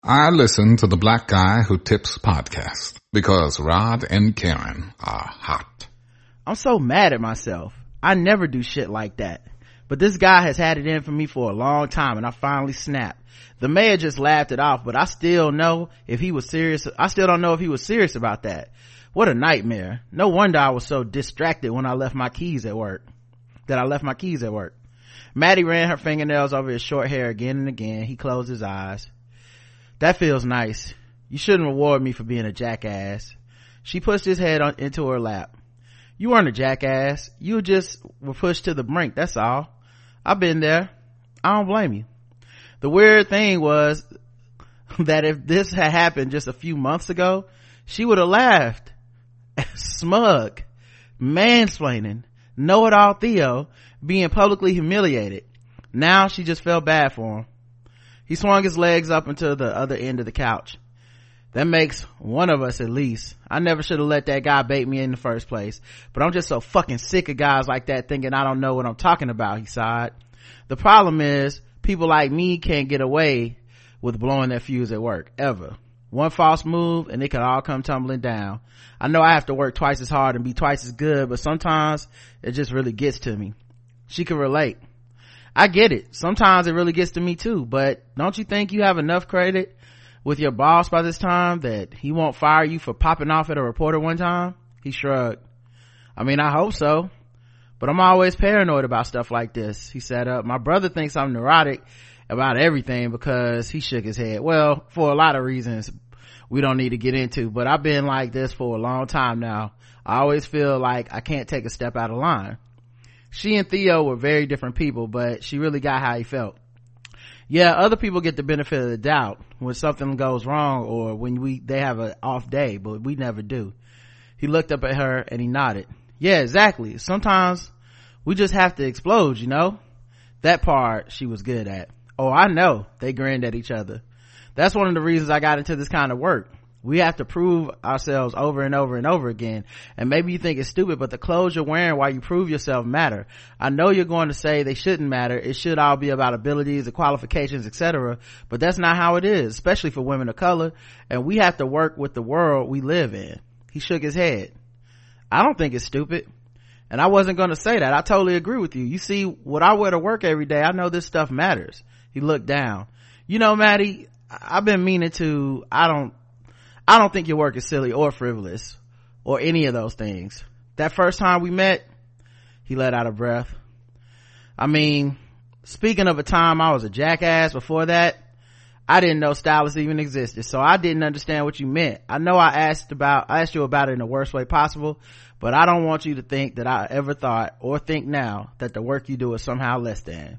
I listen to the Black Guy Who Tips podcast because Rod and Karen are hot. I'm so mad at myself. I never do shit like that. But this guy has had it in for me for a long time and I finally snapped. The mayor just laughed it off, but I still know if he was serious. I still don't know if he was serious about that. What a nightmare. No wonder I was so distracted when I left my keys at work. Maddie ran her fingernails over his short hair again and again. He closed his eyes. That feels nice. You shouldn't reward me for being a jackass. She pushed his head into her lap. You weren't a jackass. You just were pushed to the brink, that's all. I've been there. I don't blame you. The weird thing was that if this had happened just a few months ago, she would have laughed. Smug, mansplaining, know-it-all Theo being publicly humiliated. Now she just felt bad for him. He swung his legs up into the other end of the couch. That makes one of us at least. I never should have let that guy bait me in the first place, but I'm just so fucking sick of guys like that thinking I don't know what I'm talking about, he sighed. The problem is people like me can't get away with blowing their fuse at work, ever. One false move and it could all come tumbling down. I know I have to work twice as hard and be twice as good, but sometimes it just really gets to me. She could relate. I get it. Sometimes it really gets to me too, but don't you think you have enough credit with your boss by this time that he won't fire you for popping off at a reporter one time? He shrugged. I mean, I hope so, but I'm always paranoid about stuff like this. He sat up. My brother thinks I'm neurotic about everything because he shook his head. Well, for a lot of reasons we don't need to get into, but I've been like this for a long time now. I always feel like I can't take a step out of line. She and Theo were very different people, but she really got how he felt. Yeah, other people get the benefit of the doubt when something goes wrong or when they have an off day, but we never do. He looked up at her and he nodded. Yeah, exactly. Sometimes we just have to explode, you know? That part she was good at. Oh, I know. They grinned at each other. That's one of the reasons I got into this kind of work. We have to prove ourselves over and over and over again. And maybe you think it's stupid, but the clothes you're wearing while you prove yourself matter. I know you're going to say they shouldn't matter. It should all be about abilities and qualifications, etc. But that's not how it is, especially for women of color. And we have to work with the world we live in. He shook his head. I don't think it's stupid. And I wasn't going to say that. I totally agree with you. You see, what I wear to work every day, I know this stuff matters. He looked down. You know, Maddie, I've been meaning to, I don't think your work is silly or frivolous or any of those things. That first time we met, he let out a breath. I mean, speaking of a time I was a jackass before that, I didn't know stylists even existed, so I didn't understand what you meant. I know I asked you about it in the worst way possible, but I don't want you to think that I ever thought or think now that the work you do is somehow less than.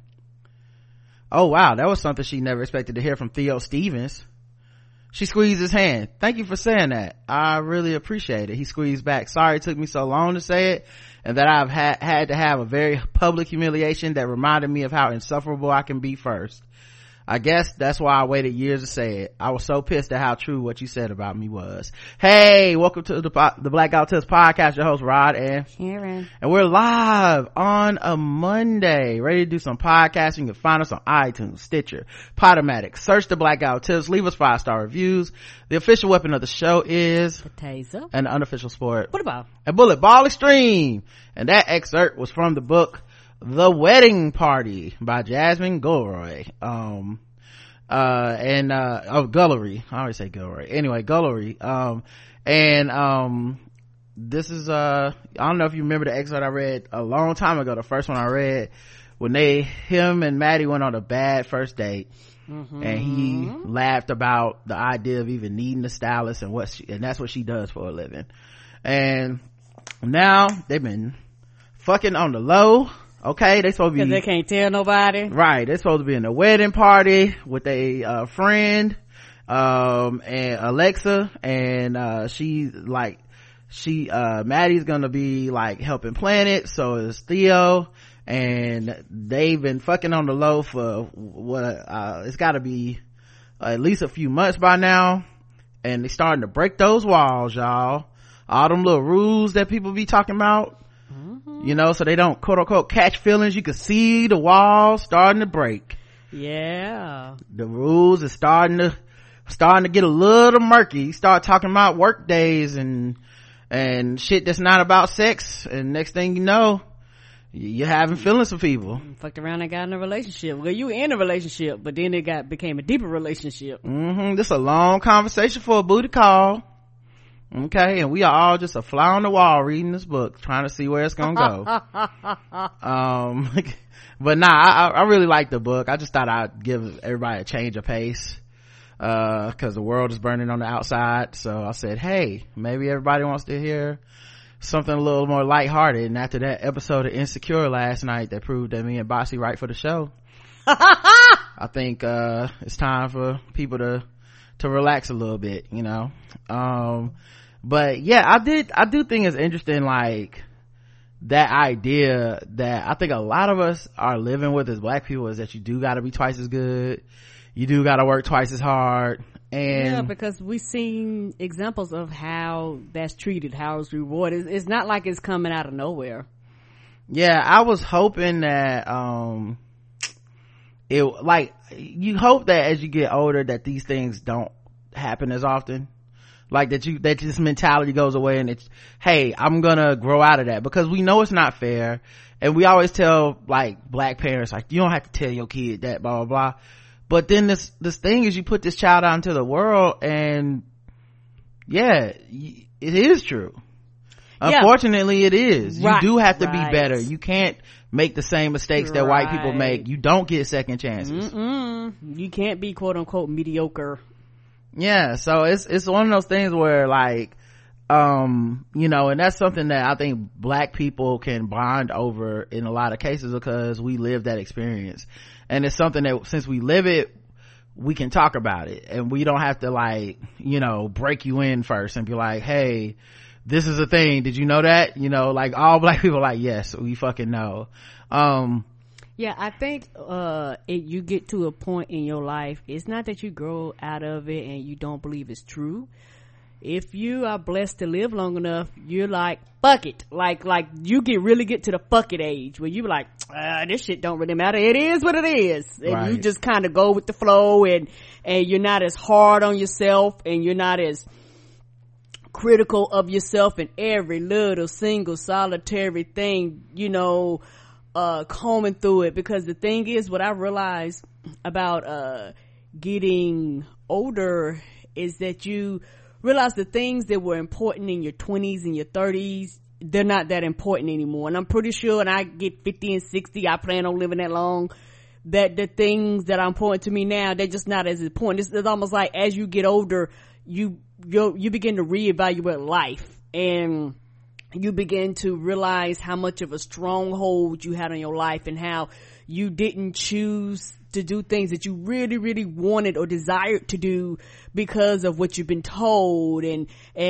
Oh wow, that was something she never expected to hear from Theo Stevens. She squeezed his hand. Thank you for saying that. I really appreciate it. He squeezed back. Sorry it took me so long to say it, and that I've had to have a very public humiliation that reminded me of how insufferable I can be first. I guess that's why I waited years to say it. I was so pissed at how true what you said about me was. Hey, welcome to the Black Guy Who Tips podcast. Your host Rod and Karen, and we're live on a Monday, ready to do some podcasting. You can find us on iTunes, Stitcher, Podomatic. Search the Black Guy Who Tips. Leave us 5-star reviews. The official weapon of the show is a taser, and the unofficial sport, what about a bullet ball extreme. And that excerpt was from the book The Wedding Party by Jasmine Guillory. Gullery. I always say Gullery. Anyway, Gullery. This is, I don't know if you remember the excerpt I read a long time ago, the first one I read, when him and Maddie went on a bad first date. Mm-hmm. And he laughed about the idea of even needing a stylist and that's what she does for a living. And now they've been fucking on the low. Okay, they supposed to be, because they can't tell nobody, right? They're supposed to be in a wedding party with a friend, and Alexa, and Maddie's gonna be like helping plan it, so is Theo, and they've been fucking on the low for it's gotta be at least a few months by now, and they're starting to break those walls, y'all. All them little rules that people be talking about, you know, so they don't quote unquote catch feelings. You can see the walls starting to break. Yeah, the rules are starting to starting to get a little murky. Start talking about work days and shit that's not about sex, and next thing you know, you're having feelings for people. Fucked around and got in a relationship. Well, you were in a relationship, but then it became a deeper relationship. This a long conversation for a booty call. Okay, and we are all just a fly on the wall reading this book, trying to see where it's gonna go. But nah, I really like the book. I just thought I'd give everybody a change of pace, cause the world is burning on the outside. So I said, hey, maybe everybody wants to hear something a little more lighthearted. And after that episode of Insecure last night that proved that me and Bossy right for the show, I think it's time for people to relax a little bit, you know. But yeah, I do think it's interesting, like that idea that I think a lot of us are living with as black people, is that you do got to be twice as good, you do got to work twice as hard. And yeah, because we've seen examples of how that's treated, how it's rewarded. It's not like it's coming out of nowhere. Yeah, I was hoping that it, like, you hope that as you get older that these things don't happen as often, like that this mentality goes away, and it's, hey, I'm gonna grow out of that, because we know it's not fair. And we always tell, like, black parents, like, you don't have to tell your kid that, blah blah blah. But then this thing is, you put this child out into the world, and yeah, it is true. Yeah. Unfortunately, it is. Right, you do have to be better. You can't make the same mistakes that white people make. You don't get second chances. You can't be quote unquote mediocre. Yeah, so it's one of those things where, like, you know, and that's something that I think black people can bond over in a lot of cases, because we live that experience. And it's something that, since we live it, we can talk about it, and we don't have to, like, you know, break you in first and be like, hey, this is a thing, did you know that? You know, like, all black people are like, yes, we fucking know. Yeah, I think you get to a point in your life, it's not that you grow out of it and you don't believe it's true. If you are blessed to live long enough, you're like, fuck it. Like you really get to the fuck it age where you're like, this shit don't really matter. It is what it is. And you just kind of go with the flow, and you're not as hard on yourself, and you're not as critical of yourself in every little single solitary thing, you know, combing through it. Because the thing is, what I realized about getting older is that you realize the things that were important in your 20s and your 30s, they're not that important anymore. And I'm pretty sure when I get 50 and 60, I plan on living that long, that the things that are important to me now, they're just not as important. It's almost like as you get older, you begin to reevaluate life, and you begin to realize how much of a stronghold you had on your life, and how you didn't choose to do things that you really, really wanted or desired to do because of what you've been told, and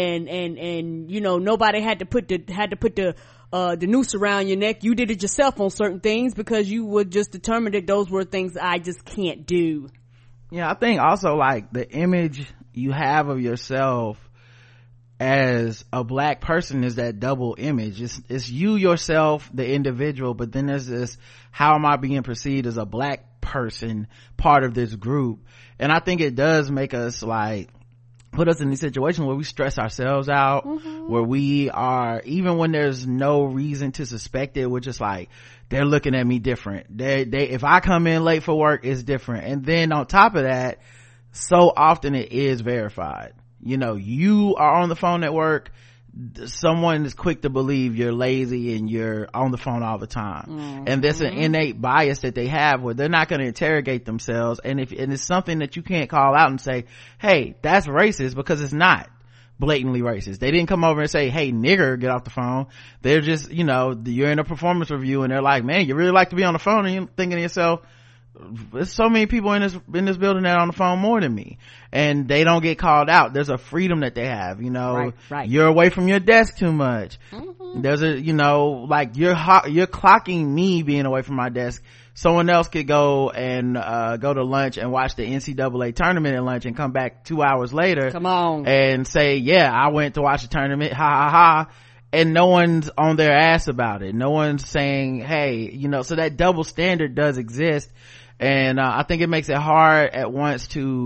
you know, nobody had to put the noose around your neck. You did it yourself on certain things because you were just determined that those were things I just can't do. Yeah, I think also, like, the image you have of yourself as a black person is that double image. It's you yourself, the individual, but then there's this, how am I being perceived as a black person, part of this group? And I think it does make us, like, put us in these situations where we stress ourselves out, where we are, even when there's no reason to suspect it, we're just like, they're looking at me different. They if I come in late for work, it's different. And then on top of that, so often it is verified. You know, you are on the phone at work, someone is quick to believe you're lazy and you're on the phone all the time. And that's an innate bias that they have, where they're not going to interrogate themselves. And it's something that you can't call out and say, hey, that's racist, because it's not blatantly racist. They didn't come over and say, hey, nigger, get off the phone. They're just, you know, you're in a performance review and they're like, man, you really like to be on the phone, and you're thinking to yourself, there's so many people in this building that are on the phone more than me, and they don't get called out. There's a freedom that they have, you know. Right. You're away from your desk too much. There's a, you know, like, you're clocking me being away from my desk. Someone else could go and go to lunch and watch the NCAA tournament at lunch and come back 2 hours later, come on, and say, yeah, I went to watch the tournament, ha ha ha, and no one's on their ass about it. No one's saying, hey, you know. So that double standard does exist. And I think it makes it hard at once to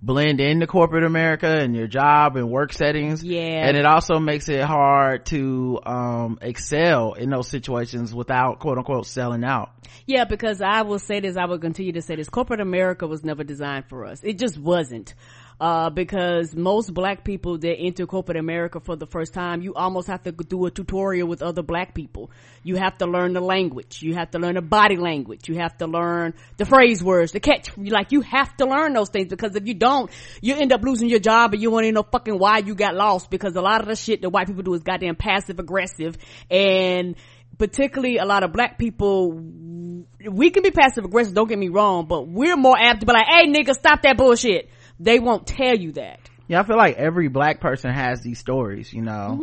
blend into corporate America and your job and work settings. Yeah. And it also makes it hard to excel in those situations without quote unquote selling out. Yeah, because I will say this, I will continue to say this, corporate America was never designed for us. It just wasn't. Because most black people that enter corporate America for the first time, you almost have to do a tutorial with other black people. You have to learn the language. You have to learn the body language. You have to learn the phrase words, the catch. Like, you have to learn those things, because if you don't, you end up losing your job and you won't even know fucking why you got lost, because a lot of the shit that white people do is goddamn passive aggressive. And particularly a lot of black people, we can be passive aggressive, don't get me wrong, but we're more apt to be like, hey nigga, stop that bullshit. They won't tell you that. Yeah, I feel like every black person has these stories, you know.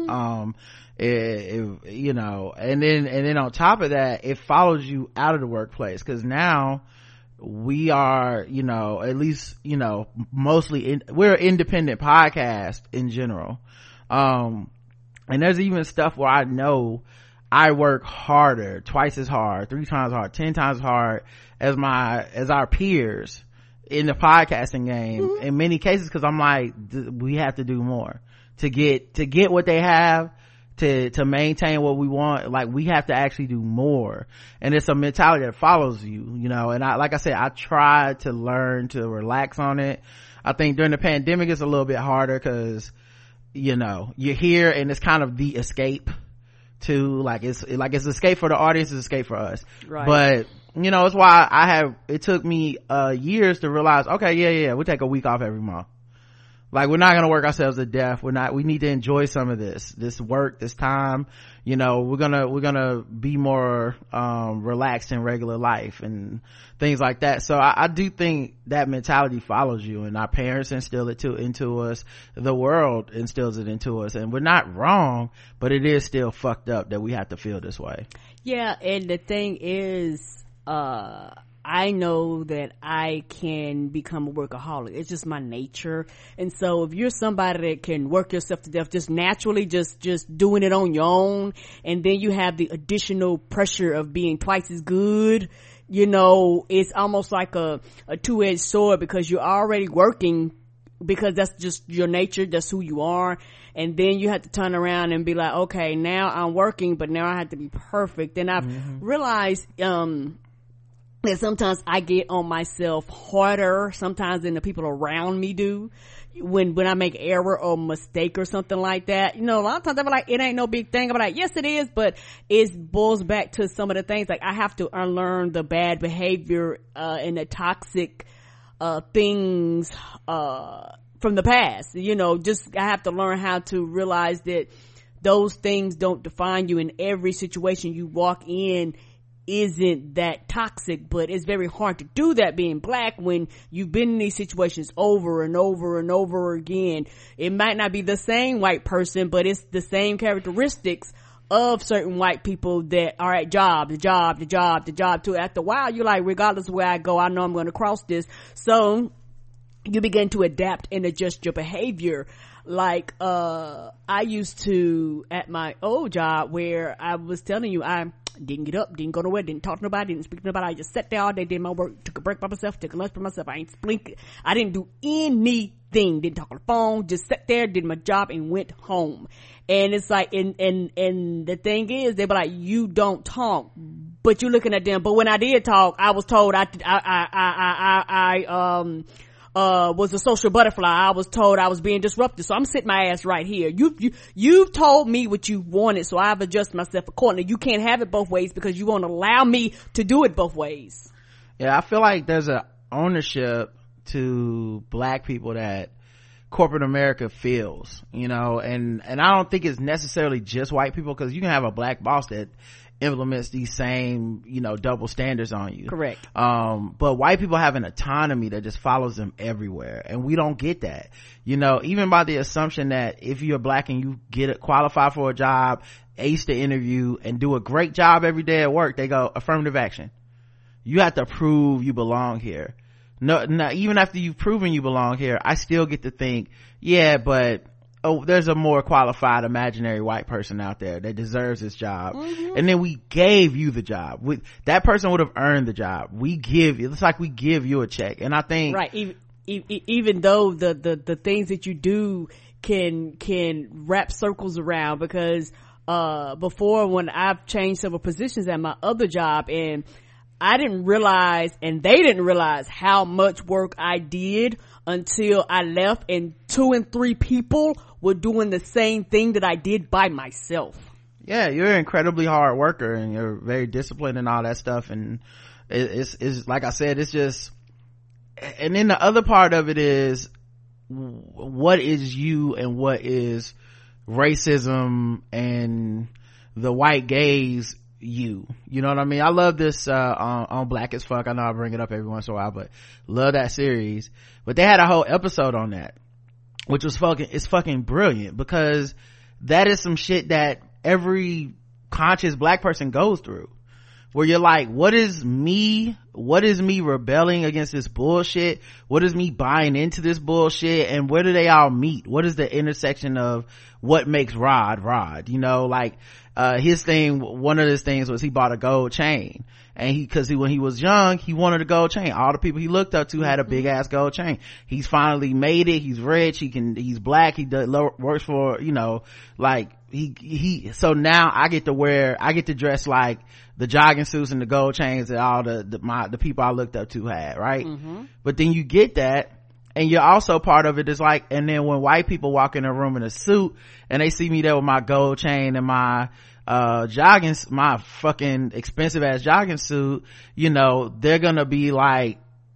You know, and then on top of that, it follows you out of the workplace, because now we are, you know, at least, you know, mostly we're an independent podcast in general. And there's even stuff where I know I work harder, twice as hard, 3 times hard, 10 times hard as our peers in the podcasting game in many cases, because I'm like, we have to do more to get what they have, to maintain what we want. Like, we have to actually do more, and it's a mentality that follows you, you know. And like I said, I try to learn to relax on it. I think during the pandemic it's a little bit harder, because, you know, you're here and it's kind of the escape to, like it's escape for the audience, it's escape for us, right? But you know, it's why it took me years to realize, okay, yeah, we take a week off every month. Like, we're not gonna work ourselves to death. We need to enjoy some of this work, this time. You know, we're gonna be more relaxed in regular life and things like that. So I do think that mentality follows you, and our parents instill it into us, the world instills it into us, and we're not wrong, but it is still fucked up that we have to feel this way. Yeah, and the thing is, I know that I can become a workaholic. It's just my nature. And so if you're somebody that can work yourself to death just naturally, just doing it on your own, and then you have the additional pressure of being twice as good, you know, it's almost like a two-edged sword, because you're already working, because that's just your nature, that's who you are. And then you have to turn around and be like, okay, now I'm working, but now I have to be perfect. And I've realized that sometimes I get on myself harder sometimes than the people around me do when I make error or mistake or something like that. You know, a lot of times I'm like, it ain't no big thing. I'm like, yes it is, but it boils back to some of the things, like I have to unlearn the bad behavior and the toxic things from the past. You know, just I have to learn how to realize that those things don't define you, and every situation you walk in isn't that toxic. But it's very hard to do that being black when you've been in these situations over and over and over again. It might not be the same white person, but it's the same characteristics of certain white people that are at the job too. After a while, you're like, regardless of where I go, I know I'm going to cross this. So you begin to adapt and adjust your behavior. Like I used to, at my old job, where I was telling you, I didn't get up, didn't go nowhere, didn't talk to nobody, didn't speak to nobody. I just sat there all day, did my work, took a break by myself, took a lunch by myself. I ain't blink. I didn't do anything, didn't talk on the phone, just sat there, did my job, and went home. And it's like, and the thing is, they be like, you don't talk, but you're looking at them. But when I did talk, I was told I was a social butterfly. I was told I was being disruptive, so I'm sitting my ass right here. You've told me what you wanted, so I've adjusted myself accordingly. You can't have it both ways because you won't allow me to do it both ways. Yeah, I feel like there's a ownership to black people that corporate America feels, you know, and I don't think it's necessarily just white people, because you can have a black boss that implements these same, you know, double standards on you. Correct. But white people have an autonomy that just follows them everywhere, and we don't get that, you know, even by the assumption that if you're black and you qualify for a job, ace the interview, and do a great job every day at work, they go affirmative action. You have to prove you belong here. No, even after you've proven you belong here, I still get to think, yeah, but there's a more qualified imaginary white person out there that deserves this job. And then we gave you the job. That person would have earned the job. It's like we give you a check. And I think, right, even though the things that you do can wrap circles around, because before, when I've changed several positions at my other job, and I didn't realize, and they didn't realize how much work I did until I left, and 2 and 3 people were doing the same thing that I did by myself. Yeah, you're an incredibly hard worker, and you're very disciplined and all that stuff, and it's like I said, it's just, and then the other part of it is, what is you and what is racism and the white gaze you know what I mean? I love this on Black as Fuck. I know I bring it up every once in a while, but love that series. But they had a whole episode on that, which was fucking brilliant, because that is some shit that every conscious black person goes through, where you're like, what is me rebelling against this bullshit? What is me buying into this bullshit? And where do they all meet? What is the intersection of what makes Rod? You know, like his thing, one of his things was he bought a gold chain, and when he was young, he wanted a gold chain. All the people he looked up to had a big ass gold chain. He's finally made it. He's rich. He's black. He works for, you know, like so now I get to dress like the jogging suits and the gold chains that all the people I looked up to had, right? But then you get that, and you're also part of it. Is like, and then when white people walk in a room in a suit and they see me there with my gold chain and my my fucking expensive ass jogging suit, you know, they're gonna be like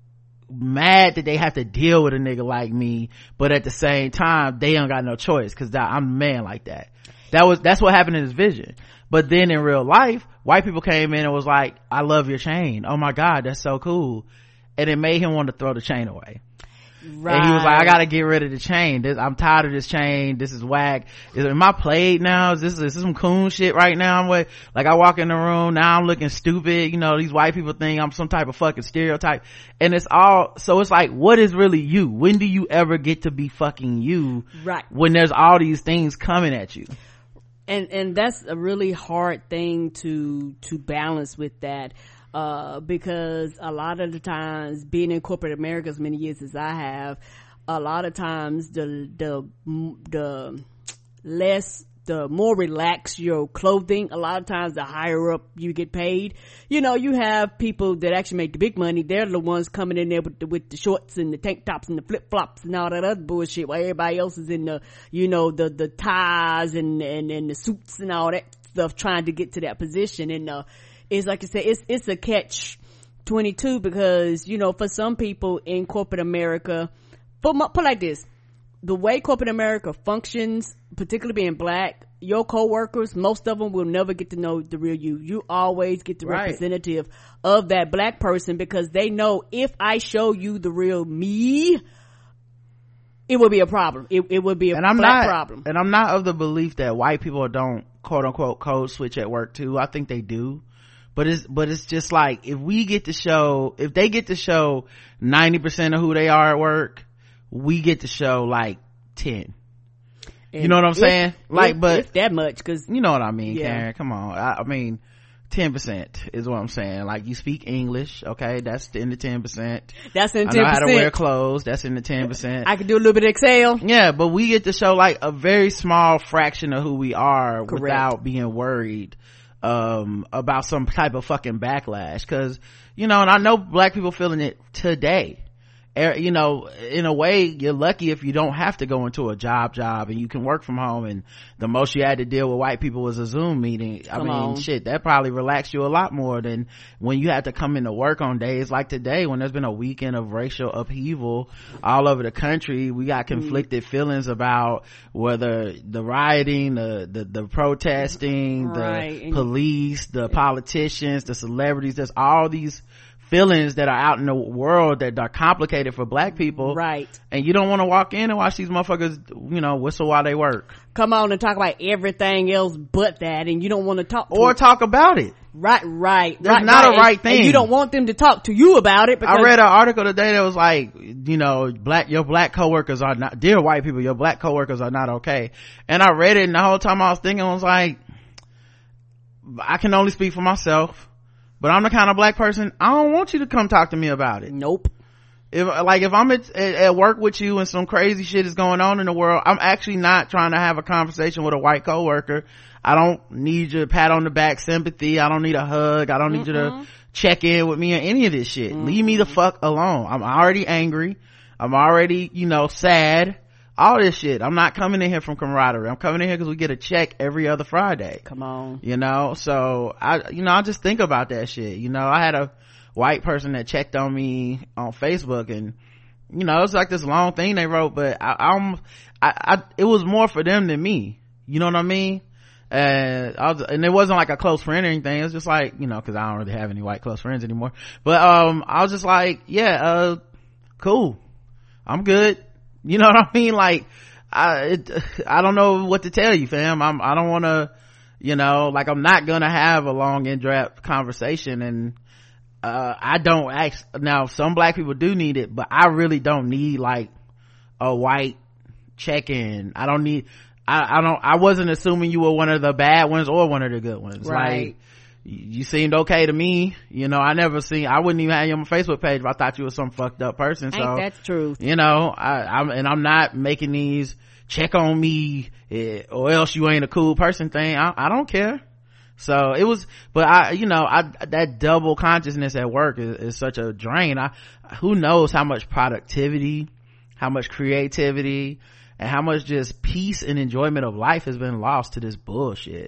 mad that they have to deal with a nigga like me, but at the same time they don't got no choice, because I'm a man like that. That's what happened in his vision. But then in real life, white people came in and was like, I love your chain, oh my god, that's so cool, and it made him want to throw the chain away. Right. And he was like, I gotta get rid of the chain. I'm tired of this chain. This is whack. Am I played now? Is this some coon shit right now? Like I walk in the room, now I'm looking stupid. You know, these white people think I'm some type of fucking stereotype. And it's like, what is really you? When do you ever get to be fucking you? Right. When there's all these things coming at you. And that's a really hard thing to balance with that. Because a lot of the times, being in corporate America as many years as I have, a lot of times the more relaxed your clothing, a lot of times the higher up you get paid. You know, you have people that actually make the big money. They're the ones coming in there with the shorts and the tank tops and the flip flops and all that other bullshit, while everybody else is in the, you know, the ties and the suits and all that stuff, trying to get to that position. And it's like I said, it's a catch-22, because, you know, for some people in corporate America, put like this, the way corporate America functions, particularly being black, your coworkers, most of them will never get to know the real you. You always get the representative of that black person, because they know, if I show you the real me, it would be a problem. It would be a black problem. And I'm not of the belief that white people don't quote unquote code switch at work too. I think they do. But it's just like, if they get to show 90% of who they are at work, we get to show like 10. And you know what I'm saying? But it's that much, cause you know what I mean, yeah. Karen, come on. I mean, 10% is what I'm saying. Like, you speak English, okay, that's in the 10%. That's in 10%. I know how to wear clothes, that's in the 10%. I can do a little bit of Excel. Yeah, but we get to show like a very small fraction of who we are. Correct. Without being worried about some type of fucking backlash. Because, you know, and I know black people feeling it today. You know, in a way, you're lucky if you don't have to go into a job and you can work from home, and the most you had to deal with white people was a Zoom meeting. Shit, that probably relaxed you a lot more than when you had to come into work on days like today, when there's been a weekend of racial upheaval all over the country. We got conflicted feelings about whether the rioting, the protesting, the police, the politicians, the celebrities, there's all these feelings that are out in the world that are complicated for black people, right? And you don't want to walk in and watch these motherfuckers, you know, whistle while they work, come on and talk about everything else but that, and you don't want to talk about it. Right. There's not a right thing, and you don't want them to talk to you about it. I read an article today that was like, you know, your black coworkers are not, dear white people, your black coworkers are not okay. And I read it, and the whole time I was thinking, I was like, I can only speak for myself, but I'm the kind of black person, I don't want you to come talk to me about it. Nope. if I'm at work with you and some crazy shit is going on in the world, I'm actually not trying to have a conversation with a white coworker. I don't need your pat on the back sympathy. I don't need a hug. I don't need you to check in with me or any of this shit. Leave me the fuck alone. I'm already angry. I'm already, sad. All this shit. I'm not coming in here from camaraderie. I'm coming in here because we get a check every other Friday. Come on. So I just think about that shit. I had a white person that checked on me on Facebook, and it was like this long thing they wrote, but it was more for them than me. You know what I mean? And it wasn't like a close friend or anything. It was just like, cause I don't really have any white close friends anymore. But, I was just like, yeah, cool. I'm good. You know what I mean? Like, I don't know what to tell you, fam. I don't want to, I'm not gonna have a long in-depth conversation, and, I don't now some black people do need it, but I really don't need like a white check-in. I don't need, I wasn't assuming you were one of the bad ones or one of the good ones. Right. Like, you seemed okay to me. I wouldn't even have you on my Facebook page if I thought you were some fucked up person. So ain't that truth? I'm not making these check on me or else you ain't a cool person thing. I don't care. So it was, but that double consciousness at work is such a drain. Who knows how much productivity, how much creativity, and how much just peace and enjoyment of life has been lost to this bullshit.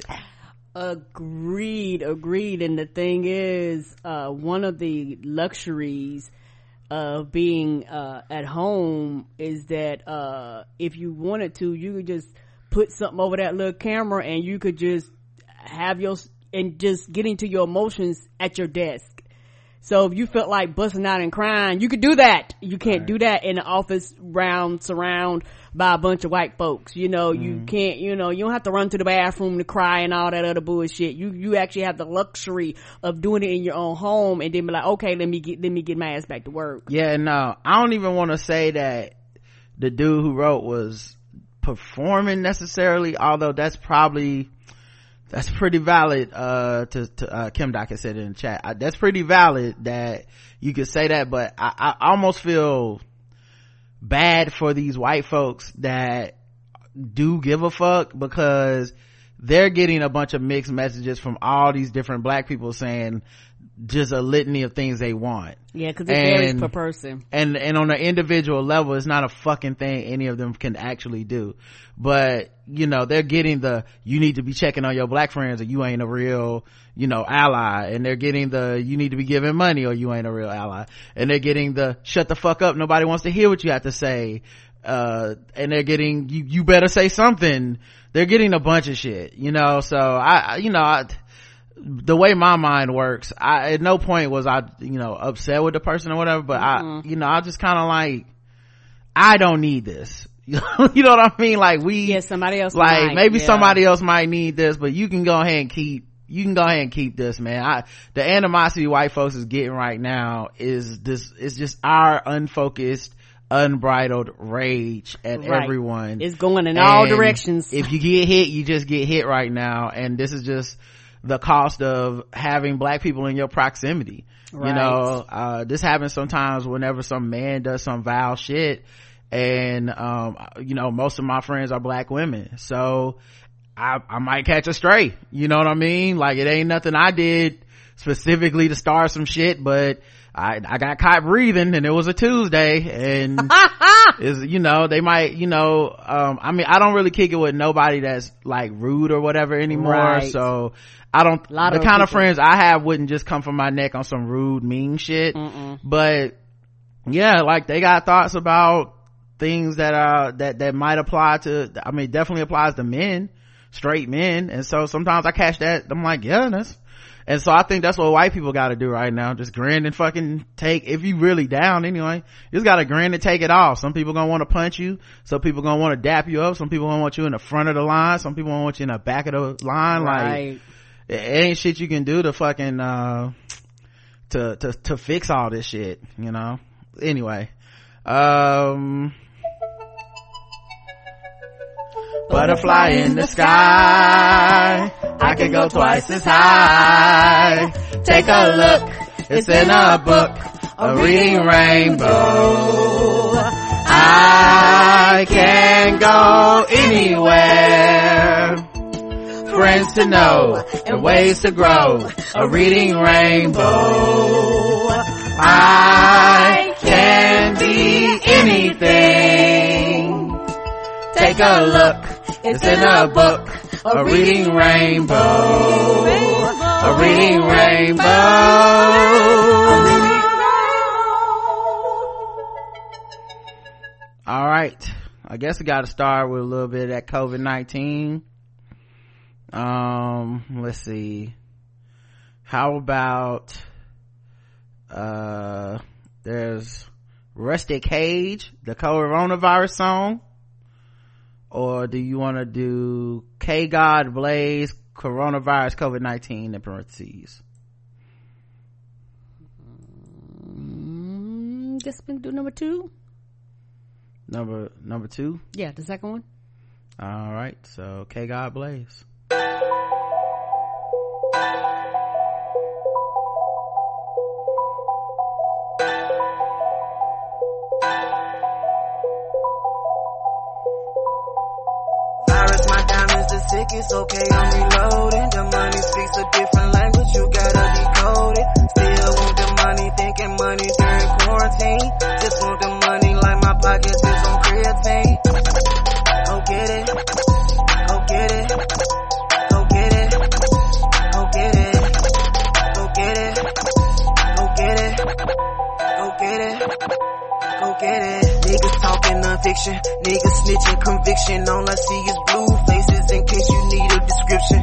Agreed. And the thing is, one of the luxuries of being at home is that if you wanted to, you could just put something over that little camera and you could just have and just get into your emotions at your desk. So if you felt like busting out and crying, you could do that. You can't do that in an office surround by a bunch of white folks. You can't, you don't have to run to the bathroom to cry and all that other bullshit. You actually have the luxury of doing it in your own home and then be like, okay, let me get my ass back to work. Yeah, no, I don't even want to say that the dude who wrote was performing necessarily, although that's pretty valid. To Kim Doc has said it in the chat. That's pretty valid that you could say that, but I almost feel bad for these white folks that do give a fuck, because they're getting a bunch of mixed messages from all these different black people saying just a litany of things they want. Yeah, because it varies per person. And on an individual level, it's not a fucking thing any of them can actually do. But, they're getting you need to be checking on your black friends or you ain't a real, ally. And they're getting you need to be giving money or you ain't a real ally. And they're getting shut the fuck up, nobody wants to hear what you have to say. And they're getting, you better say something. They're getting a bunch of shit, so the way my mind works, at no point was I upset with the person or whatever, but I just kind of like, I don't need this. You know what I mean? Like somebody else like maybe somebody else might need this, but you can go ahead and keep this, man. The animosity white folks is getting right now is just our unfocused, unbridled rage at everyone. It's going in all directions. If you get hit, you just get hit right now, and this is just the cost of having black people in your proximity. Right. This happens sometimes whenever some man does some vile shit, and most of my friends are black women, so I might catch a stray. You know what I mean? Like, it ain't nothing I did specifically to start some shit, but I got caught breathing, and it was a Tuesday, and they might, I don't really kick it with nobody that's like rude or whatever anymore. Right. So I don't, the kind of friends I have wouldn't just come from my neck on some rude, mean shit. But yeah, like, they got thoughts about things that might apply to, definitely applies to men, straight men. And so sometimes I catch that, I'm like, yeah, and so I think that's what white people gotta do right now. Just grin and fucking take, if you really down anyway, you just gotta grin and take it off. Some people gonna want to punch you, some people gonna want to dap you up, some people gonna want you in the front of the line, some people gonna want you in the back of the line. Right. Like, it ain't shit you can do to fucking to fix all this shit, anyway. Butterfly in the sky, I could go twice as high. Take a look, it's in a book. a reading rainbow. I can go anywhere. Friends to know and ways to grow, a reading rainbow. I can be anything. Take a look, it's in a book, a reading rainbow. A reading rainbow. All right, I guess we got to start with a little bit of that COVID-19. Let's see. How about there's Rusty Cage, the coronavirus song, or do you want to do K God Blaze coronavirus COVID-19 in parentheses? Guess we can do number 2. Number 2? Yeah, the second one. All right, so K God Blaze. Virus, my diamonds the sickest, okay, I'm reloading. The money speaks a different language, you gotta decode it. Still want the money, thinking money during quarantine. Just want the money like my pockets is on creatine. Go get it, go get it, go get it, go get it, go get it, go get it, go get it, go get it. Niggas talking non-fiction, niggas snitching conviction. All I see is blue faces in case you need a description.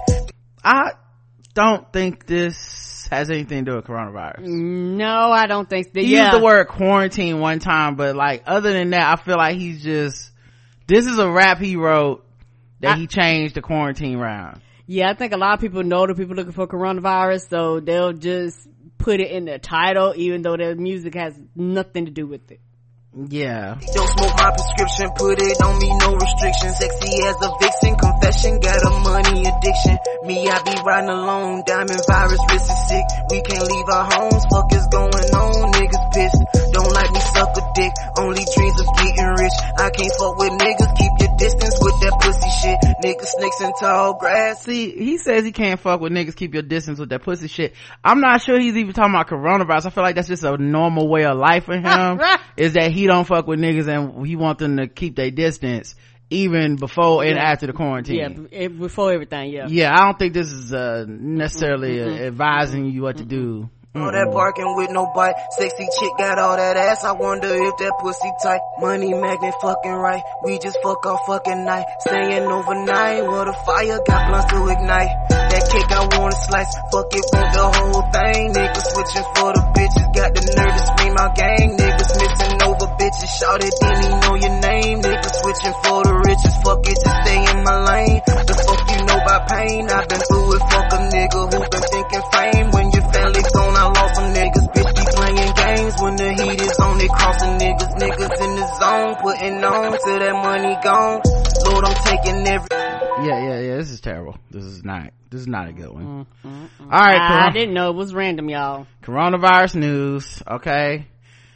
I don't think this has anything to do with coronavirus. No, I don't think that. He used the word quarantine one time, but like other than that, I feel like he's just, this is a rap he wrote that he changed the quarantine round. Yeah, I think a lot of people know the people looking for coronavirus, so they'll just put it in the title even though their music has nothing to do with it. Yeah. Don't smoke my prescription, put it on me, no restrictions. Sexy as a vixen, confession, got a money addiction. Me, I be riding alone, diamond virus, wrist is sick. We can't leave our homes, fuck is going on, niggas pissed. Don't like me, suck a dick, only dreams of getting rich. I can't fuck with niggas, keep your distance with that pussy shit. Niggas, snakes, and tall grass. See, he says he can't fuck with niggas, keep your distance with that pussy shit. I'm not sure he's even talking about coronavirus. I feel like that's just a normal way of life for him. Is that he don't fuck with niggas and he want them to keep their distance even before and after the quarantine. Yeah, before everything. Yeah, I don't think this is necessarily advising you what to do. All that barking with no bite. Sexy chick got all that ass. I wonder if that pussy tight. Money magnet fucking right. We just fuck all fucking night. Staying overnight. What a fire got blunts to ignite. That cake I wanna slice. Fuck it, want the whole thing. Niggas switching for the bitches. Got the nerve to scream out gang. Niggas missing over bitches. Shout it, didn't even know your name. Niggas switching for the riches. Fuck it, just stay in my lane. The fuck you know about pain? I've been through it. Fuck a nigga who been thinking fame. When your family gone, I lost some niggas, bitch be playing games. When the heat is on, they crossing niggas in the zone, putting on till that money gone. Lord, I'm taking every. Yeah, this is terrible. This is not a good one. All right, I didn't know it was random, y'all. Coronavirus news, okay.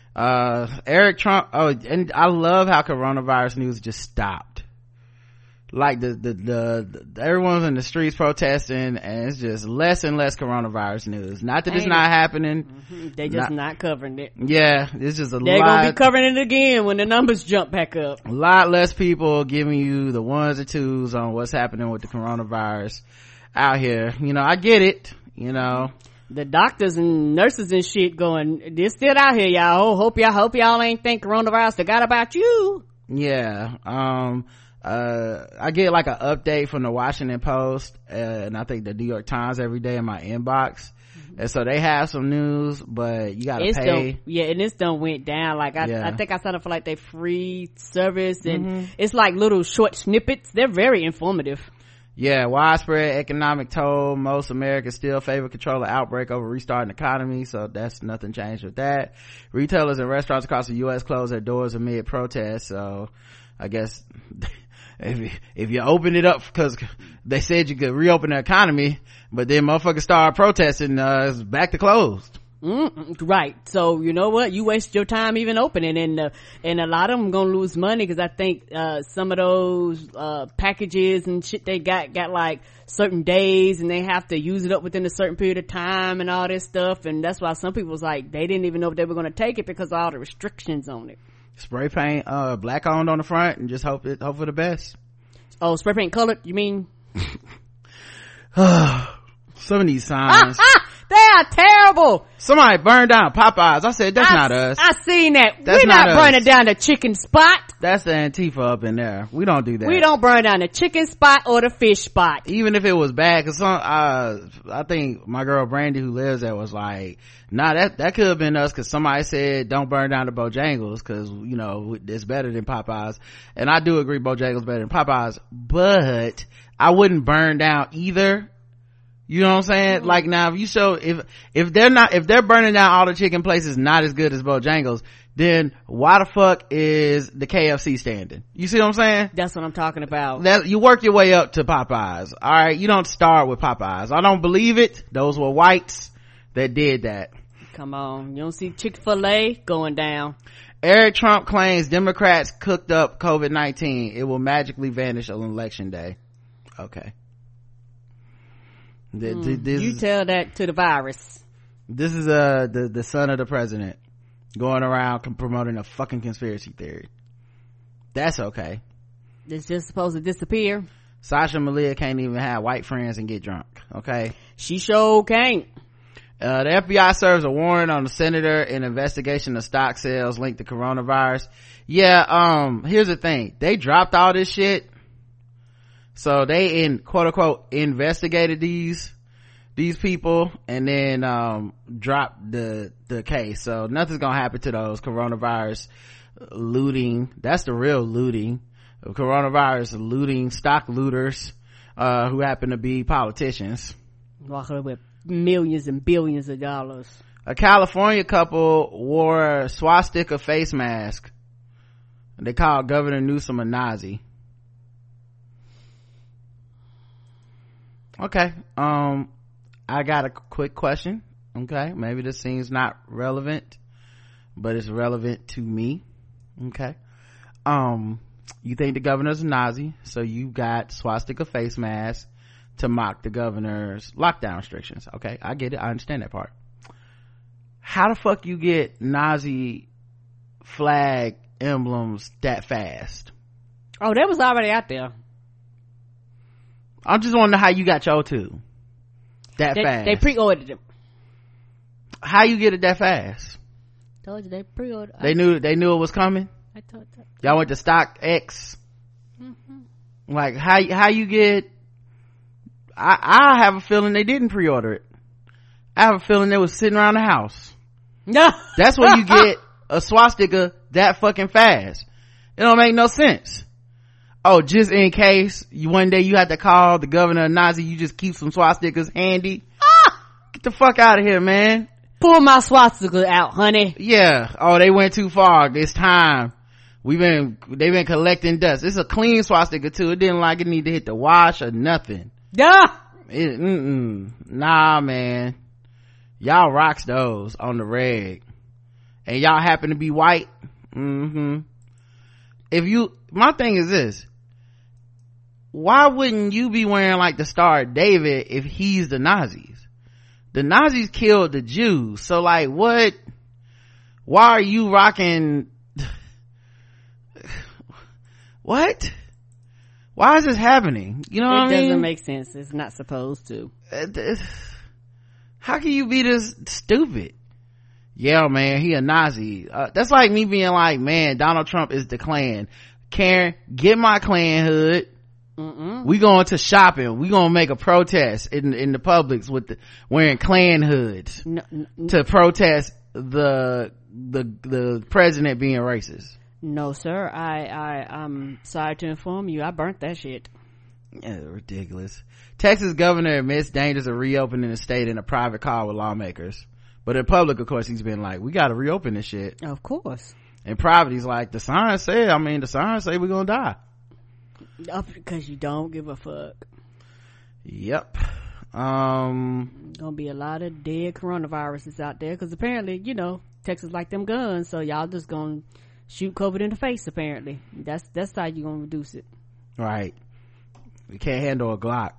Eric Trump, and I love how coronavirus news just stopped. Like the everyone's in the streets protesting, and it's just less and less coronavirus news. Not that it's not happening. They just not covering it. Yeah, it's just they're gonna be covering it again when the numbers jump back up. A lot less people giving you the ones or twos on what's happening with the coronavirus out here. I get it. The doctors and nurses and shit going, they're still out here, y'all. Hope y'all ain't think coronavirus forgot about you. Yeah. I get like an update from the Washington Post, and I think the New York Times every day in my inbox. And so they have some news, but you gotta pay. And this done went down. Like I think I signed up for like their free service, and it's like little short snippets. They're very informative. Yeah, widespread economic toll. Most Americans still favor control of outbreak over restarting the economy, so that's nothing changed with that. Retailers and restaurants across the U.S. closed their doors amid protests, so I guess if you open it up because they said you could reopen the economy, but then motherfuckers started protesting, it's back to closed. Right. So you know what? You waste your time even opening, and a lot of them gonna lose money because I think some of those packages and shit they got like certain days, and they have to use it up within a certain period of time and all this stuff, and that's why some people was like they didn't even know if they were gonna take it because of all the restrictions on it. Spray paint black owned on the front and just hope for the best. Oh, spray paint colored? You mean? Some of these signs. They are terrible. Somebody burned down Popeyes. I said, that's not us. I seen that. That's We're not not burning us. down the chicken spot. That's the Antifa up in there. We don't do that. We don't burn down the chicken spot or the fish spot. Even if it was bad, cause I think my girl Brandy who lives there was like, nah, that could have been us, cause somebody said don't burn down the Bojangles, cause you know it's better than Popeyes, and I do agree Bojangles better than Popeyes, but I wouldn't burn down either. You know what I'm saying? Like now, if you show, if they're burning down all the chicken places not as good as Bojangles, then why the fuck is the KFC standing? You see what I'm saying? That's what I'm talking about. That you work your way up to Popeyes. All right. You don't start with Popeyes. I don't believe it. Those were whites that did that. Come on. You don't see Chick-fil-A going down. Eric Trump claims Democrats cooked up COVID-19. It will magically vanish on election day. Okay. You tell that to the virus. This is the son of the president going around promoting a fucking conspiracy theory. That's okay. It's just supposed to disappear. Sasha Malia can't even have white friends and get drunk. Okay, she sure can't. The FBI serves a warrant on the senator in investigation of stock sales linked to coronavirus. Yeah, here's the thing. They dropped all this shit. So they quote unquote investigated these people and then dropped the case. So nothing's gonna happen to those coronavirus looting. That's the real looting. Coronavirus looting, stock looters who happen to be politicians. Walking with millions and billions of dollars. A California couple wore a swastika face mask. They called Governor Newsom a Nazi. Okay, I got a quick question. Okay, maybe this seems not relevant, but it's relevant to me. Okay, you think the governor's a Nazi, so you got swastika face masks to mock the governor's lockdown restrictions. Okay, I get it, I understand that part. How the fuck you get Nazi flag emblems that fast? Oh, that was already out there. I just want to know how you got your two fast. They pre-ordered them. How you get it that fast? Told you they pre-ordered. They knew it was coming. I told that. Y'all went to StockX. Like how you get? I have a feeling they didn't pre-order it. I have a feeling they was sitting around the house. No, that's where you get a swastika that fucking fast. It don't make no sense. Oh, just in case one day you have to call the governor a Nazi, you just keep some swastikas handy. Get the fuck out of here, man. Pull my swastika out, honey. Yeah. Oh, they went too far. It's time. They've been collecting dust. It's a clean swastika too. It didn't like it need to hit the wash or nothing. Yeah. Nah, man. Y'all rocks those on the reg. And y'all happen to be white. My thing is this. Why wouldn't you be wearing like the Star of David if he's the Nazis? The Nazis killed the Jews. So like what? Why are you rocking? What? Why is this happening? You know what I mean? It doesn't make sense. It's not supposed to. How can you be this stupid? Yeah, man, he a Nazi. That's like me being like, man, Donald Trump is the Klan. Karen, get my Klan hood. We going to shopping. We gonna make a protest in the Publix with wearing Klan hoods to protest the president being racist. No, sir. I'm sorry to inform you. I burnt that shit. Yeah, ridiculous. Texas governor admits dangers of reopening the state in a private call with lawmakers. But in public, of course, he's been like, we gotta reopen this shit. Of course. In private, he's like, the signs say we're gonna die. Because you don't give a fuck. Yep. Gonna be a lot of dead coronaviruses out there because apparently, Texas like them guns, so y'all just gonna shoot COVID in the face. Apparently, that's how you gonna reduce it. Right. You can't handle a Glock.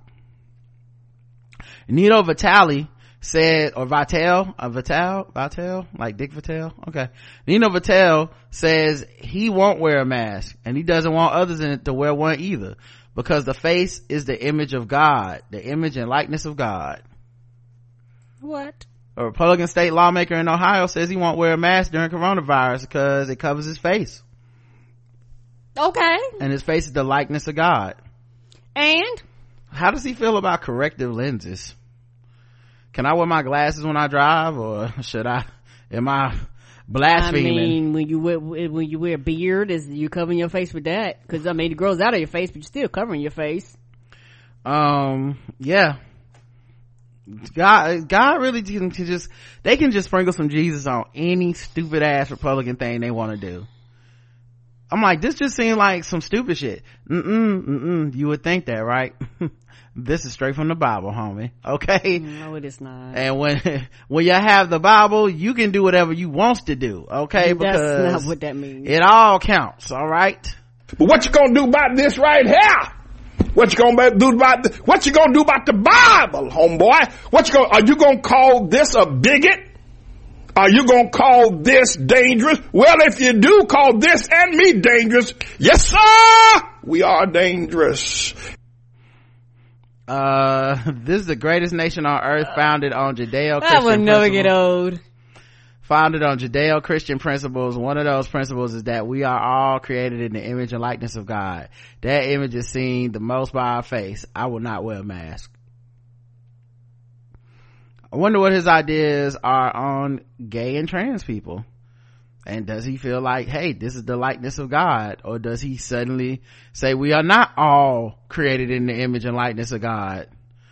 Nino Vitale said, or Vitale, like Dick Vitale. Okay. Nino Vitale says he won't wear a mask and he doesn't want others in it to wear one either because the face is the image of God, the image and likeness of God. What? A Republican state lawmaker in Ohio says he won't wear a mask during coronavirus because it covers his face. Okay. And his face is the likeness of God. And? How does he feel about corrective lenses? Can I wear my glasses when I drive, or am I blaspheming? I mean, when you wear a beard, is you covering your face with that? Because it grows out of your face, but you're still covering your face. Yeah. God really can just sprinkle some Jesus on any stupid ass Republican thing they want to do. I'm like, this just seemed like some stupid shit. You would think that, right? This is straight from the Bible, homie. Okay? No, it is not. And when you have the Bible, you can do whatever you wants to do, okay? Because that's not what that means. It all counts, all right? But what you gonna do about this right here? What you gonna do about the Bible, homeboy? Are you gonna call this a bigot? Are you gonna call this dangerous? Well, if you do call this and me dangerous, yes sir, we are dangerous. This is the greatest nation on earth, founded on Judeo-Christian That will never get old. Founded on Judeo-Christian principles. One of those principles is that we are all created in the image and likeness of God. That image is seen the most by our face. I will not wear a mask. I wonder what his ideas are on gay and trans people. And does he feel like, hey, this is the likeness of God? Or does he suddenly say we are not all created in the image and likeness of God?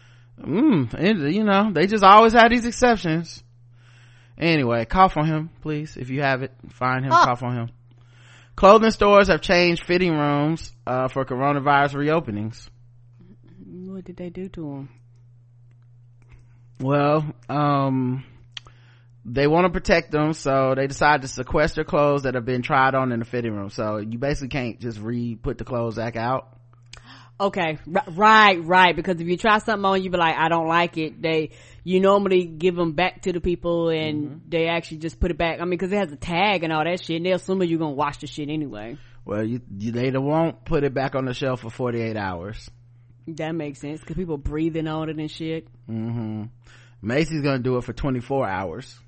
They just always have these exceptions. Anyway, cough on him, please. If you have it, find him, cough on him. Clothing stores have changed fitting rooms for coronavirus reopenings. What did they do to them? Well, they want to protect them, so they decide to sequester clothes that have been tried on in the fitting room. So you basically can't just put the clothes back out. Okay, right, because if you try something on, you be like, I don't like it. You normally give them back to the people and they actually just put it back. I mean, because it has a tag and all that shit, and they'll assume you're gonna wash the shit anyway. Well, they won't put it back on the shelf for 48 hours. That makes sense, because people breathing on it and shit. Macy's gonna do it for 24 hours.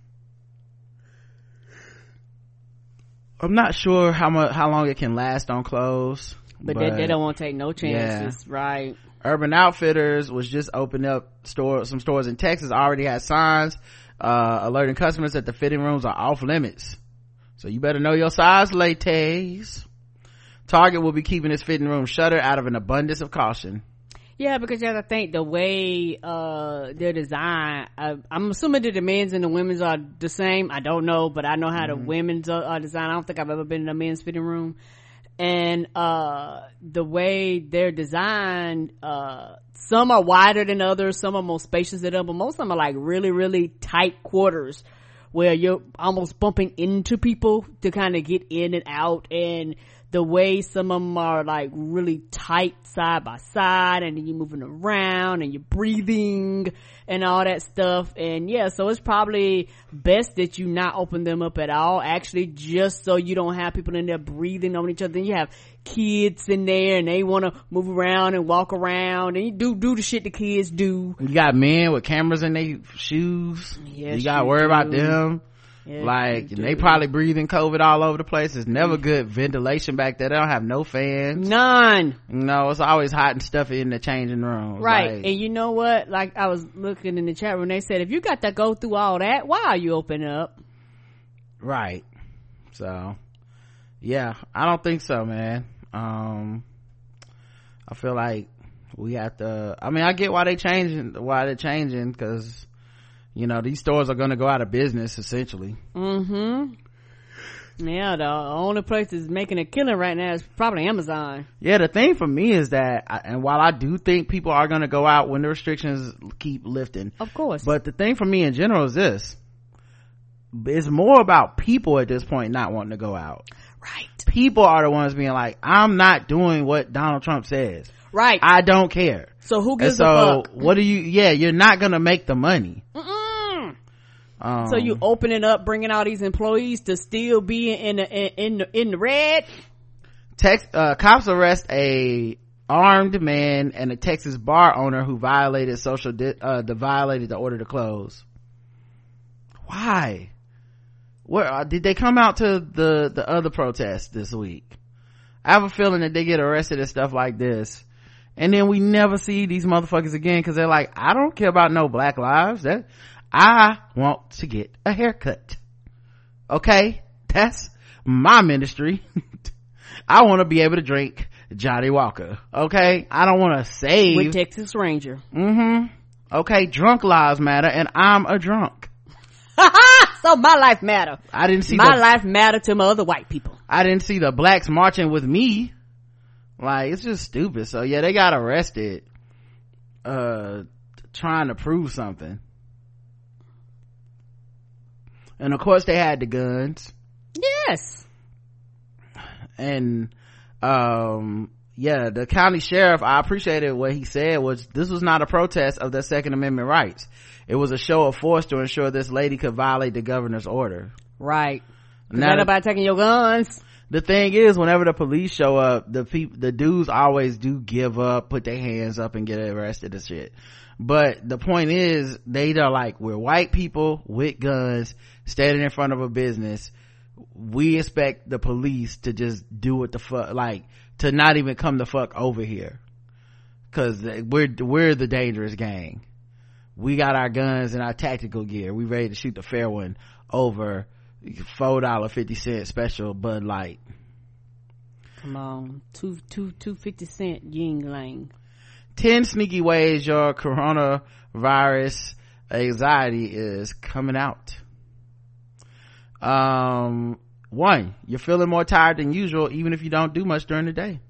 I'm not sure how long it can last on clothes, but they don't want to take no chances. Yeah. Right. Urban Outfitters was just opened up some stores in Texas, already had signs alerting customers that the fitting rooms are off limits, so you better know your size, ladies. Target will be keeping its fitting room shuttered out of an abundance of caution. Yeah, because you have to think the way they're designed. I'm assuming that the men's and the women's are the same. I don't know, but I know how the women's are designed. I don't think I've ever been in a men's fitting room. And the way they're designed, some are wider than others, some are more spacious than others, but most of them are like really, really tight quarters where you're almost bumping into people to kind of get in and out. And the way some of them are like really tight side by side, and then you're moving around and you're breathing and all that stuff. And yeah, so it's probably best that you not open them up at all, actually, just so you don't have people in there breathing on each other. Then you have kids in there and they want to move around and walk around, and you do the shit the kids do. You got men with cameras in their shoes. Yes, you gotta worry about them. Yeah, like they probably breathing COVID all over the place. There's never good ventilation back there. They don't have no fans, none. It's always hot and stuffy in the changing rooms, right? Like, and you know what, like I was looking in the chat room, they said if you got to go through all that, why are you open up? Right. So yeah, I don't think so, man. I feel like we have to, I get why they're changing, because these stores are going to go out of business essentially. Yeah, the only place that's making a killing right now is probably Amazon. Yeah, the thing for me is that, and while I do think people are going to go out when the restrictions keep lifting, of course, but the thing for me in general is this: it's more about people at this point not wanting to go out. Right. People are the ones being like, I'm not doing what Donald Trump says. Right. I don't care. So who gives a fuck? What do you? Yeah, you're not going to make the money. So you open it up, bringing all these employees to still be in the red. Cops arrest a armed man and a Texas bar owner who violated violated the order to close. Why? Where did they come out to the other protests this week? I have a feeling that they get arrested and stuff like this, and then we never see these motherfuckers again because they're like, I don't care about no black lives. That I want to get a haircut. Okay, that's my ministry. I want to be able to drink Johnny Walker. Okay, I don't want to save with Texas Ranger. Okay, drunk lives matter, and I'm a drunk. So my life matter. I didn't see my life matter to my other white people. I didn't see the blacks marching with me. Like, it's just stupid. So yeah, they got arrested trying to prove something. And of course they had the guns. Yes. And yeah, the county sheriff, I appreciated what he said, was this was not a protest of their Second Amendment rights. It was a show of force to ensure this lady could violate the governor's order. Right. Not nobody taking your guns. The thing is, whenever the police show up, the dudes always do give up, put their hands up and get arrested and shit. But the point is, they are like, we're white people with guns standing in front of a business. We expect the police to just do what the fuck, like, to not even come the fuck over here. Cause we're the dangerous gang. We got our guns and our tactical gear. We ready to shoot the fair one over $4.50 special Bud Light. Come on, 250 cent Ying Lang. 10 sneaky ways your coronavirus anxiety is coming out. 1, you're feeling more tired than usual even if you don't do much during the day.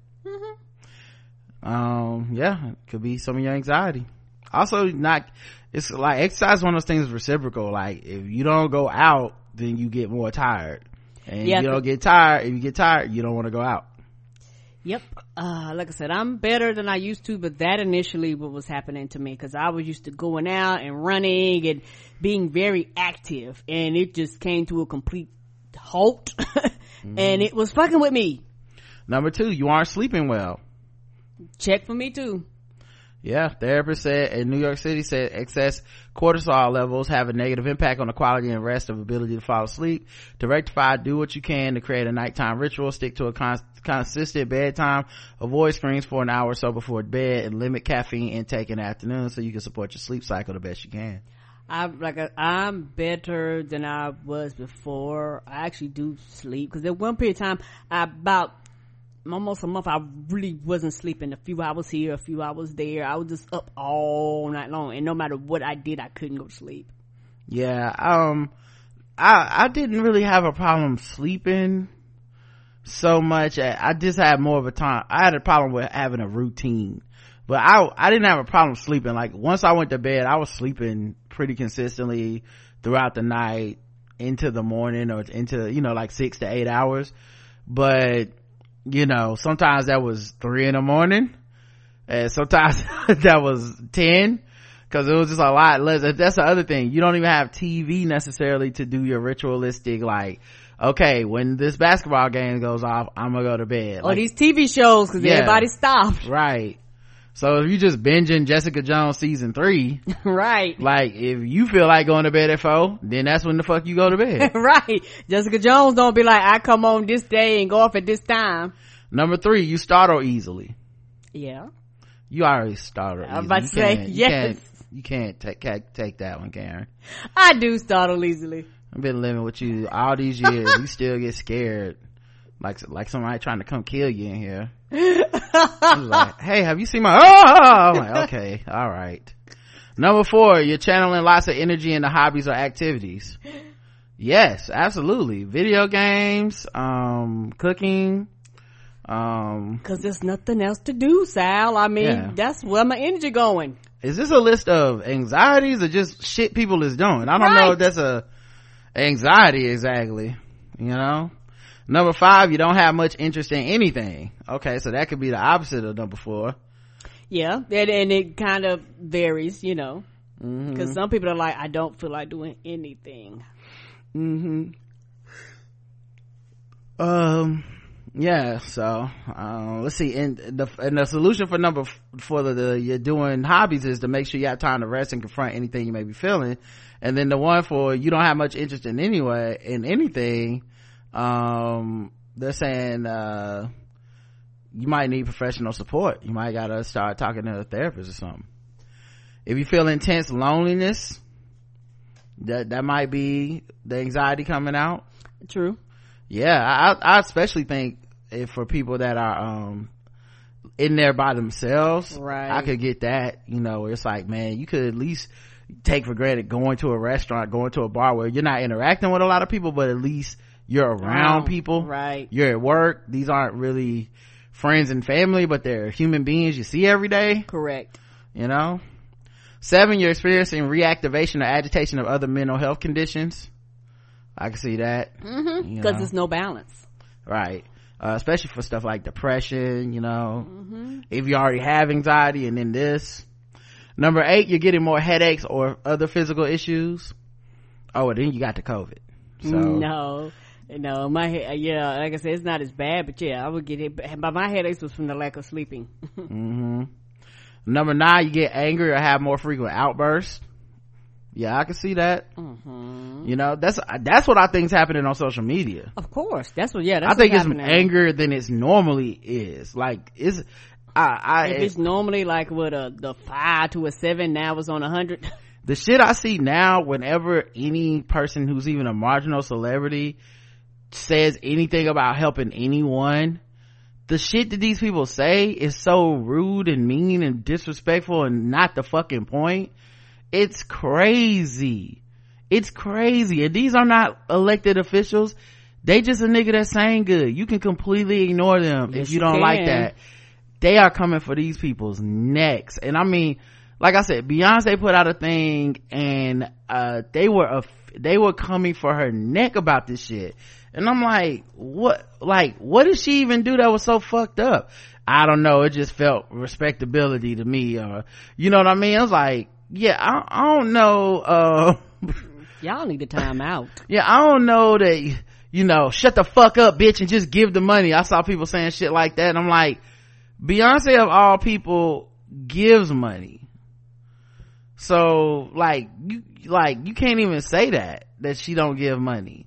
Yeah, it could be some of your anxiety. Also, it's like exercise is one of those things reciprocal. Like, if you don't go out, then you get more tired, and you don't get tired. If you get tired, you don't want to go out. Yep. Like I said, I'm better than I used to, but that initially what was happening to me, because I was used to going out and running and being very active, and it just came to a complete halt. And it was fucking with me. Number 2, you aren't sleeping well. Check for me too. Yeah, therapist said in New York City said excess cortisol levels have a negative impact on the quality and rest of ability to fall asleep. To rectify, do what you can to create a nighttime ritual. Stick to a consistent bedtime. Avoid screens for an hour or so before bed, and limit caffeine intake in the afternoon so you can support your sleep cycle the best you can. I'm better than I was before. I actually do sleep, because at one period of time, about almost a month, I really wasn't sleeping. A few hours here, a few hours there. I was just up all night long, and no matter what I did, I couldn't go to sleep. Yeah, I didn't really have a problem sleeping so much. I just had more of a time. I had a problem with having a routine, but I didn't have a problem sleeping. Like, once I went to bed, I was sleeping pretty consistently throughout the night into the morning, or into, like 6 to 8 hours. But sometimes that was 3 a.m, and sometimes that was 10, because it was just a lot less. That's the other thing, you don't even have TV necessarily to do your ritualistic, like, okay, when this basketball game goes off, I'm gonna go to bed. Or these TV shows, because everybody stopped. Right. So if you just binging Jessica Jones season 3, right, like, if you feel like going to bed at 4, then that's when the fuck you go to bed. Right. Jessica Jones don't be like, I come on this day and go off at this time. Number 3, you startle easily. Yeah, you already startle easily. I'm about to say, yes. You can't take that one, Karen. I do startle easily. I've been living with you all these years. You still get scared, like somebody trying to come kill you in here. Like, hey, have you seen my I'm like, okay, all right. Number 4, you're channeling lots of energy into hobbies or activities. Yes, absolutely. Video games, cooking, cause there's nothing else to do, Sal. I mean, that's where my energy going. Is this a list of anxieties or just shit people is doing? I don't know if that's a anxiety exactly, you know. Number 5, you don't have much interest in anything. Okay, so that could be the opposite of number 4. Yeah, and it kind of varies, you know, because some people are like, I don't feel like doing anything. Yeah, so let's see, and the solution for you're doing hobbies is to make sure you have time to rest and confront anything you may be feeling. And then the one for you don't have much interest in anything, they're saying you might need professional support. You might gotta start talking to a therapist or something. If you feel intense loneliness, that might be the anxiety coming out. True. Yeah, I especially think for people that are in there by themselves, right, I could get that, you know, it's like, man, you could at least take for granted going to a restaurant, going to a bar where you're not interacting with a lot of people, but at least you're around people, right? You're at work. These aren't really friends and family, but they're human beings you see every day. Correct. You know. 7, you're experiencing reactivation or agitation of other mental health conditions. I can see that, because there's no balance, right? Especially for stuff like depression, you know. If you already have anxiety and then this. Number 8, you're getting more headaches or other physical issues. Oh, and then you got the COVID. So no, my head, yeah, like I said, it's not as bad, but yeah, I would get it, but my headaches was from the lack of sleeping. Number 9, you get angry or have more frequent outbursts. Yeah, I can see that. You know, that's what I think is happening on social media. Of course, that's what I think it's angrier than it's normally is. Like, if it's normally like with the 5 to a 7, now it's on 100. The shit I see now, whenever any person who's even a marginal celebrity says anything about helping anyone, the shit that these people say is so rude and mean and disrespectful and not the fucking point. It's crazy. And these are not elected officials. They just a nigga that's saying good. You can completely ignore them if you don't like that. They are coming for these people's necks. And I mean, like I said, Beyonce put out a thing and they were coming for her neck about this shit. And I'm like, what did she even do that was so fucked up? I don't know. It just felt respectability to me, or you know what I mean? I was like, yeah, I don't know, y'all need a time out. Yeah, I don't know that, you know, shut the fuck up, bitch, and just give the money. I saw people saying shit like that, and I'm like, Beyonce of all people gives money. So you can't even say that she don't give money.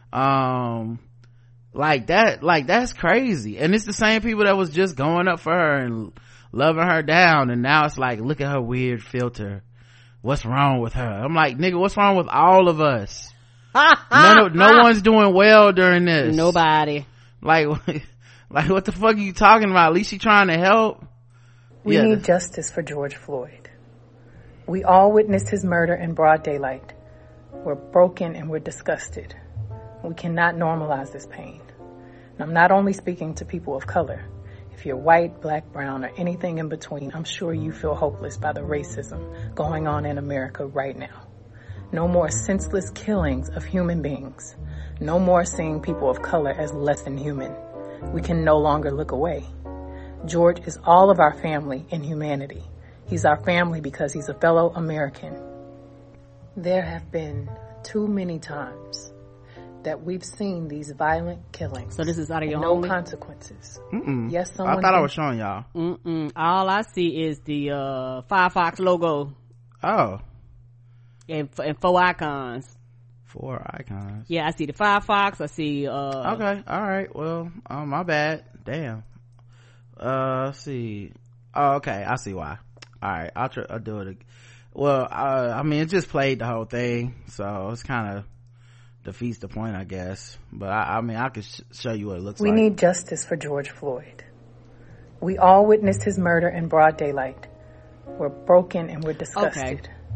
That's crazy. And it's the same people that was just going up for her and loving her down, and now it's like, look at her weird filter. What's wrong with her? I'm like, nigga, what's wrong with all of us? No one's doing well during this. Nobody. Like what the fuck are you talking about? At least she trying to help. We need justice for George Floyd. We all witnessed his murder in broad daylight. We're broken and we're disgusted. We cannot normalize this pain. And I'm not only speaking to people of color. If you're white, black, brown, or anything in between, I'm sure you feel hopeless by the racism going on in America right now. No more senseless killings of human beings. No more seeing people of color as less than human. We can no longer look away. George is all of our family in humanity. He's our family because he's a fellow American. There have been too many times that we've seen these violent killings. So this is out of your no homie? Consequences. Yes, I thought I was showing y'all. All I see is the Firefox logo. Oh. And 4 icons. 4 icons. Yeah, I see the Firefox. I see okay, all right. Well, my bad. Damn. Let's see. Oh, okay, I see why. All right, I'll do it. Well, I mean, it just played the whole thing, so it's kind of defeats the point, I guess. But I mean, I could show you what it looks like. We need justice for George Floyd. We all witnessed his murder in broad daylight. We're broken and we're disgusted. Okay.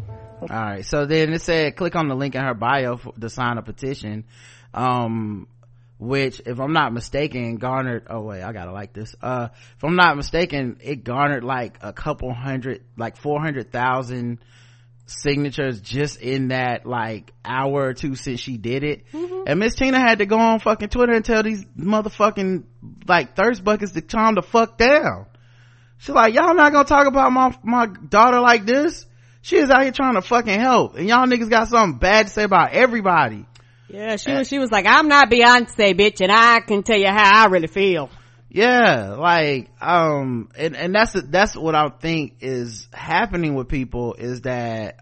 All right. So then it said, click on the link in her bio to sign a petition. Which, if I'm not mistaken, garnered, oh wait, I gotta like this. If I'm not mistaken, it garnered like a couple hundred, like 400,000 signatures just in that like hour or two since she did it. And Miss Tina had to go on fucking Twitter and tell these motherfucking like thirst buckets to calm the fuck down. She's like, y'all not gonna talk about my daughter like this? She is out here trying to fucking help, and y'all niggas got something bad to say about everybody. Yeah, she was like, I'm not Beyonce, bitch, and I can tell you how I really feel. Yeah, like, and that's what I think is happening with people, is that,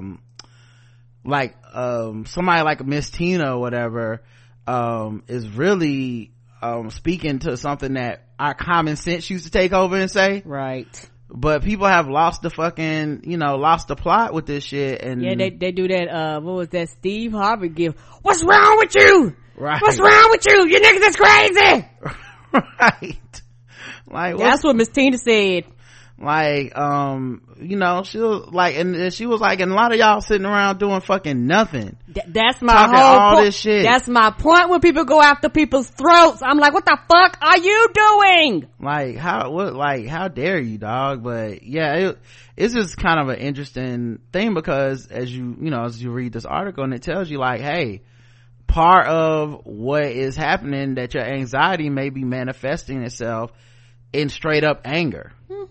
somebody like Miss Tina or whatever, is really, speaking to something that our common sense used to take over and say. Right. But people have lost the fucking, lost the plot with this shit. And yeah, they do that, what was that Steve Harvey give? What's wrong with you? Right. What's wrong with you? You niggas is crazy. Right. Like, that's what Miss Tina said. Like, she was like, and she was like, and a lot of y'all sitting around doing fucking nothing. That's my whole point. This shit. That's my point when people go after people's throats. I'm like, what the fuck are you doing? Like, how dare you, dog? But yeah, it's just kind of an interesting thing, because as you read this article, and it tells you like, hey, part of what is happening, that your anxiety may be manifesting itself in straight up anger.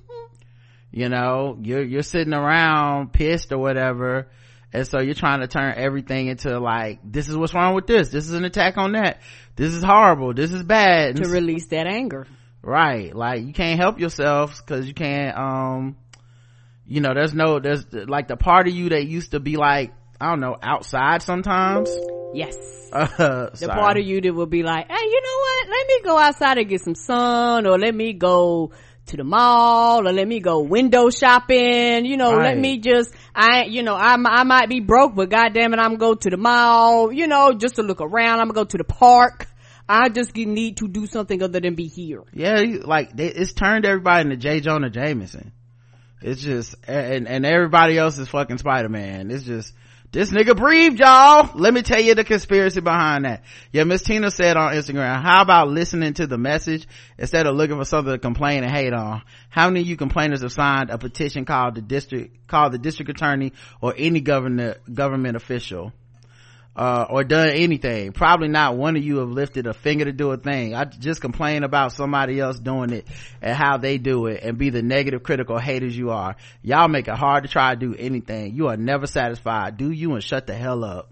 You're sitting around pissed or whatever, and so you're trying to turn everything into like, this is what's wrong with this is an attack on that, this is horrible, this is bad, to release that anger. Right. Like, you can't help yourself, because you can't there's like the part of you that used to be like, I don't know, outside sometimes. Yes. The part of you that would be like, hey, you know what, let me go outside and get some sun, or let me go to the mall, or let me go window shopping, right. Let me just, I might be broke, but goddamn it, I'm gonna go to the mall, just to look around. I'm gonna go to the park. I just need to do something other than be here. Yeah, like, it's turned everybody into J. Jonah Jameson. It's just, and everybody else is fucking Spider-Man. It's just, this nigga breathed, y'all. Let me tell you the conspiracy behind that. Yeah, Miss Tina said on Instagram, how about listening to the message instead of looking for something to complain and hate on? How many of you complainers have signed a petition called the district attorney or any government official? Or done anything? Probably not one of you have lifted a finger to do a thing. I just complain about somebody else doing it and how they do it, and be the negative, critical haters you are. Y'all make it hard to try to do anything. You are never satisfied. Do you, and shut the hell up.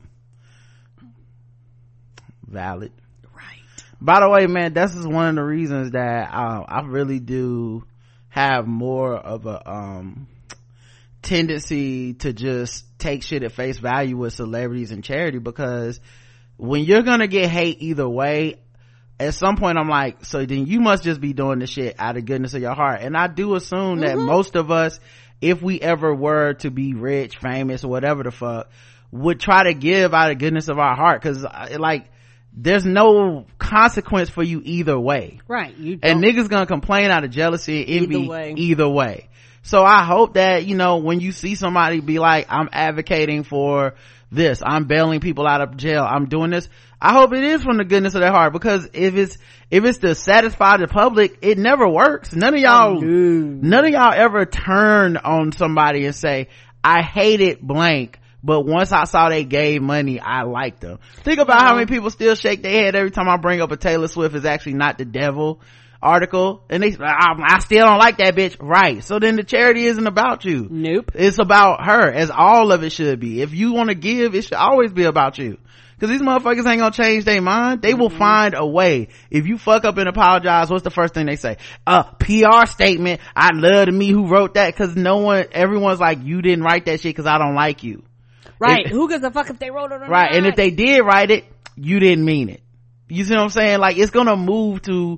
Valid. Right. By the way, man, this is one of the reasons that I really do have more of a tendency to just take shit at face value with celebrities and charity, because when you're gonna get hate either way, at some point I'm like, so then you must just be doing this shit out of goodness of your heart. And I do assume that most of us, if we ever were to be rich, famous, or whatever the fuck, would try to give out of goodness of our heart, because like, there's no consequence for you either way. Right. And niggas gonna complain out of jealousy and envy either way. So I hope that, when you see somebody be like, I'm advocating for this, I'm bailing people out of jail, I'm doing this, I hope it is from the goodness of their heart, because if it's to satisfy the public, it never works. None of y'all ever turn on somebody and say, I hated blank, but once I saw they gave money, I liked them. Think about how many people still shake their head every time I bring up a Taylor Swift is actually not the devil article, and I still don't like that bitch. Right. So then the charity isn't about you. Nope. It's about her, as all of it should be. If you want to give, it should always be about you, because these motherfuckers ain't gonna change their mind. They will find a way. If you fuck up and apologize, what's the first thing they say? PR statement, I'd love to meet who wrote that, because everyone's like, you didn't write that shit because I don't like you. Right. Who gives a fuck if they wrote it or not? Right. And if they did write it, you didn't mean it. You see what I'm saying? Like, it's gonna move to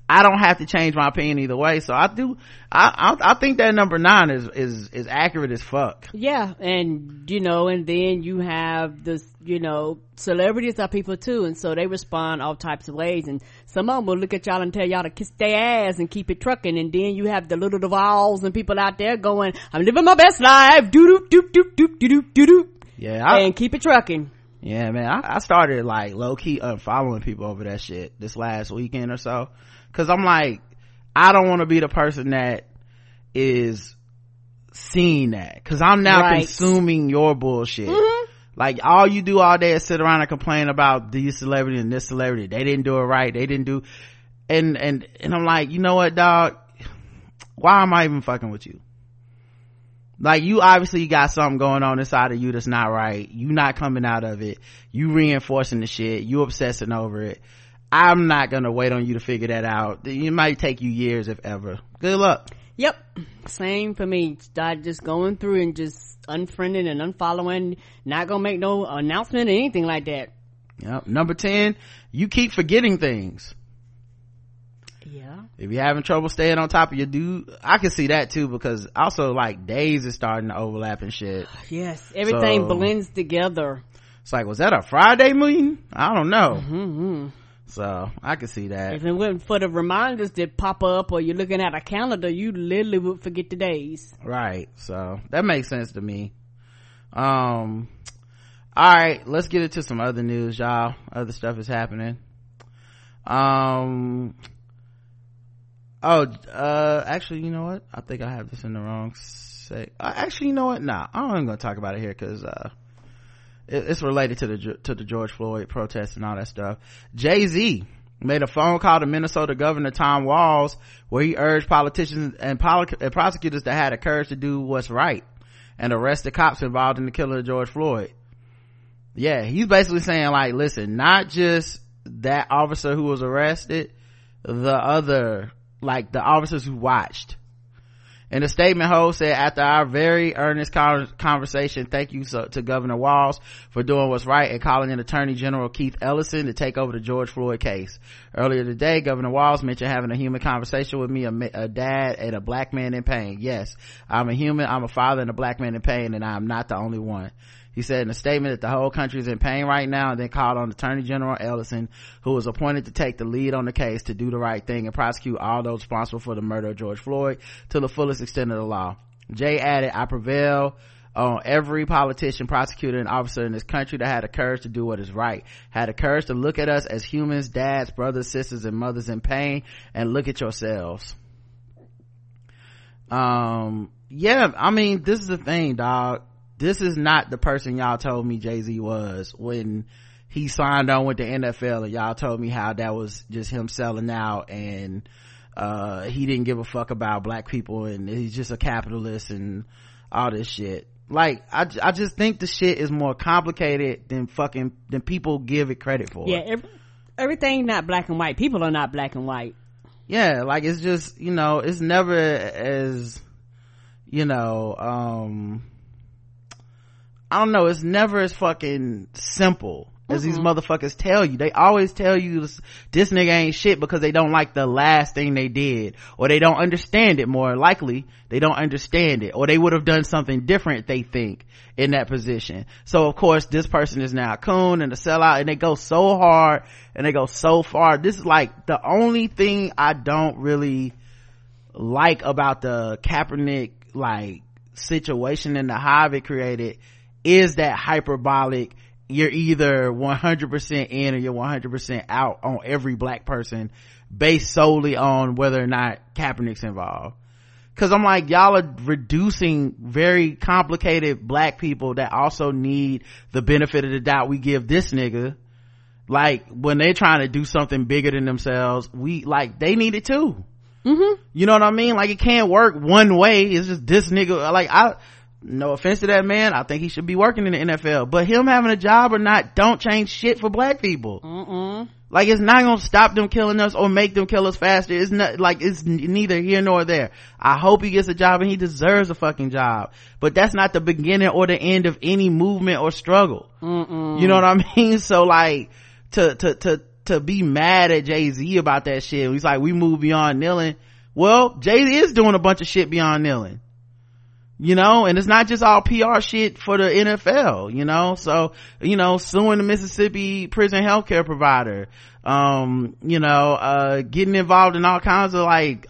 I don't have to change my opinion either way. So I think that number 9 is accurate as fuck. Yeah, and and then you have this, celebrities are people too, and so they respond all types of ways, and some of them will look at y'all and tell y'all to kiss their ass and keep it trucking, and then you have the little Duvals and people out there going, I'm living my best life, doo doo doo doo doo doo doo doo, and keep it trucking. Yeah, man, I started like low-key unfollowing people over that shit this last weekend or so, because I'm like, I don't want to be the person that is seeing that, because I'm now consuming your bullshit. Like, all you do all day is sit around and complain about these celebrity and this celebrity, they didn't do it right, they didn't do, and I'm like, you know what, dog, why am I even fucking with you? Like, you obviously got something going on inside of you that's not right. You not coming out of it. You reinforcing the shit. You obsessing over it. I'm not gonna wait on you to figure that out. It might take you years, if ever. Good luck. Yep. Same for me. Start just going through and just unfriending and unfollowing. Not gonna make no announcement or anything like that. Yep. Number 10, you keep forgetting things. Yeah. If you're having trouble staying on top of your dude, I can see that too, because also like days is starting to overlap and shit. Yes, everything blends together. It's like, was that a Friday meeting? I don't know. So I can see that. If it wasn't for the reminders that pop up, or you're looking at a calendar, you literally would forget the days. Right. So that makes sense to me. All right, let's get into some other news, y'all. Other stuff is happening. Actually, you know what, I think I have this in the wrong actually, you know what, nah, I'm not even gonna talk about it here, because it's related to the George Floyd protests and all that stuff. Jay-Z made a phone call to Minnesota Governor Tom Walz, where he urged politicians and prosecutors to have the courage to do what's right and arrest the cops involved in the killing of George Floyd. Yeah, he's basically saying, like, listen, not just that officer who was arrested, the other, like, the officers who watched. In a statement, Ho said, after our very earnest conversation, thank you to Governor Walz for doing what's right and calling in Attorney General Keith Ellison to take over the George Floyd case. Earlier today, Governor Walz mentioned having a human conversation with me, a dad and a black man in pain. Yes, I'm a human, I'm a father and a black man in pain, and I'm not the only one. He said in a statement that the whole country is in pain right now, and then called on Attorney General Ellison, who was appointed to take the lead on the case, to do the right thing and prosecute all those responsible for the murder of George Floyd to the fullest extent of the law. Jay added, I prevail on every politician, prosecutor, and officer in this country that had the courage to do what is right, had the courage to look at us as humans, dads, brothers, sisters, and mothers in pain, and look at yourselves. Yeah, I mean, this is the thing, dog. This is not the person y'all told me Jay-Z was when he signed on with the NFL, and y'all told me how that was just him selling out, and he didn't give a fuck about black people, and he's just a capitalist and all this shit. Like, I just think the shit is more complicated than people give it credit for. Yeah, everything not black and white. People are not black and white. Yeah, like, it's just, it's never as, I don't know, it's never as fucking simple as these motherfuckers tell you. They always tell you this nigga ain't shit because they don't like the last thing they did, or they don't understand it. More likely they don't understand it, or they would have done something different, they think, in that position. So of course this person is now a coon and a sellout, and they go so hard and they go so far. This is like the only thing I don't really like about the Kaepernick like situation and the hive it created is that hyperbolic, you're either 100% in or you're 100% out on every black person based solely on whether or not Kaepernick's involved. Cause I'm like, y'all are reducing very complicated black people that also need the benefit of the doubt we give this nigga. Like, when they're trying to do something bigger than themselves, they need it too. You know what I mean? Like, it can't work one way. It's just this nigga, like, no offense to that man, I think he should be working in the NFL, but him having a job or not don't change shit for black people. Like, it's not gonna stop them killing us or make them kill us faster. It's not, like, it's neither here nor there. I hope he gets a job, and he deserves a fucking job, but that's not the beginning or the end of any movement or struggle. You know what I mean? So like, to to be mad at Jay-Z about that shit. He's like, we move beyond kneeling. Well, Jay-Z is doing a bunch of shit beyond kneeling, you know, and it's not just all PR shit for the NFL, you know. So, you know, suing the Mississippi prison healthcare provider, you know, getting involved in all kinds of like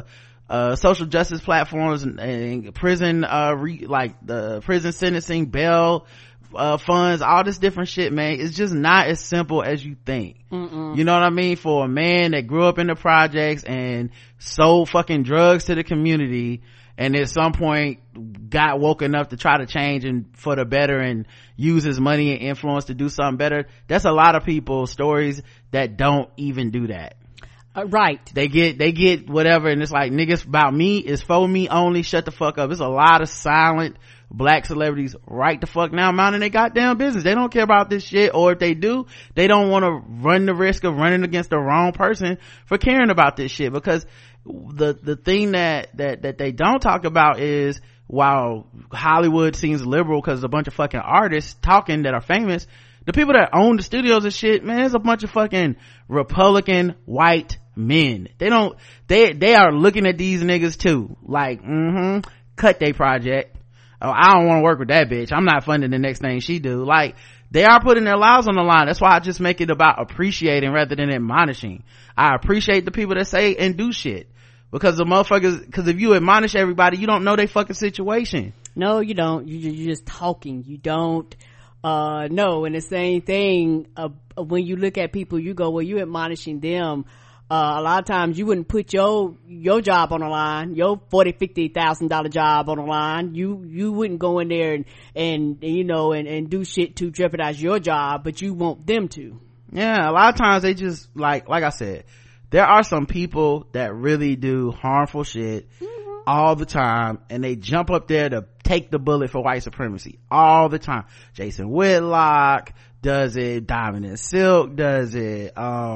social justice platforms and prison like the prison sentencing bail funds, all this different shit, man. It's just not as simple as you think. You know what I mean? For a man that grew up in the projects and sold fucking drugs to the community, and at some point got woke enough to try to change and for the better and use his money and influence to do something better. That's a lot of people's stories that don't even do that. Right. They get whatever, and it's like, niggas about me is for me only, shut the fuck up. There's a lot of silent black celebrities right the fuck now minding their goddamn business. They don't care about this shit, or if they do, they don't want to run the risk of running against the wrong person for caring about this shit. Because the thing that they don't talk about is, while Hollywood seems liberal because a bunch of fucking artists talking that are famous, the people that own the studios and shit, man, there's a bunch of fucking Republican white men. They are looking at these niggas too, like, cut they project. Oh, I don't want to work with that bitch. I'm not funding the next thing she do. Like, they are putting their lives on the line. That's why I just make it about appreciating rather than admonishing. I appreciate the people that say and do shit, because the motherfuckers, because if you admonish everybody, you don't know their fucking situation. No, you don't. You're just talking. You don't know. And the same thing, when you look at people, you go, well, you admonishing them. A lot of times you wouldn't put your job on the line, your $40,000-$50,000 job on the line. You wouldn't go in there and you know, and do shit to jeopardize your job, but you want them to. Yeah, a lot of times they just, like I said, there are some people that really do harmful shit all the time, and they jump up there to take the bullet for white supremacy all the time. Jason Whitlock does it, Diamond and Silk does it,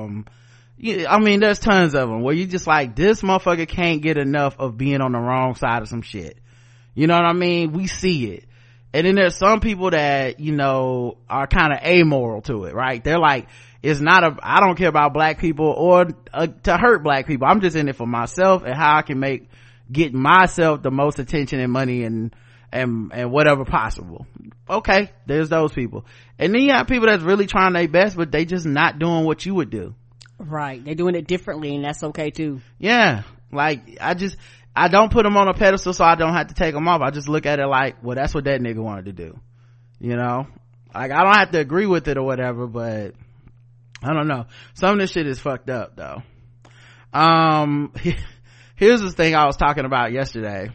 I mean, there's tons of them where you just like, this motherfucker can't get enough of being on the wrong side of some shit. You know what I mean? We see it. And then there's some people that, you know, are kind of amoral to it, right? They're like, it's not I don't care about black people or to hurt black people. I'm just in it for myself and how I can get myself the most attention and money and whatever possible. Okay, there's those people. And then you have people that's really trying their best, but they just not doing what you would do. Right. They're doing it differently, and that's okay too. Yeah. Like, I don't put them on a pedestal so I don't have to take them off. I just look at it like, well, that's what that nigga wanted to do. You know? Like, I don't have to agree with it or whatever, but I don't know. Some of this shit is fucked up though. Here's the thing I was talking about yesterday.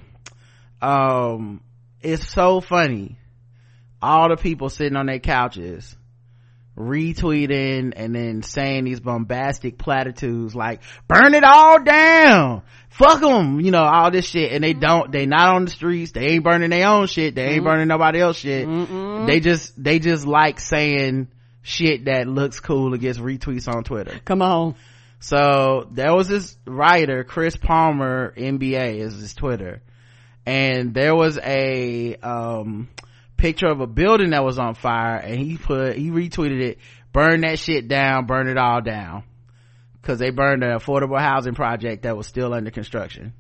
It's so funny. All the people sitting on their couches retweeting and then saying these bombastic platitudes like, burn it all down, fuck them, you know, all this shit. And they not on the streets, they ain't burning their own shit, they ain't burning nobody else shit. They just like saying shit that looks cool and gets retweets on Twitter. Come on. So there was this writer, Chris Palmer, NBA is his Twitter, and there was a picture of a building that was on fire, and he retweeted it, burn that shit down, burn it all down, because they burned an affordable housing project that was still under construction.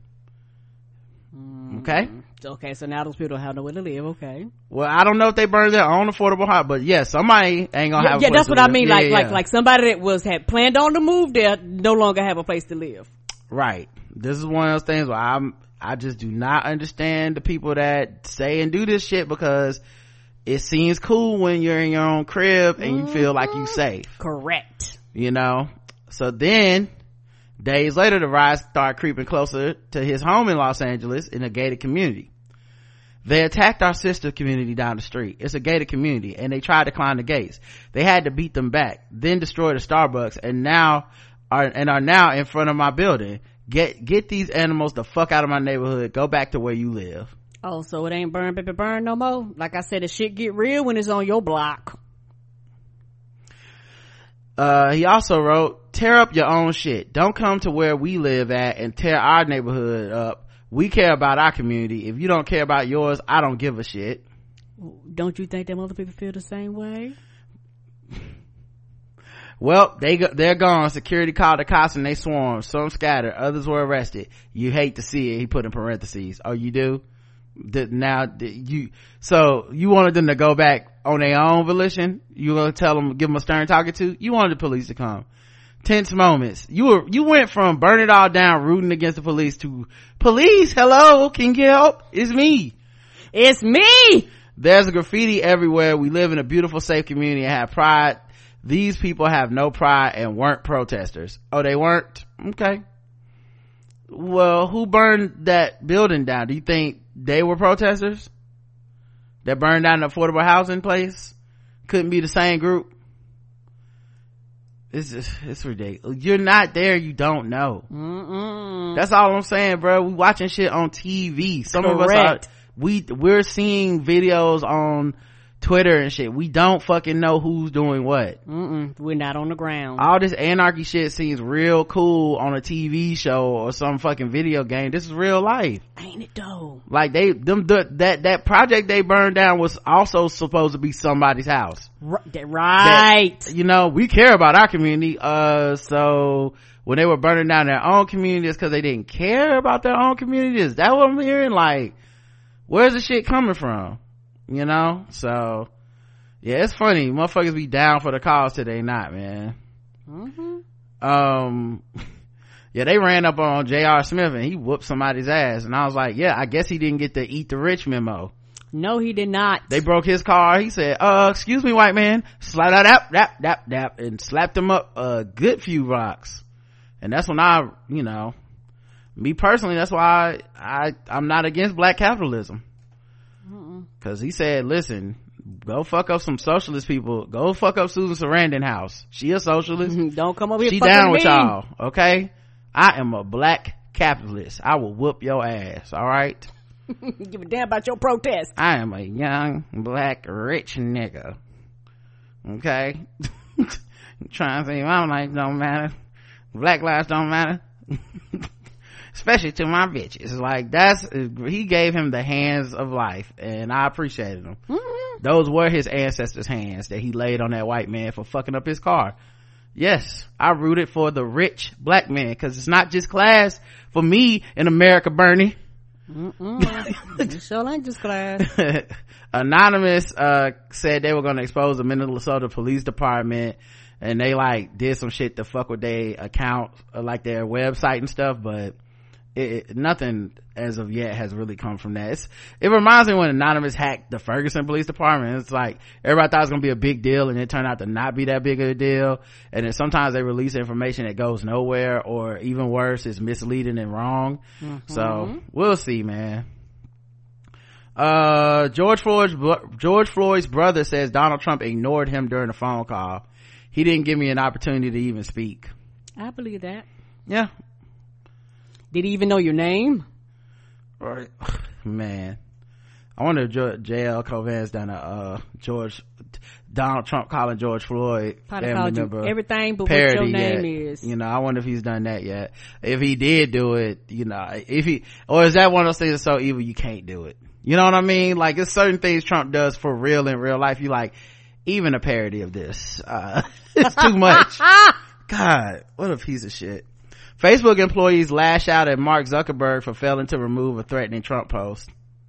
Okay, so now those people don't have nowhere to live. Okay, well, I don't know if they burned their own affordable house, but yeah, somebody ain't gonna have a place that's what to I live. mean. Like somebody that had planned on to move there no longer have a place to live. Right. This is one of those things where I just do not understand the people that say and do this shit, because it seems cool when you're in your own crib and you feel like you safe. Correct. You know? So then, days later, the riots start creeping closer to his home in Los Angeles in a gated community. They attacked our sister community down the street. It's a gated community, and they tried to climb the gates. They had to beat them back, then destroy the Starbucks, and are now in front of my building. Get these animals the fuck out of my neighborhood. Go back to where you live. Oh, so it ain't burn, baby, burn no more? Like I said, the shit get real when it's on your block. He also wrote, tear up your own shit. Don't come to where we live at and tear our neighborhood up. We care about our community. If you don't care about yours, I don't give a shit. Don't you think them other people feel the same way? Well, they're gone. Security called the cops and they swarmed. Some scattered. Others were arrested. You hate to see it. He put in parentheses. Oh, you do? So you wanted them to go back on their own volition? You gonna tell them, give them a stern talking to? You wanted the police to come. Tense moments. You went from burn it all down, rooting against the police, to police, hello, can you help? It's me. There's a graffiti everywhere. We live in a beautiful, safe community and have pride. These people have no pride and weren't protesters. Oh, they weren't? Okay. Well, who burned that building down? Do you think they were protesters that burned down the affordable housing place? Couldn't be the same group. It's ridiculous. You're not there, you don't know. That's all I'm saying, bro. We watching shit on TV. Some of us are, we're seeing videos on Twitter and shit. We don't fucking know who's doing what. We're not on the ground. All this anarchy shit seems real cool on a TV show or some fucking video game. This is real life, ain't it though? Like that project they burned down was also supposed to be somebody's house, right? That, we care about our community, so when they were burning down their own communities because they didn't care about their own communities. Is that what I'm hearing? Like, where's the shit coming from? So yeah, it's funny, motherfuckers be down for the cause till they not, man. Yeah, they ran up on J.R. Smith and he whooped somebody's ass, and I was like, yeah, I guess he didn't get the eat the rich memo. No, he did not. They broke his car. He said, excuse me, white man, slide out, dap, and slapped him up a good few rocks. And that's when me personally, that's why I'm not against black capitalism. Cause he said, listen, go fuck up some socialist people. Go fuck up Susan Sarandon house. She a socialist. Don't come over here. She down with y'all. Okay. I am a black capitalist. I will whoop your ass. All right. Give a damn about your protest. I am a young black rich nigga. Okay. Trying to say my life don't matter. Black lives don't matter. Especially to my bitches. Like, he gave him the hands of life, and I appreciated them. Those were his ancestors' hands that he laid on that white man for fucking up his car. Yes, I rooted for the rich black man, because it's not just class for me in America, Bernie. It sure ain't just class. Anonymous said they were going to expose the Minnesota Police Department, and they did some shit to fuck with their account, their website and stuff, but nothing as of yet has really come from that. It reminds me when Anonymous hacked the Ferguson Police Department. It's like everybody thought it was gonna be a big deal, and it turned out to not be that big of a deal. And then sometimes they release information that goes nowhere, or even worse, is misleading and wrong. So we'll see, man. George Floyd's brother says Donald Trump ignored him during a phone call. He didn't give me an opportunity to even speak. I believe that. Yeah. Did he even know your name? Right. Man, I wonder if JL Covan's done Donald Trump calling George Floyd family member everything but what your name is. I wonder if he's done that yet. If he did do it, or is that one of those things that's so evil you can't do it? You know what I mean? Like, it's certain things Trump does for real in real life. You even a parody of this, it's too much. God, what a piece of shit. Facebook employees lash out at Mark Zuckerberg for failing to remove a threatening Trump post.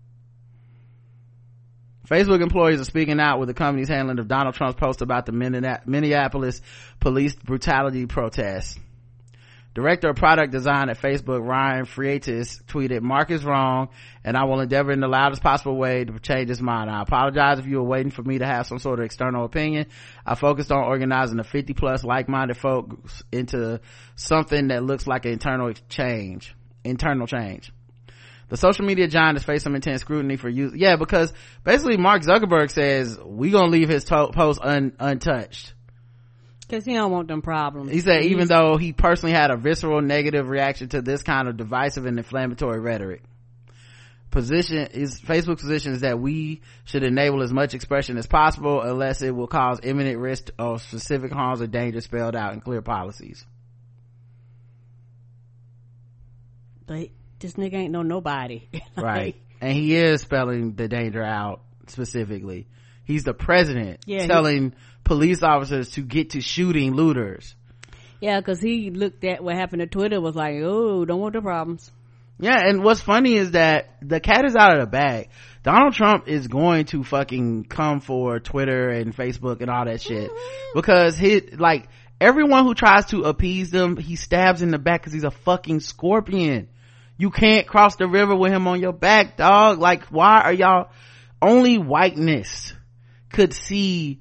Facebook employees are speaking out with the company's handling of Donald Trump's post about the Minneapolis police brutality protests. Director of product design at Facebook, Ryan Freitas, tweeted, "Mark is wrong, and I will endeavor in the loudest possible way to change his mind. I apologize if you were waiting for me to have some sort of external opinion. I focused on organizing the 50 plus like-minded folks into something that looks like an internal change. The social media giant has faced some intense scrutiny for use. Yeah, because basically Mark Zuckerberg says we gonna leave his post untouched. Because he don't want them problems. He said even though he personally had a visceral negative reaction to this kind of divisive and inflammatory rhetoric. Facebook's position is that we should enable as much expression as possible unless it will cause imminent risk of specific harms or danger spelled out in clear policies. But this nigga ain't nobody. Right. And he is spelling the danger out specifically. He's the president telling police officers to get to shooting looters. Yeah, because he looked at what happened to Twitter, was like, oh, don't want the problems. Yeah, and what's funny is that the cat is out of the bag. Donald Trump is going to fucking come for Twitter and Facebook and all that shit, because everyone who tries to appease them, he stabs in the back because he's a fucking scorpion. You can't cross the river with him on your back, dog. Like, why are y'all, only whiteness could see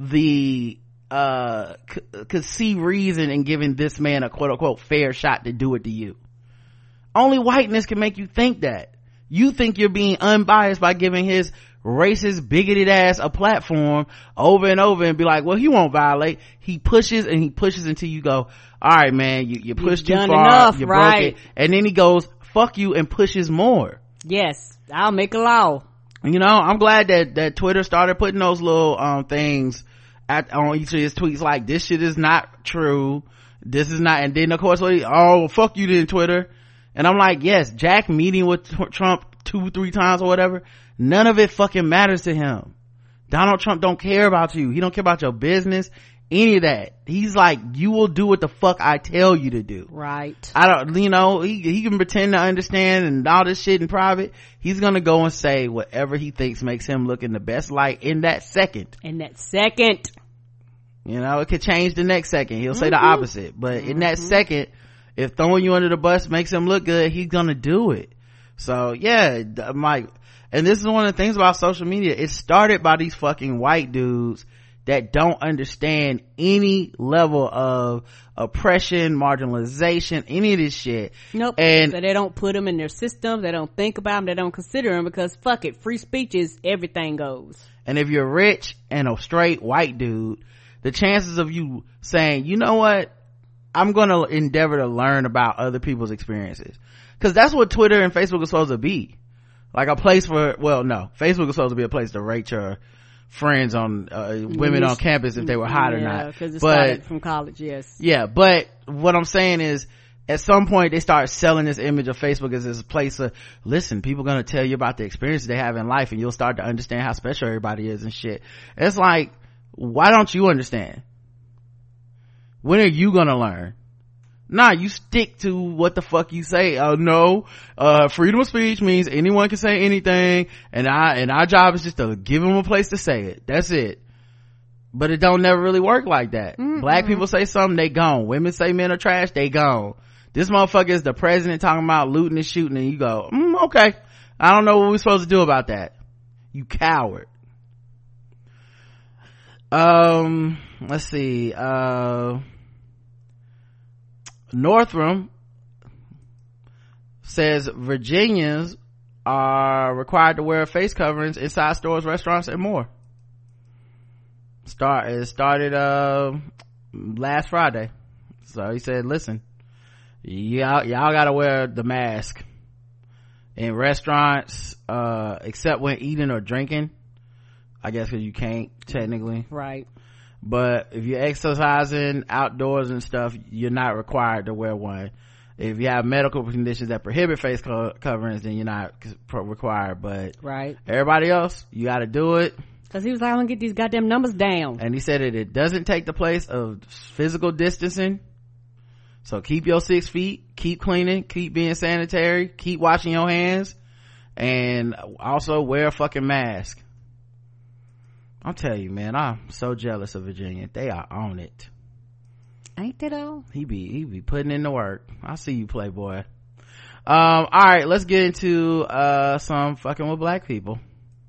could see reason in giving this man a quote unquote fair shot to do it to you. Only whiteness can make you think that. You think you're being unbiased by giving his racist, bigoted ass a platform over and over and be like, well, he won't violate. He pushes and he pushes until you go, all right, man, you pushed too far, enough, you right. broke it. And then he goes, fuck you, and pushes more. Yes, I'll make a law. You know, I'm glad that Twitter started putting those little things on each of his tweets, like, this shit is not true, this is not, and then of course, fuck you then, Twitter. And I'm like, yes, Jack meeting with Trump 2-3 times or whatever, none of it fucking matters to him. Donald Trump don't care about you. He don't care about your business, any of that. He's like, you will do what the fuck I tell you to do. Right. I don't, he can pretend to understand and all this shit in private. He's gonna go and say whatever he thinks makes him look in the best light in that second. You know, it could change the next second. He'll say the opposite. But in that second, if throwing you under the bus makes him look good, he's gonna do it. So yeah, Mike, and this is one of the things about social media. It started by these fucking white dudes that don't understand any level of oppression, marginalization, any of this shit. Nope. And so they don't put them in their systems. They don't think about them. They don't consider them, because fuck it, free speech is everything goes. And if you're rich and a straight white dude, the chances of you saying, you know what, I'm gonna endeavor to learn about other people's experiences, because that's what Twitter and Facebook are supposed to be, like a place for, well, no, Facebook is supposed to be a place to rate your friends on women on campus if they were hot or not, because it started from college. But what I'm saying is, at some point they start selling this image of Facebook as this place of, listen, people gonna tell you about the experiences they have in life, and you'll start to understand how special everybody is and shit. It's like, why don't you understand? When are you gonna learn? Nah, you stick to what the fuck you say. No, freedom of speech means anyone can say anything, and our job is just to give them a place to say it. That's it. But it don't never really work like that. Black people say something, they gone. Women say men are trash, they gone. This motherfucker is the president talking about looting and shooting, and you go, okay, I don't know what we're supposed to do about that, you coward. Let's see, Northam says Virginians are required to wear face coverings inside stores, restaurants, and more. It started last Friday. So he said, listen, y'all gotta wear the mask in restaurants, except when eating or drinking, I guess, because you can't technically, right? But if you're exercising outdoors and stuff, you're not required to wear one. If you have medical conditions that prohibit face coverings, then you're not required. But right, everybody else, you got to do it. Because he was like, I'm gonna get these goddamn numbers down. And he said that it doesn't take the place of physical distancing. So keep your 6 feet, keep cleaning, keep being sanitary, keep washing your hands, and also wear a fucking mask. I'll tell you, man, I'm so jealous of Virginia. They are on it. Ain't they though? He be putting in the work. I see you, Playboy. All right, let's get into some fucking with black people.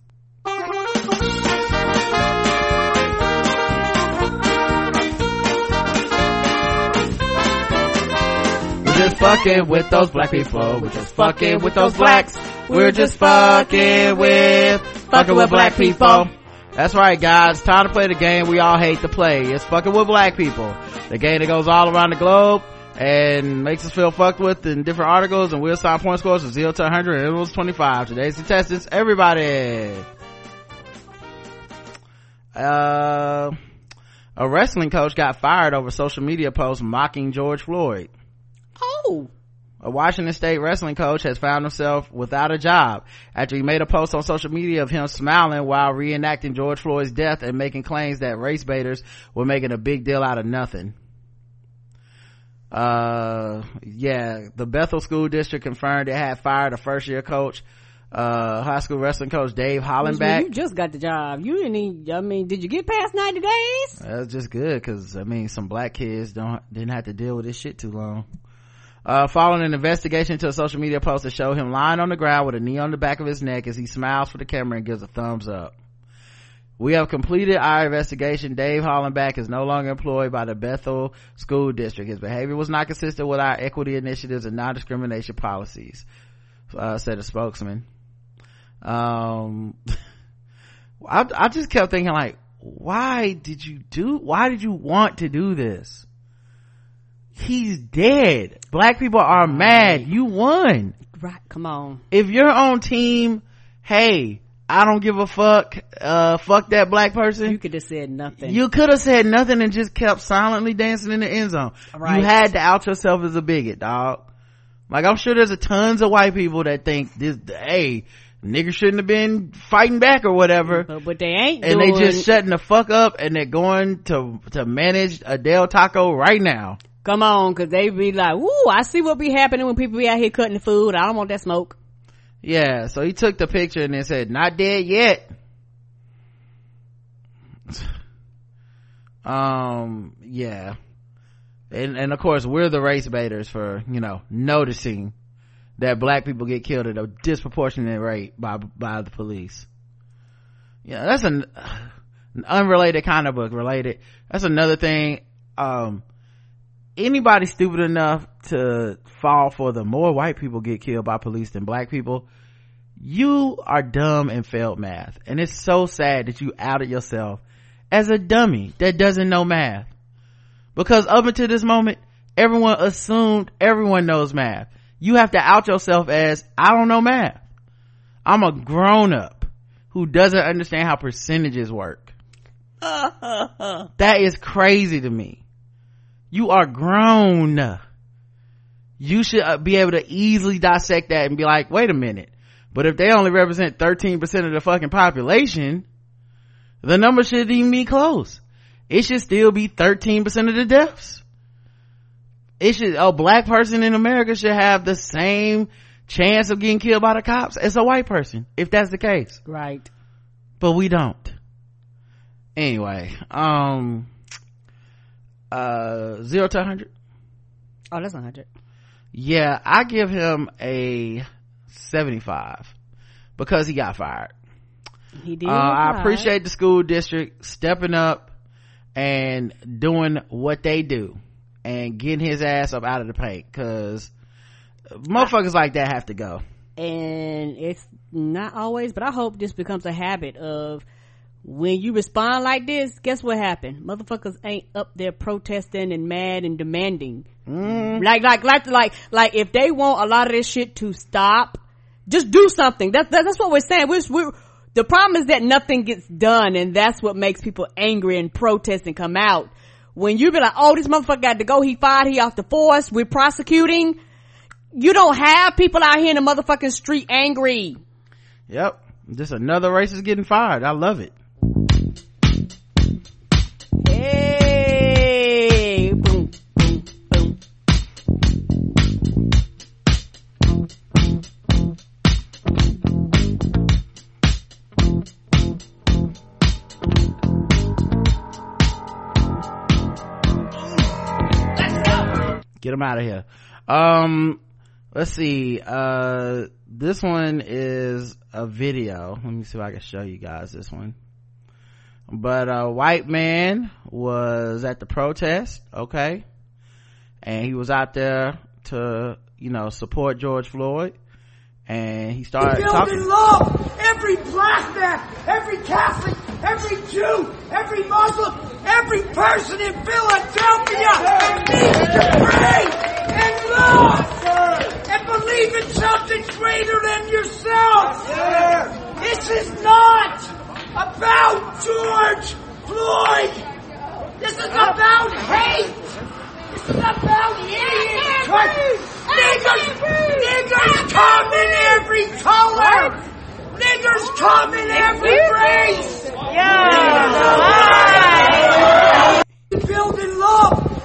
We're just fucking with those black people. We're just fucking with those blacks. We're just fucking with black people. That's right, guys. Time to play the game we all hate to play. It's fucking with black people. The game that goes all around the globe and makes us feel fucked with in different articles, and we'll assign point scores from 0 to 100, and it was 25. Today's contestants, everybody. A wrestling coach got fired over social media posts mocking George Floyd. Oh. A Washington State wrestling coach has found himself without a job after he made a post on social media of him smiling while reenacting George Floyd's death and making claims that race baiters were making a big deal out of nothing. The Bethel School District confirmed it had fired a first-year coach, high school wrestling coach Dave Hollenbach. You just got the job. You didn't even, did you get past 90 days? That's just good, because some black kids didn't have to deal with this shit too long. Following an investigation into a social media post that showed him lying on the ground with a knee on the back of his neck as he smiles for the camera and gives a thumbs up. We have completed our investigation. Dave Hollenbach is no longer employed by the Bethel School District. His behavior was not consistent with our equity initiatives and non-discrimination policies, said a spokesman. I just kept thinking, like, why did you want to do this? He's dead. Black people are mad. You won. Right, come on. If you're on team, hey, I don't give a fuck, fuck that black person. You could have said nothing. You could have said nothing and just kept silently dancing in the end zone. Right. You had to out yourself as a bigot, dog. Like, I'm sure there's tons of white people that think this, hey, niggas shouldn't have been fighting back or whatever. But they ain't and they just shutting the fuck up, and they're going to manage a Del Taco right now. Come on, cause they be like, ooh, I see what be happening when people be out here cutting the food. I don't want that smoke. Yeah, so he took the picture and then said, not dead yet. Yeah. And of course, we're the race baiters for, noticing that black people get killed at a disproportionate rate by the police. Yeah, that's an unrelated kind of book related. That's another thing. Anybody stupid enough to fall for the more white people get killed by police than black people, you are dumb and failed math. And it's so sad that you outed yourself as a dummy that doesn't know math. Because up until this moment, everyone assumed everyone knows math. You have to out yourself as, I don't know math. I'm a grown-up who doesn't understand how percentages work. That is crazy to me. You are grown. You should be able to easily dissect that and be like, wait a minute, but if they only represent 13% of the fucking population, the number shouldn't even be close. It should still be 13% of the deaths. A black person in America should have the same chance of getting killed by the cops as a white person, if that's the case. Right. But we don't. Anyway, 0 to 100. Oh, that's 100. Yeah, I give him a 75 because he got fired. He did. I appreciate the school district stepping up and doing what they do and getting his ass up out of the paint, because motherfuckers like that have to go. And it's not always, but I hope this becomes a habit of, when you respond like this, guess what happened? Motherfuckers ain't up there protesting and mad and demanding. Like if they want a lot of this shit to stop, just do something. That's what we're saying. The problem is that nothing gets done, and that's what makes people angry and protest and come out. When you be like, oh, this motherfucker got to go, he fired, he off the force, we're prosecuting. You don't have people out here in the motherfucking street angry. Yep. Just another racist getting fired. I love it. Hey, boom, boom, boom. Let's go. Get him out of here. Let's see. This one is a video. Let me see if I can show you guys this one. But a white man was at the protest, okay, and he was out there to, support George Floyd, and he started talking. Love every black man, every Catholic, every Jew, every Muslim, every person in Philadelphia needs to pray and love and believe in something greater than yourself. This is not about George Floyd. This is about hate. This is about idiots Niggers come in every color. Niggers come in every race. Yeah. Building love.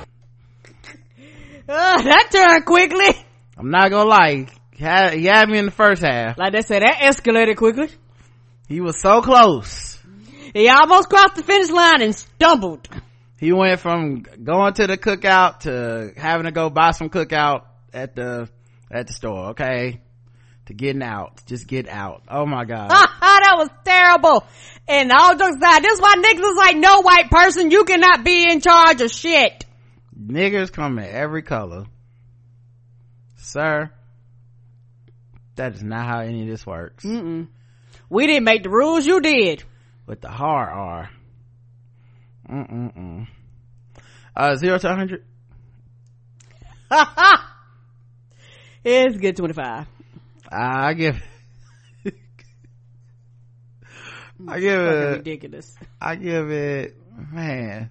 That turned quickly. I'm not gonna lie. He had me in the first half. Like they said, that escalated quickly. He was so close. He almost crossed the finish line and stumbled. He went from going to the cookout to having to go buy some cookout at the store, okay? To getting out. Just get out. Oh my God. That was terrible. And all jokes aside, this is why niggas was like, no white person, you cannot be in charge of shit. Niggers come in every color. Sir, that is not how any of this works. Mm-mm. We didn't make the rules, you did. With the hard R. 0 to 100. It's good 25. I give it ridiculous. I give it, man.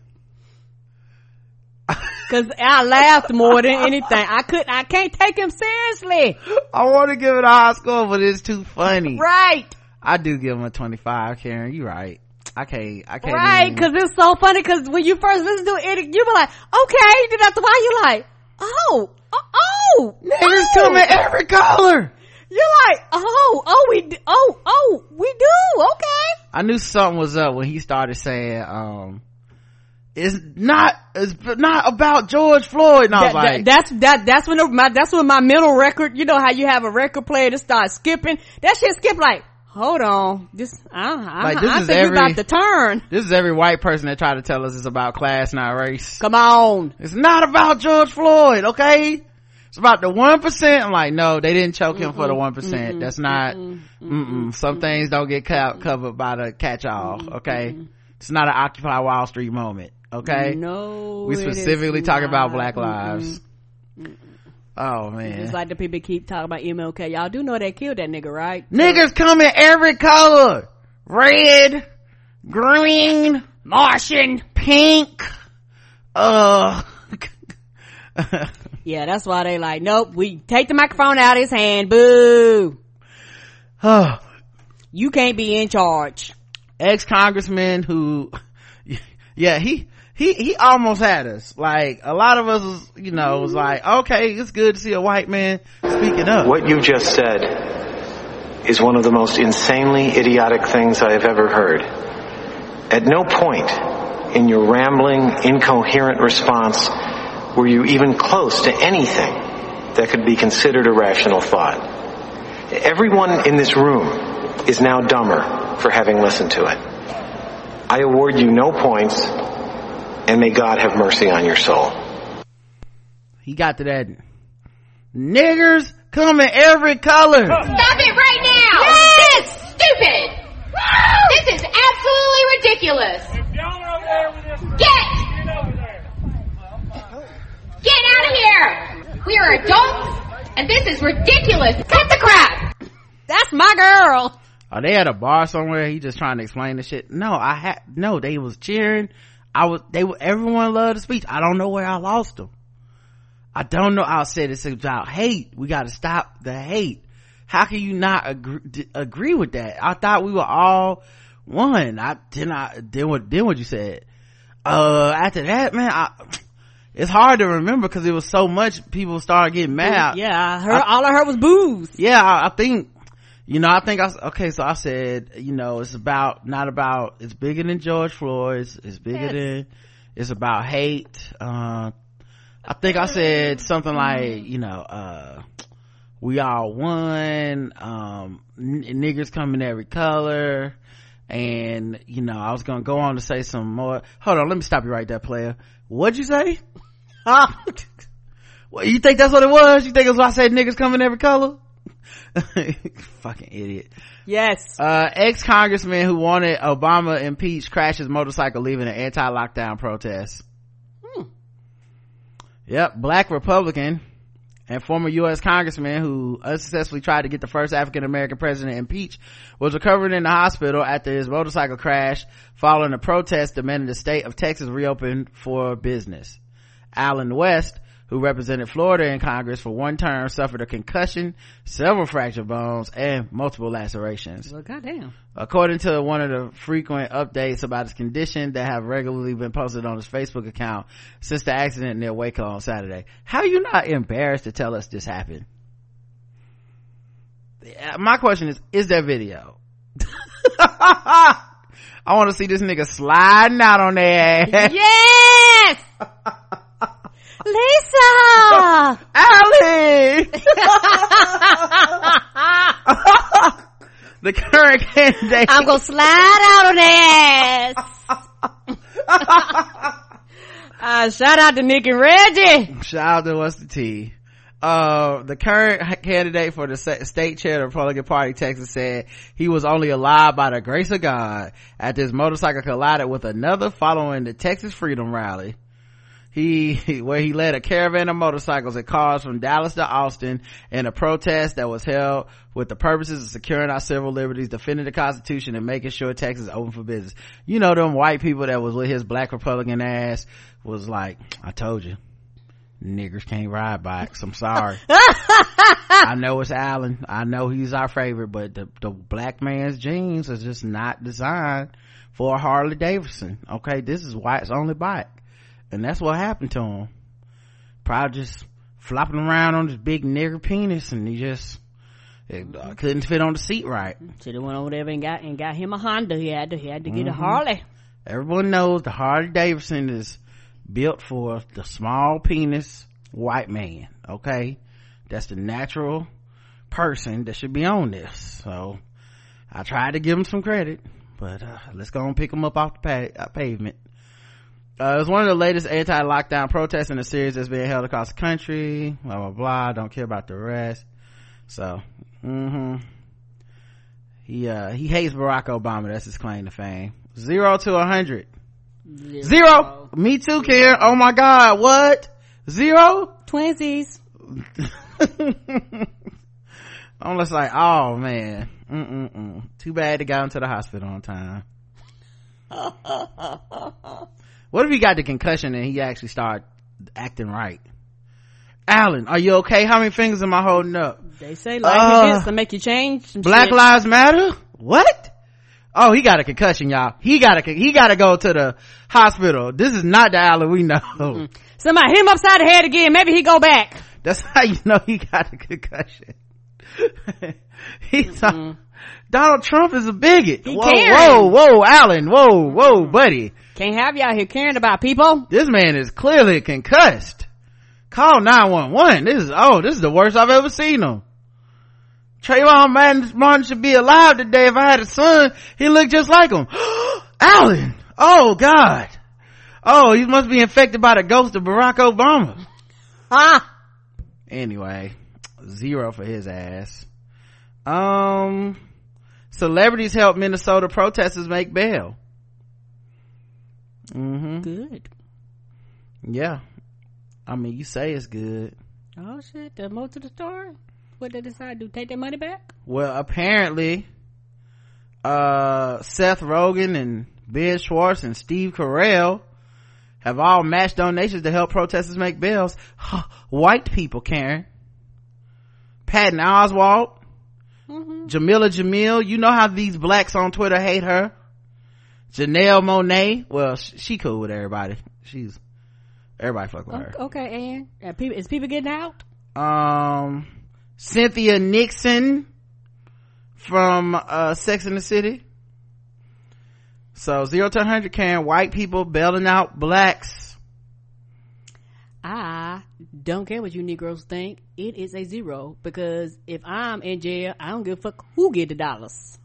Cause I laughed more than anything. I can't take him seriously. I want to give it a high score, but it's too funny. Right. I do give him a 25, Karen. You right. I can't right, even. cause it's so funny, cause when you first listen to it, you be like, okay, then after a while you like, Niggers come in every color. You're like, we do, okay. I knew something was up when he started saying, it's not about George Floyd. And I was like, that's when my mental record, you know how you have a record player that starts skipping, that shit skip like, hold on, I think we're about to turn. This is every white person that tried to tell us it's about class, not race. Come on. It's not about George Floyd, okay? It's about the 1%. I'm like, no, they didn't choke him for the 1%. That's not, some things don't get covered by the catch-all, okay? It's not an Occupy Wall Street moment, okay? No, we specifically talk about Black lives. Oh man, it's like the people keep talking about MLK. Y'all do know they killed that nigga, right? Niggers come in every color: red, green, Martian, pink. Yeah, that's why they like, nope, we take the microphone out of his hand. Boo. You can't be in charge. Ex-congressman who, yeah, he almost had us. Like, a lot of us was, was like, okay, it's good to see a white man speaking up. What you just said is one of the most insanely idiotic things I have ever heard. At no point in your rambling, incoherent response were you even close to anything that could be considered a rational thought. Everyone in this room is now dumber for having listened to it. I award you no points, and may God have mercy on your soul. He got to that. Niggers come in every color. Stop it right now! Yes! This is stupid! This is absolutely ridiculous! Get out of here! We are adults, and this is ridiculous! Cut the crap! That's my girl! Oh, they had a bar somewhere. He just trying to explain the shit. No, they was cheering. Everyone loved the speech. I don't know where I lost them. I don't know. I said it's about hate. We got to stop the hate. How can you not agree with that? I thought we were all one. Then what you said. After that, man, it's hard to remember because it was so much. People started getting mad. Yeah, all I heard was boos. Yeah, I think. So I said, it's not about, it's bigger than George Floyd. It's bigger than, it's about hate. I think I said something like, we all won, niggers come in every color. And, I was gonna go on to say some more. Hold on, let me stop you right there, player. What'd you say? Well, you think that's what it was? You think it was what I said niggers come in every color? Fucking idiot. Yes. Ex-congressman who wanted Obama impeached crashed his motorcycle leaving an anti-lockdown protest. Yep, black Republican and former U.S. congressman who unsuccessfully tried to get the first African-American president impeached was recovered in the hospital after his motorcycle crash following a protest demanding the state of Texas reopen for business. Alan West, who represented Florida in Congress for one term, suffered a concussion, several fractured bones, and multiple lacerations. Well, goddamn. According to one of the frequent updates about his condition that have regularly been posted on his Facebook account since the accident near Waco on Saturday. How are you not embarrassed to tell us this happened? My question is there video? I want to see this nigga sliding out on their ass. Yes! Lisa! Allie! The current candidate. I'm gonna slide out on their ass. Shout out to Nick and Reggie. Shout out to What's the Tea. The current candidate for the state chair of the Republican Party, Texas, said he was only alive by the grace of God after his motorcycle collided with another following the Texas Freedom Rally. Where he led a caravan of motorcycles and cars from Dallas to Austin in a protest that was held with the purposes of securing our civil liberties, defending the Constitution, and making sure Texas is open for business. You know, them white people that was with his black Republican ass was like, I told you, niggers can't ride bikes. I'm sorry. I know it's Allen. I know he's our favorite, but the black man's jeans are just not designed for a Harley Davidson. Okay, this is white's only bike. And that's what happened to him. Probably just flopping around on this big nigger penis, and he just couldn't fit on the seat right. Should have went over there and got him a Honda. He had to get a Harley. Everyone knows the Harley Davidson is built for the small penis white man. Okay, that's the natural person that should be on this. So I tried to give him some credit, but let's go and pick him up off the pavement. It was one of the latest anti-lockdown protests in a series that's being held across the country. Blah blah blah. Don't care about the rest. So he hates Barack Obama. That's his claim to fame. 0 to 100. Zero. Me too, Karen. Oh my god, what? 0? Twinsies. I'm just like, oh man. Too bad they got him to the hospital on time. What if he got the concussion and he actually started acting right? Alan, are you okay? How many fingers am I holding up? They say life begins to make you change some Black shit. Lives Matter? What? Oh, he got a concussion, y'all. He gotta go to the hospital. This is not the Alan we know. Somebody hit him upside the head again. Maybe he go back. That's how you know he got a concussion. Donald Trump is a bigot. Whoa, Alan. Whoa, buddy. Can't have you out here caring about people. This man is clearly concussed. Call 911. This is the worst I've ever seen him. Trayvon Martin should be alive today. If I had a son, he looked just like him. Alan. Oh God. Oh, he must be infected by the ghost of Barack Obama. Anyway, 0 for his ass. Celebrities help Minnesota protesters make bail. Good. Yeah. I mean, you say it's good. Oh shit, the most of the story? What they decide to do? Take their money back? Well, apparently, Seth Rogen and Ben Schwartz and Steve Carell have all matched donations to help protesters make bails. White people, Karen. Patton Oswalt, Jamila Jamil. You know how these blacks on Twitter hate her. Janelle Monáe. Well, she cool with everybody. Everybody fuck with her. Okay, and is people getting out? Cynthia Nixon from Sex and the City. So 0 to 100, Karen. White people bailing out blacks. I don't care what you Negroes think. It is a 0, because if I'm in jail, I don't give a fuck who get the dollars.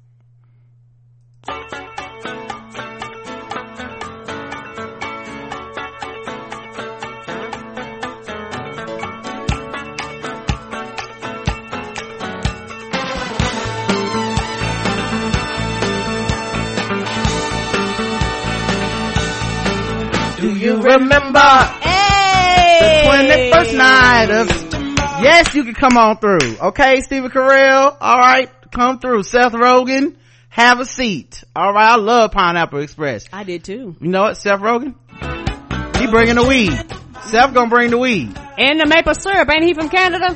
Do you remember the 21st night of... Yes, you can come on through. Okay, Stephen Carell. All right, come through. Seth Rogen, have a seat. All right, I love Pineapple Express. I did too. You know what, Seth Rogen? He bringing the weed. Seth gonna bring the weed. And the maple syrup. Ain't he from Canada?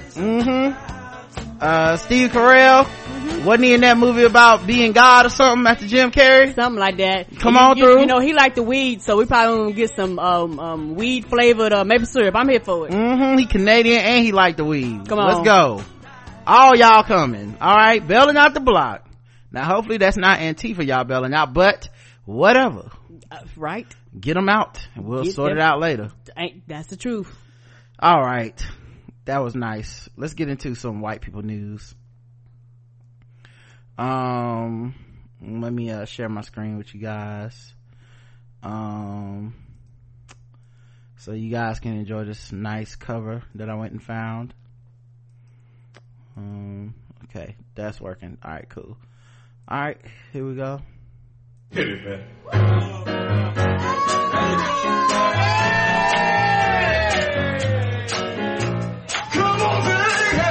Steve Carell. Wasn't he in that movie about being God or something after Jim Carrey? Something like that. Come on through. You know, he liked the weed, so we probably gonna get some weed flavored maple syrup. I'm here for it. He Canadian and he liked the weed. Come on. Let's go. All y'all coming. All right. Bailing out the block. Now hopefully that's not Antifa y'all bailing out, but whatever. Right. Get them out and we'll sort it out later. That's the truth. All right. That was nice. Let's get into some white people news. Let me share my screen with you guys, so you guys can enjoy this nice cover that I went and found. Okay, that's working. All right, cool. All right, here we go. Hit it, man. Come on, baby.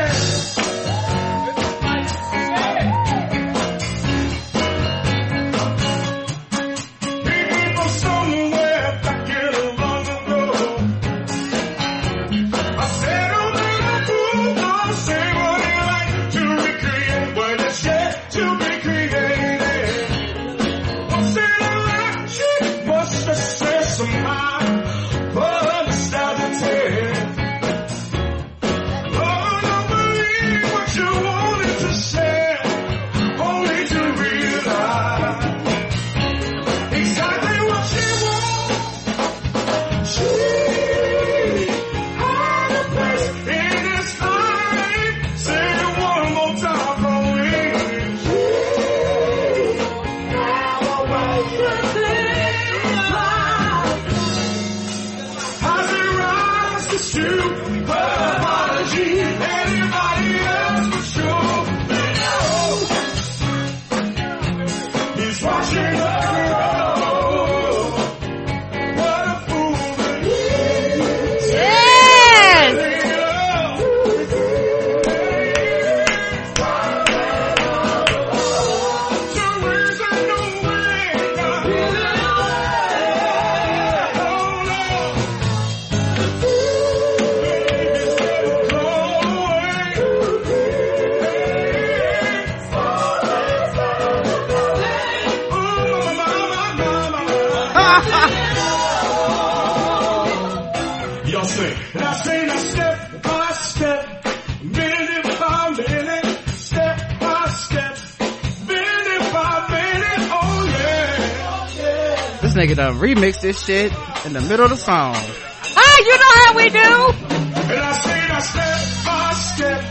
This nigga done remixed this shit in the middle of the song. Ah, you know how we do. And I say, step by step,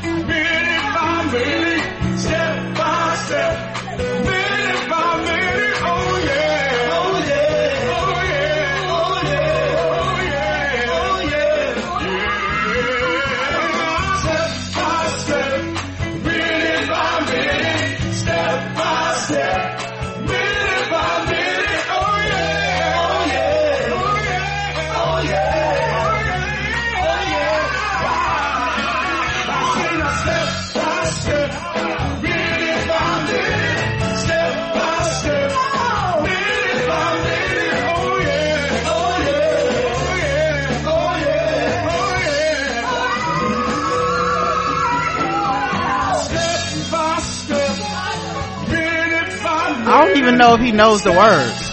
minute by minute, step by step, minute by minute, oh yeah, oh yeah, oh yeah, oh yeah, oh yeah, oh yeah, yeah. Step by step, minute by minute, step by step, minute by minute, oh yeah, oh yeah, oh yeah, oh yeah. I don't even know if he knows the words.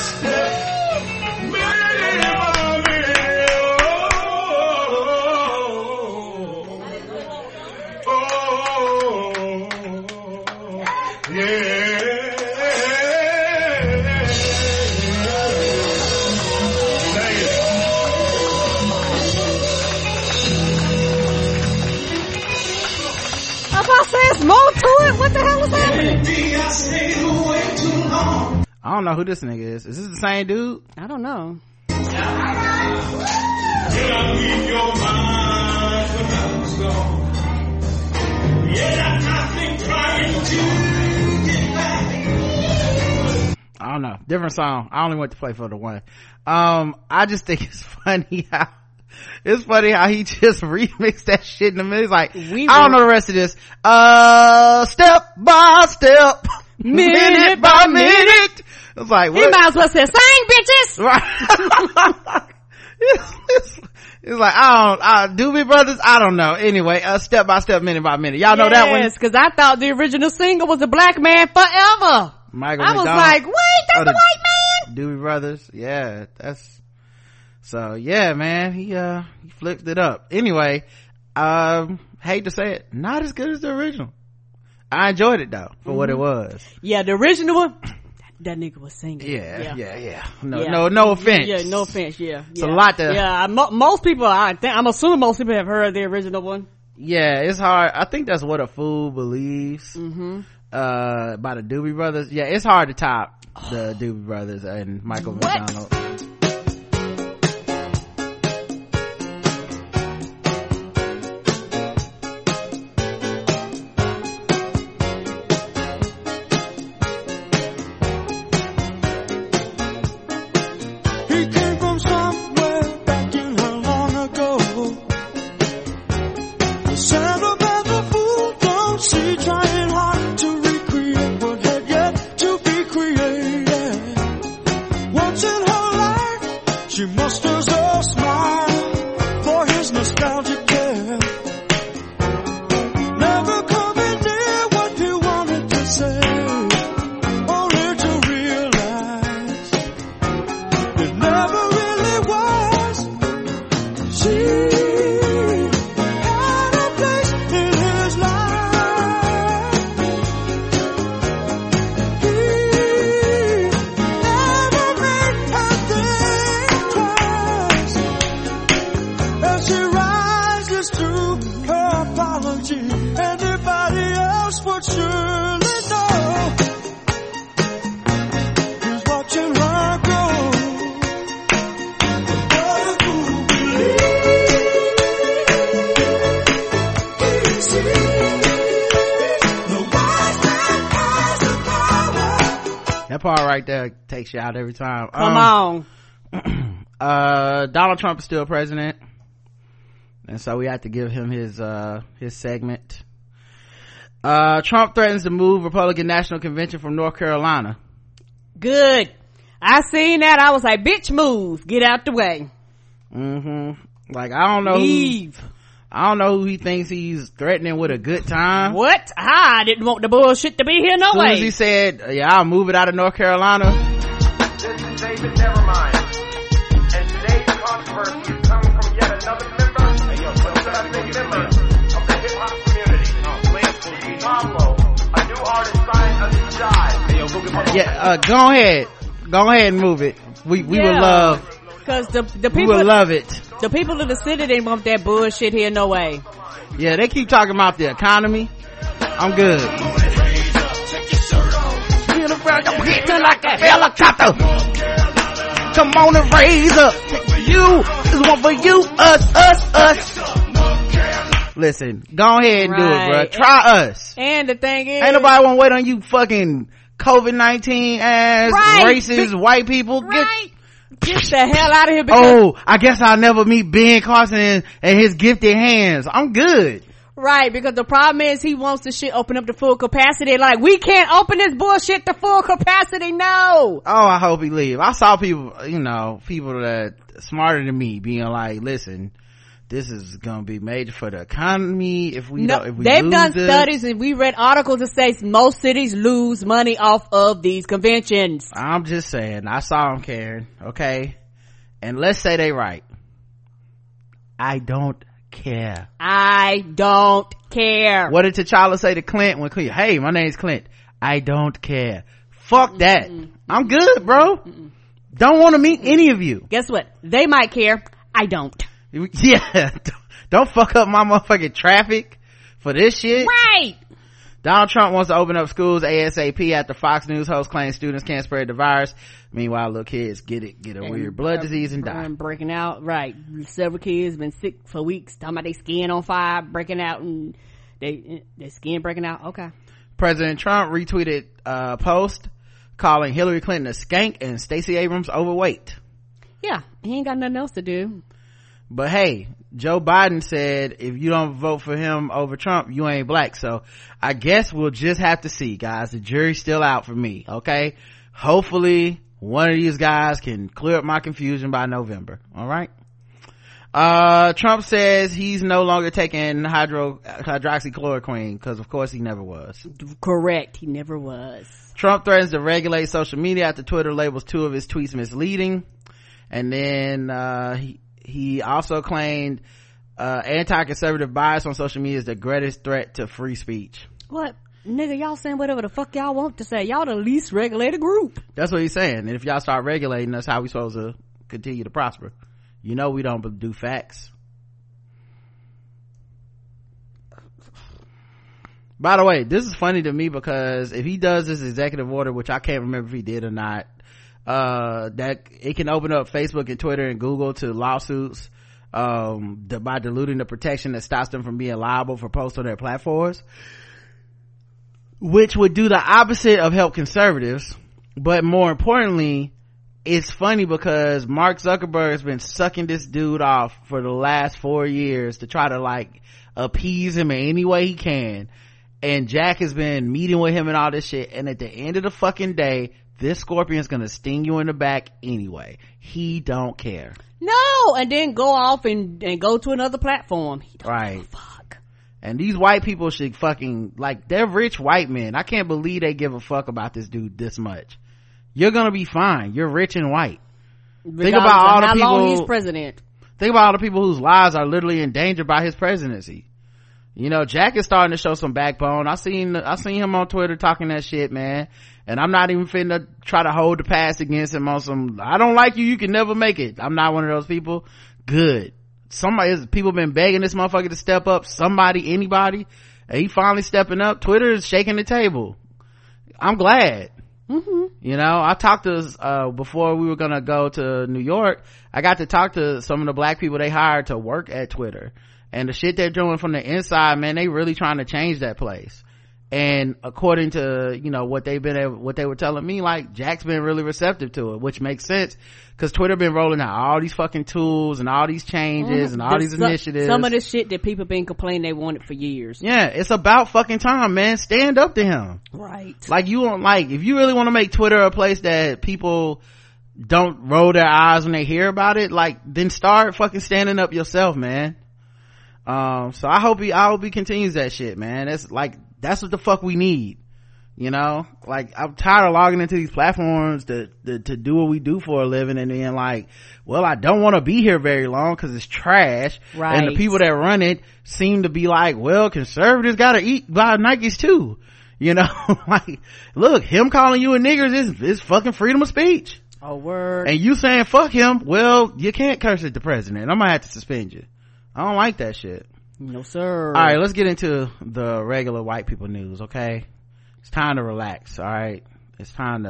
There's more to it. What the hell is happening? I don't know who this nigga is. Is this the same dude? I don't know. I don't know. Different song. I only went to play for the one. I just think it's funny how he just remixed that shit in the middle. He's like, I don't know the rest of this. Step by step, minute by minute. It's like, what? He might as well say, sing, bitches. Right. It's like, Doobie Brothers, I don't know. Anyway, step by step, minute by minute. Y'all know that one? Yes, because I thought the original singer was a black man forever. Michael I McDonald. was like, wait, that's a white man. Doobie Brothers. Yeah, so yeah, man, he flipped it up. Anyway, hate to say it, not as good as the original. I enjoyed it though, for what it was. Yeah, the original one, that nigga was singing. Yeah. No offense. Yeah, no offense. Yeah. It's a lot to. Yeah, most people, I'm assuming most people have heard the original one. Yeah, it's hard. I think that's what a fool believes. By the Doobie Brothers. Yeah, it's hard to top the Doobie Brothers and Michael McDonald. Takes you out every time. Come on. Donald Trump is still president, and so we have to give him his segment. Trump threatens to move Republican National Convention from North Carolina. Good. I seen that. I was like, bitch, move, get out the way. Like, I don't know. Leave. I don't know who he thinks he's threatening with a good time. What? I didn't want the bullshit to be here no way. As soon as he said, I'll move it out of North Carolina. This is David Nevermind. And today's controversy is coming from yet another member of the hip-hop community. Pablo, a new artist signed under Jive. Yeah, go ahead and move it. We would love. Because the people we would love it. The people of the city, they want that bullshit here no way. Yeah, they keep talking about the economy. I'm good. Hitting like a helicopter. Come on and raise up. You is one for you, us. Listen, go ahead and do it, bro. Try us. And the thing is, ain't nobody want to wait on you fucking COVID-19 ass racist white people. Get the hell out of here. Because I guess I'll never meet Ben Carson and his gifted hands. I'm good. Right, because the problem is he wants the shit open up to full capacity. Like, we can't open this bullshit to full capacity, no. I hope he leave. I saw people, people that smarter than me being like, listen, this is gonna be major for the economy if we they've done studies and we read articles that say most cities lose money off of these conventions. I'm just saying, I saw them, Karen, okay? And let's say they right. I don't care. What did T'Challa say to Clint when Clint, hey, my name's Clint. I don't care. Fuck that. I'm good, bro. Don't want to meet any of you. Guess what? They might care. I don't. Yeah. Don't fuck up my motherfucking traffic for this shit. Right. Donald Trump wants to open up schools ASAP after Fox News host claims students can't spread the virus. Meanwhile, little kids get a weird blood disease and die. Breaking out, right. Several kids been sick for weeks, talking about their skin on fire, breaking out, and their skin breaking out. Okay. President Trump retweeted a post calling Hillary Clinton a skank and Stacey Abrams overweight. Yeah, he ain't got nothing else to do. But hey, Joe Biden said if you don't vote for him over Trump, you ain't black. So I guess we'll just have to see, guys. The jury's still out for me, okay? Hopefully one of these guys can clear up my confusion by November. All right. Trump says he's no longer taking hydroxychloroquine because of course he never was. Correct, he never was. Trump threatens to regulate social media after Twitter labels 2 of his tweets misleading. And then he also claimed anti-conservative bias on social media is the greatest threat to free speech. What? Nigga, y'all saying whatever the fuck y'all want to say. Y'all the least regulated group. That's what he's saying. And if y'all start regulating, that's how we supposed to continue to prosper. You know we don't do facts. By the way, this is funny to me because if he does this executive order, which I can't remember if he did or not, that it can open up Facebook and Twitter and Google to lawsuits by diluting the protection that stops them from being liable for posts on their platforms, which would do the opposite of help conservatives. But more importantly, it's funny because Mark Zuckerberg has been sucking this dude off for the last 4 years to try to like appease him in any way he can, and Jack has been meeting with him and all this shit, and at the end of the fucking day, this scorpion's gonna sting you in the back anyway. He don't care. No, and then go off and go to another platform. He don't right. give a fuck. And these white people should fucking, like, they're rich white men. I can't believe they give a fuck about this dude this much. You're gonna be fine. You're rich and white. Think about all the people. How long he's president. Think about all the people whose lives are literally endangered by his presidency. You know, Jack is starting to show some backbone. I seen him on Twitter talking that shit, man. And I'm not even finna try to hold the past against him on some, I don't like you, you can never make it. I'm not one of those people. Good. People been begging this motherfucker to step up. Somebody, anybody. And he finally stepping up. Twitter is shaking the table. I'm glad. Mm-hmm. You know, I talked to, before we were gonna go to New York, I got to talk to some of the black people they hired to work at Twitter. And the shit they're doing from the inside, man, they really trying to change that place. And according to, you know, what they were telling me, like, Jack's been really receptive to it, which makes sense because Twitter been rolling out all these fucking tools and all these changes and all these initiatives. Some of the shit that people been complaining they wanted for years. Yeah, it's about fucking time, man. Stand up to him. Right. Like, you want, like, if you really want to make Twitter a place that people don't roll their eyes when they hear about it, like, then start fucking standing up yourself, man. So I hope he continues that shit, man. That's what the fuck we need, you know. Like, I'm tired of logging into these platforms to do what we do for a living and then like, well, I don't want to be here very long because it's trash. Right. And the people that run it seem to be like, well, conservatives gotta buy Nikes too, you know. Like, look, him calling you a nigger is fucking freedom of speech. Oh, word. And you saying fuck him, well, you can't curse at the president. I'm gonna have to suspend you. I don't like that shit. No, sir. All right, let's get into the regular white people news, okay? It's time to relax, all right? It's time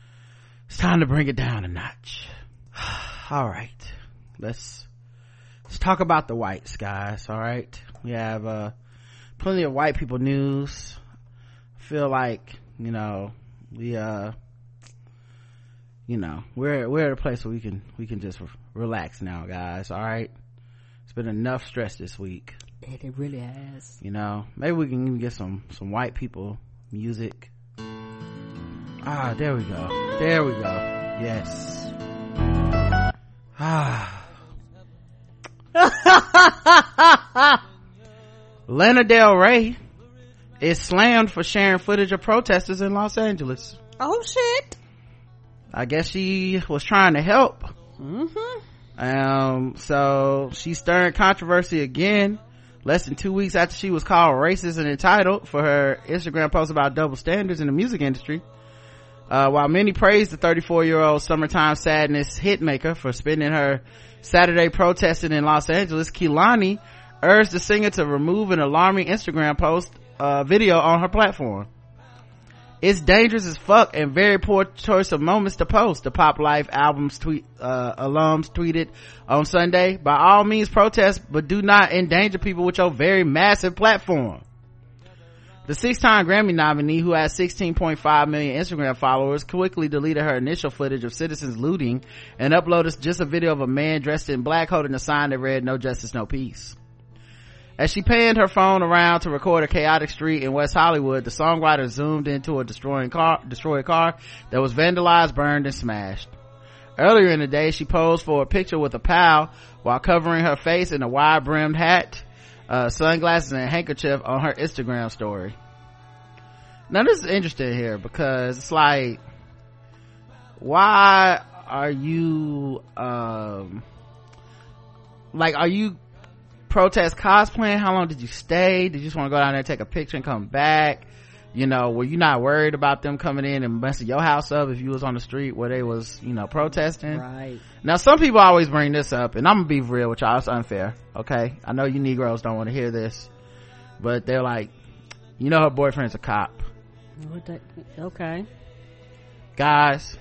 to bring it down a notch. All right. Let's talk about the whites, guys, all right? We have plenty of white people news. I feel like, you know, we're at a place where we can just relax now, guys, all right? It's been enough stress this week. It really has. You know, maybe we can even get some white people music. There we go. Yes. Lana Del Rey is slammed for sharing footage of protesters in Los Angeles. Oh shit. I guess she was trying to help. Mm-hmm. So she's stirring controversy again less than 2 weeks after she was called racist and entitled for her Instagram post about double standards in the music industry. While many praised the 34-year-old Summertime Sadness hitmaker for spending her Saturday protesting in Los Angeles, Kehlani urged the singer to remove an alarming Instagram post video on her platform. It's dangerous as fuck and very poor choice of moments to post, the Pop Life album's alums tweeted on Sunday. By all means protest, but do not endanger people with your very massive platform. The 6-time Grammy nominee, who has 16.5 million Instagram followers, quickly deleted her initial footage of citizens looting and uploaded just a video of a man dressed in black holding a sign that read, "No justice, no peace." As she panned her phone around to record a chaotic street in West Hollywood, the songwriter zoomed into a destroyed car that was vandalized, burned, and smashed. Earlier in the day, she posed for a picture with a pal while covering her face in a wide-brimmed hat, sunglasses, and a handkerchief on her Instagram story. Now, this is interesting here because it's like, why are you, are you protest cosplaying? How long did you stay? Did you just want to go down there and take a picture and come back? You know, were you not worried about them coming in and messing your house up if you was on the street where they was, you know, protesting? Right. Now, some people always bring this up, and I'm gonna be real with y'all, it's unfair, okay? I know you Negroes don't want to hear this, but they're like, you know, her boyfriend's a cop. Okay. Guys,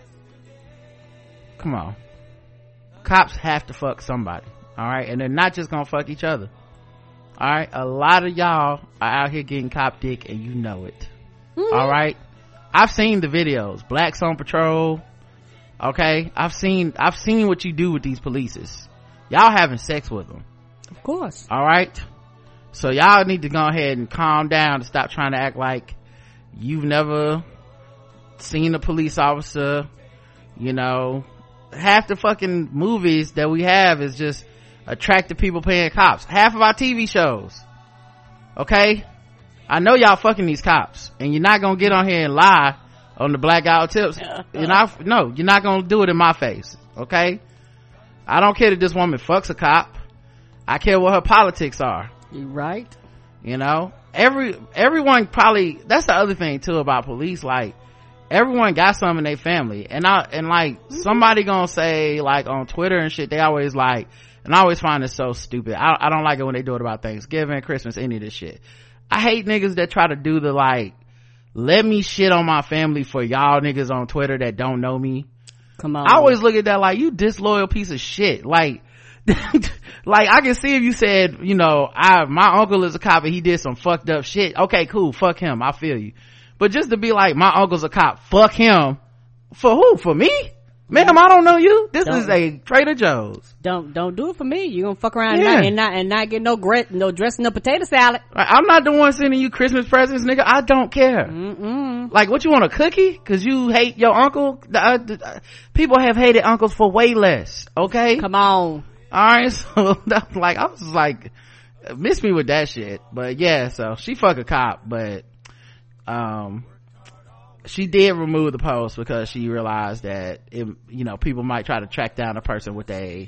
come on. Cops have to fuck somebody, alright? And they're not just gonna fuck each other, alright? A lot of y'all are out here getting cop dick, and you know it. All right, I've seen the videos. Blacks on patrol. Okay, I've seen what you do with these polices. Y'all having sex with them, of course. All right, so y'all need to go ahead and calm down and stop trying to act like you've never seen a police officer. You know, half the fucking movies that we have is just attractive people playing cops. Half of our TV shows. Okay, I know y'all fucking these cops, and you're not gonna get on here and lie on the Blackout Tips. You're not gonna do it in my face, okay? I don't care that this woman fucks a cop. I care what her politics are. You right. You know, everyone probably, that's the other thing too about police, like, everyone got some in their family, and somebody gonna say, like, on Twitter and shit, they always like, and I always find it so stupid. I don't like it when they do it about Thanksgiving, Christmas, any of this shit. I hate niggas that try to do the, like, let me shit on my family for y'all niggas on Twitter that don't know me. Come on. I always look at that like, you disloyal piece of shit. Like, like, I can see if you said, you know, my uncle is a cop and he did some fucked up shit. Okay, cool. Fuck him. I feel you. But just to be like, my uncle's a cop. Fuck him. For who? For me? Ma'am, I don't know you. This is a Trader Joe's. Don't do it for me. You gonna fuck around and not get no dressing up potato salad. I'm not the one sending you Christmas presents, nigga. I don't care. Like, what, you want a cookie because you hate your uncle? People have hated uncles for way less. Okay, come on. All right, so that's like, I was just like, miss me with that shit. But yeah, so she fuck a cop, but she did remove the post because she realized that people might try to track down a person with a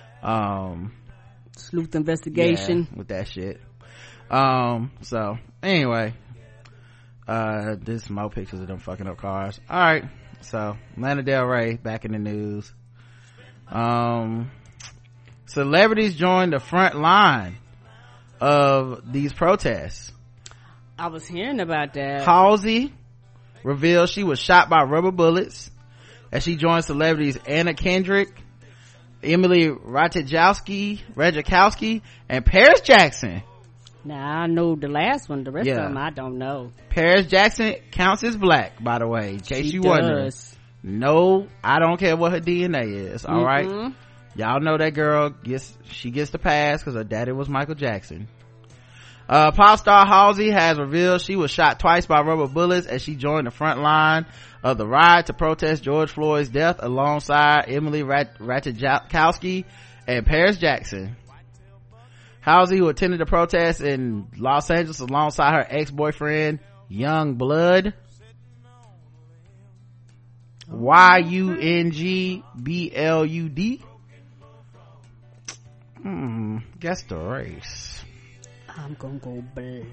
sleuth investigation with that shit. So anyway, there's more pictures of them fucking up cars. All right, so Lana Del Rey back in the news. Celebrities joined the front line of these protests. I was hearing about that. Halsey revealed she was shot by rubber bullets as she joined celebrities Anna Kendrick, Emily Ratajkowski, and Paris Jackson. Now I know the last one, the rest of them I don't know. Paris Jackson counts as black, by the way, in case you wondering. No, I don't care what her DNA is. All right, y'all know that girl gets the pass because her daddy was Michael Jackson. Pop star Halsey has revealed she was shot twice by rubber bullets as she joined the front line of the riot to protest George Floyd's death alongside Emily Ratajkowski and Paris Jackson. Halsey, who attended the protest in Los Angeles alongside her ex-boyfriend Young Blood, YUNGBLUD, guess the race. I'm gonna go black.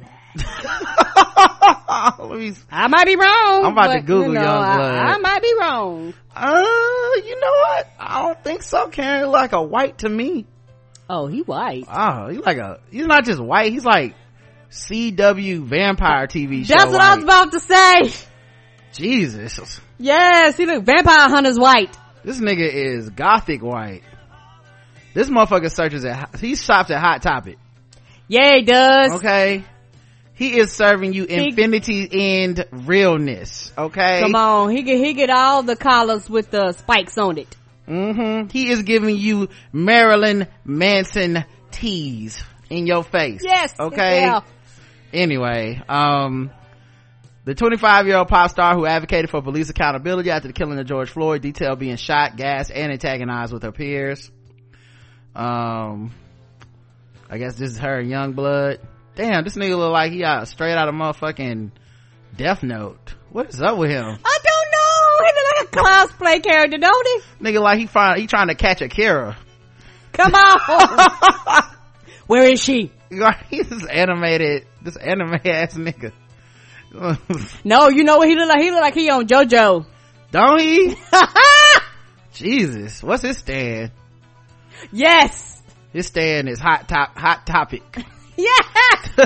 I might be wrong. I'm about to Google Young Blood. I might be wrong. You know what? I don't think so. Karen, look like a white to me. Oh, he white. Oh, he's not just white. He's like CW vampire TV show. That's what I was about to say. Jesus. Yes, he look Vampire Hunters white. This nigga is gothic white. This motherfucker he shops at Hot Topic. Yeah, he does. Okay, he is serving you infinity end realness. Okay, come on, he get all the collars with the spikes on it. He is giving you Marilyn Manson tease in your face. Yes. Okay. Yeah. Anyway, the The 25-year-old pop star who advocated for police accountability after the killing of George Floyd detailed being shot, gassed, and antagonized with her peers. I guess this is her and Youngblood. Damn, this nigga look like he straight out of motherfucking Death Note. What is up with him? I don't know. He look like a cosplay character, don't he? Nigga like he trying to catch Akira. Come on. Where is she? He's this anime ass nigga. No, you know what he look like? He look like he on JoJo. Don't he? Jesus, what's his stand? Yes, his stand is hot topic. Yeah.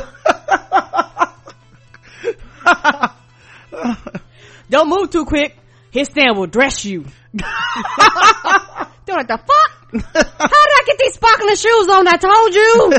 Don't move too quick. His stand will dress you. Doing what the fuck? How did I get these sparkling shoes on? I told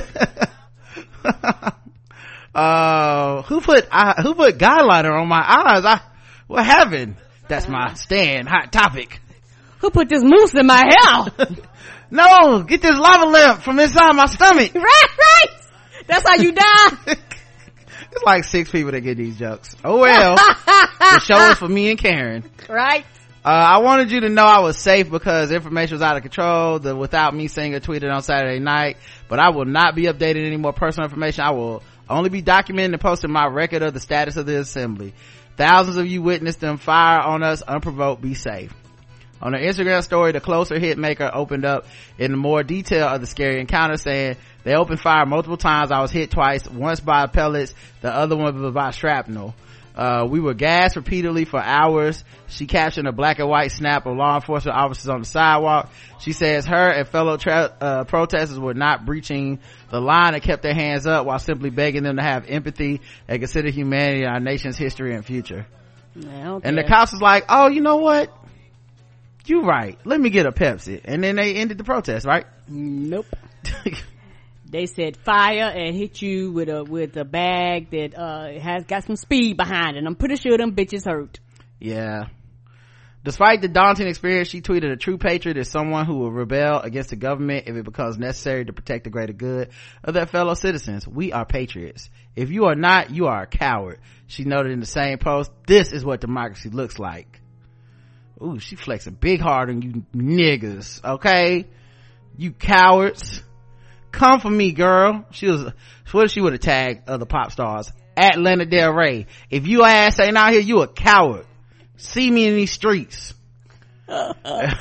you. Who put guyliner on my eyes? What happened? That's my stand. Hot topic. Who put this mousse in my hair? No, get this lava lamp from inside my stomach. Right. That's how you die. It's like 6 people that get these jokes. Oh well. The show is for me and Karen. Right. I wanted you to know I was safe because information was out of control without me saying or tweeted on Saturday night, but I will not be updating any more personal information. I will only be documenting and posting my record of the status of the assembly. Thousands of you witnessed them fire on us unprovoked. Be safe. On her Instagram story, the closer hit maker opened up in more detail of the scary encounter, saying they opened fire multiple times. I was hit twice, once by pellets, the other one was by shrapnel. We were gassed repeatedly for hours. She captioned a black and white snap of law enforcement officers on the sidewalk. She says her and fellow protesters were not breaching the line and kept their hands up while simply begging them to have empathy and consider humanity in our nation's history and future. And the cops was like, oh, you know what? You right. Let me get a Pepsi. And then they ended the protest, right? Nope. They said fire and hit you with a bag that has got some speed behind it. I'm pretty sure them bitches hurt. Yeah. Despite the daunting experience, she tweeted, a true patriot is someone who will rebel against the government if it becomes necessary to protect the greater good of their fellow citizens. We are patriots. If you are not, you are a coward. She noted in the same post, this is what democracy looks like. Ooh, she flexing big hard on you niggas, okay? You cowards. Come for me, girl. What if she would have tagged other pop stars at Lana Del Rey? If you ass ain't out here, you a coward. See me in these streets. What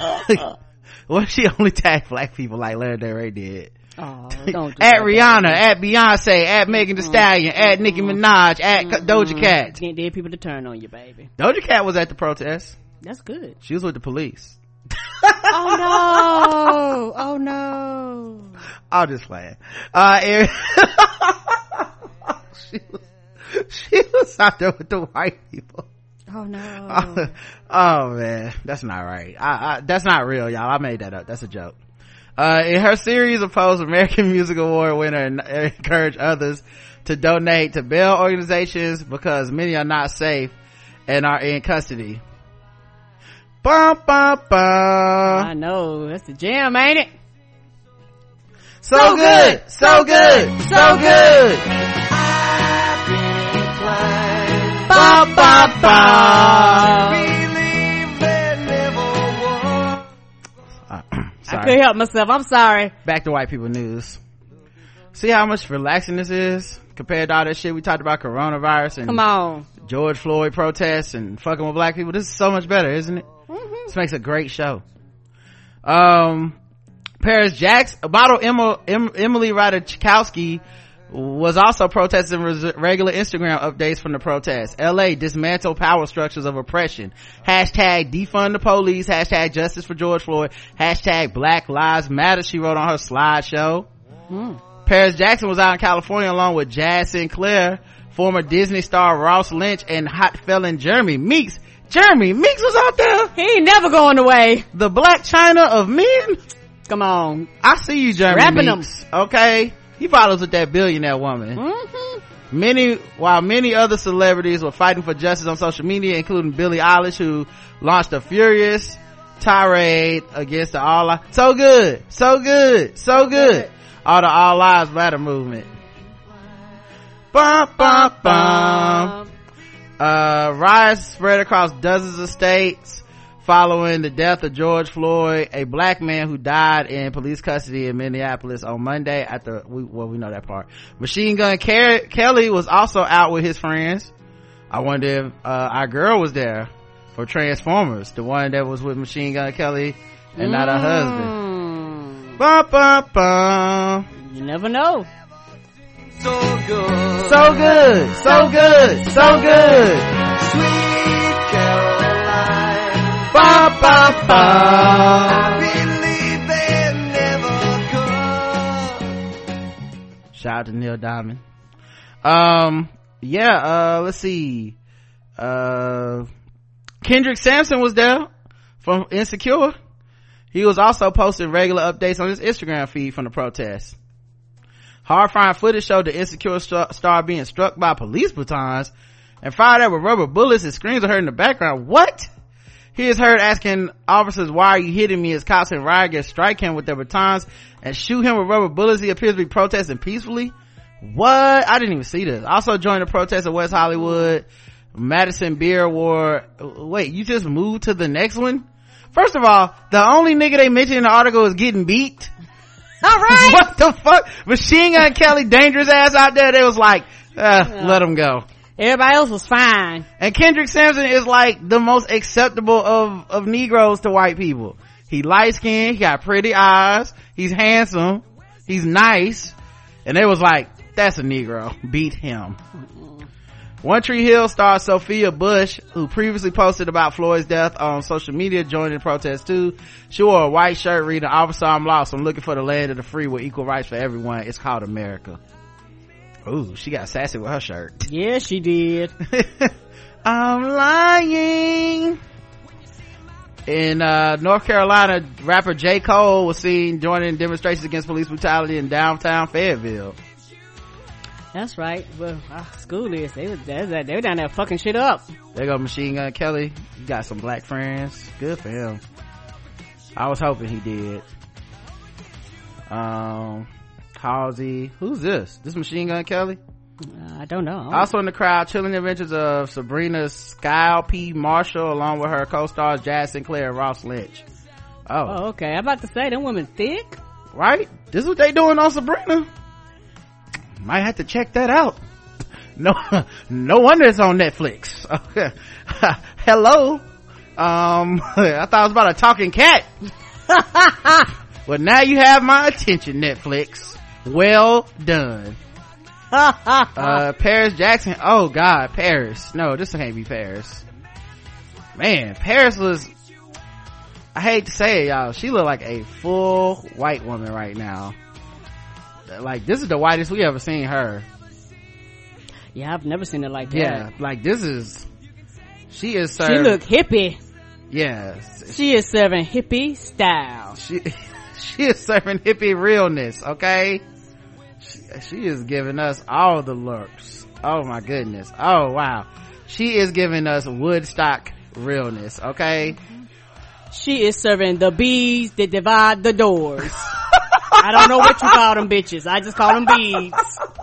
if she only tagged black people like Lana Del Rey did? Oh, don't do at Rihanna, at Beyonce, at Megan Thee Stallion, at Nicki Minaj, at Doja Cat. Can't dare people to turn on you, baby. Doja Cat was at the protest. That's good. She was with the police. Oh no. I'll just play she was out there with the white people. Oh no. Oh man, that's not right. That's not real, y'all. I made that up. That's a joke. In her series of posts, American Music Award winner encouraged others to donate to bail organizations because many are not safe and are in custody. Bum, bum, bum. I know. That's the jam, ain't it? So good. So good. So good. I've been inclined. Bum, bum, bum. Believe there never was. I couldn't help myself. I'm sorry. Back to white people news. See how much relaxing this is compared to all that shit we talked about, coronavirus and come on, George Floyd protests and fucking with black people. This is so much better, isn't it? Mm-hmm. This makes a great show. Paris Jackson, model Emily Ratajkowski was also protesting regular Instagram updates from the protests. LA dismantle power structures of oppression. Hashtag defund the police. Hashtag justice for George Floyd. Hashtag Black Lives Matter, she wrote on her slideshow. Paris Jackson was out in California along with Jazz Sinclair, former Disney star Ross Lynch, and hot felon Jeremy Meeks. Jeremy Meeks was out there. He ain't never going away. The Black China of men. Come on. I see you, Jeremy Meeks. Okay. He follows with that billionaire woman. While many other celebrities were fighting for justice on social media, including Billie Eilish, who launched a furious tirade against the All Lives Matter movement. Bum, bum, bum. Riots spread across dozens of states following the death of George Floyd, a black man who died in police custody in Minneapolis on Monday we know that part. Machine Gun Kelly was also out with his friends. I wonder if our girl was there for Transformers, the one that was with Machine Gun Kelly and not her husband. Bum, bum, bum. You never know. So good, so good, so good, so good. Sweet Caroline. Ba, ba, ba. I believe they never come. Shout out to Neil Diamond. Let's see. Kendrick Sampson was there from Insecure. He was also posting regular updates on his Instagram feed from the protests. Horrifying footage showed the Insecure star being struck by police batons and fired at with rubber bullets, and screams are heard in the background. What? He is heard asking officers, "Why are you hitting me?" as cops and rioters strike him with their batons and shoot him with rubber bullets. He appears to be protesting peacefully. What? I didn't even see this. Also joined the protest in West Hollywood, Madison Beer Award. Wait, you just moved to the next one? First of all, the only nigga they mentioned in the article is getting beat. All right. What the fuck? Machine Gun Kelly, dangerous ass out there. They was like, let him go. Everybody else was fine. And Kendrick Sampson is like the most acceptable of Negroes to white people. He light skinned, he got pretty eyes, he's handsome, he's nice. And they was like, that's a Negro. Beat him. One Tree Hill star Sophia Bush, who previously posted about Floyd's death on social media, joined the protest too. She wore a white shirt reading, "Officer, I'm lost. I'm looking for the land of the free with equal rights for everyone. It's called America." Ooh, she got sassy with her shirt. Yeah, she did. I'm lying. In North Carolina, rapper J. Cole was seen joining demonstrations against police brutality in downtown Fayetteville. That's right. Well, school is. They were down there fucking shit up. There go Machine Gun Kelly. He got some black friends. Good for him. I was hoping he did. Halsey. Who's this? This Machine Gun Kelly? I don't know. Also in the crowd, chilling adventures of Sabrina Skyle P. Marshall, along with her co-stars Jazz Sinclair and Ross Lynch. Oh, okay. I'm about to say, them women thick. Right? This is what they doing on Sabrina. Might have to check that out. No wonder it's on Netflix. Okay. Hello. I thought it was about a talking cat. Well, now you have my attention, Netflix. Well done. Paris Jackson. Oh God, Paris. No, this can't be Paris. Man, Paris was, I hate to say it, y'all, she looked like a full white woman right now. Like, this is the whitest we ever seen her. Yeah, I've never seen it like that. Yeah, like this is, she is serving, she look hippie. Yeah, she is serving hippie style. She is serving hippie realness. Okay, she is giving us all the looks. Oh my goodness. Oh wow, she is giving us Woodstock realness. Okay, she is serving the bees that divide the doors. I don't know what you call them bitches. I just call them bees.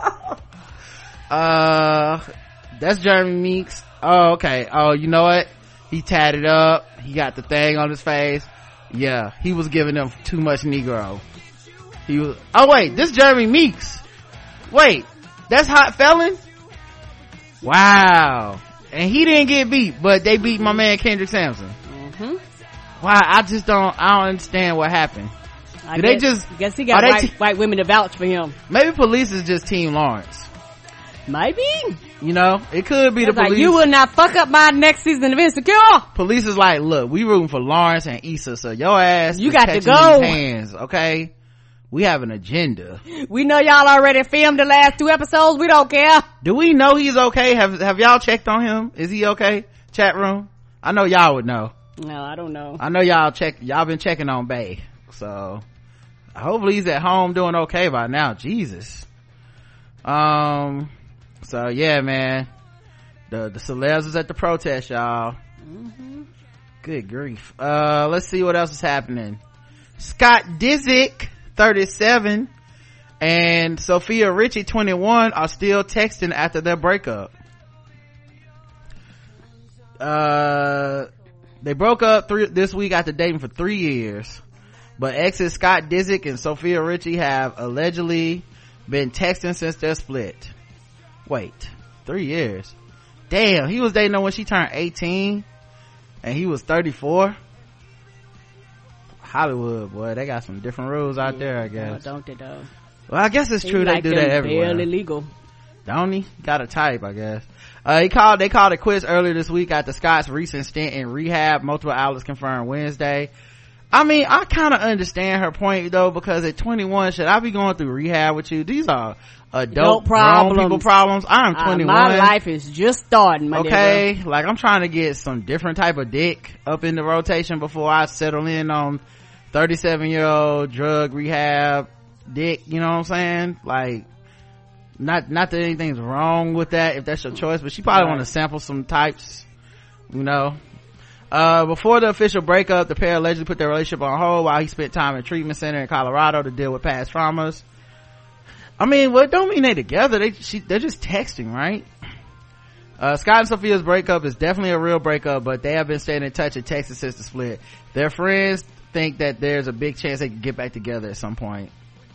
That's Jeremy Meeks. Oh, okay. Oh, you know what? He tatted up. He got the thing on his face. Yeah, he was giving them too much Negro. He was, oh wait, this Jeremy Meeks. Wait, that's Hot Felon? Wow. And he didn't get beat, but they beat my man Kendrick Sampson. Mm-hmm. Wow, I don't understand what happened. I guess he got white women to vouch for him. Maybe police is just Team Lawrence. Maybe. You know, it could be the police. Like, you will not fuck up my next season of Insecure. Police is like, look, we rooting for Lawrence and Issa, so your ass, you got to go. These hands, okay? We have an agenda. We know y'all already filmed the last 2 episodes. We don't care. Do we know he's okay? Have y'all checked on him? Is he okay? Chat room? I know y'all would know. No, I don't know. I know y'all been checking on Bay, so hopefully he's at home doing okay by now. Jesus. So yeah, man, the celebs was at the protest, y'all. Mm-hmm. Good grief. Let's see what else is happening. Scott Disick, 37, and Sophia Richie, 21, are still texting after their breakup. They broke up this week after dating for 3 years. But exes Scott Disick and Sophia Richie have allegedly been texting since their split. Wait, 3 years. Damn, he was dating her when she turned 18 and he was 34. Hollywood, boy, they got some different rules out there, I guess. Don't they though? Well, I guess it's true, they do that everywhere. Barely legal. Don't he? Got a type, I guess. They called it quits earlier this week after Scott's recent stint in rehab. Multiple outlets confirmed Wednesday. I mean, I kind of understand her point though, because at 21, should I be going through rehab with you? These are adult grown people problems. I'm 21. My life is just starting, my okay nigga. Like, I'm trying to get some different type of dick up in the rotation before I settle in on 37-year-old drug rehab dick, you know what I'm saying? Like, not that anything's wrong with that if that's your choice, but she probably want to sample some types, you know. Before the official breakup, the pair allegedly put their relationship on hold while he spent time in a treatment center in Colorado to deal with past traumas. I mean, well, it don't mean they together. They're just texting, right? Scott and Sophia's breakup is definitely a real breakup, but they have been staying in touch and texting since the split. Their friends think that there's a big chance they can get back together at some point.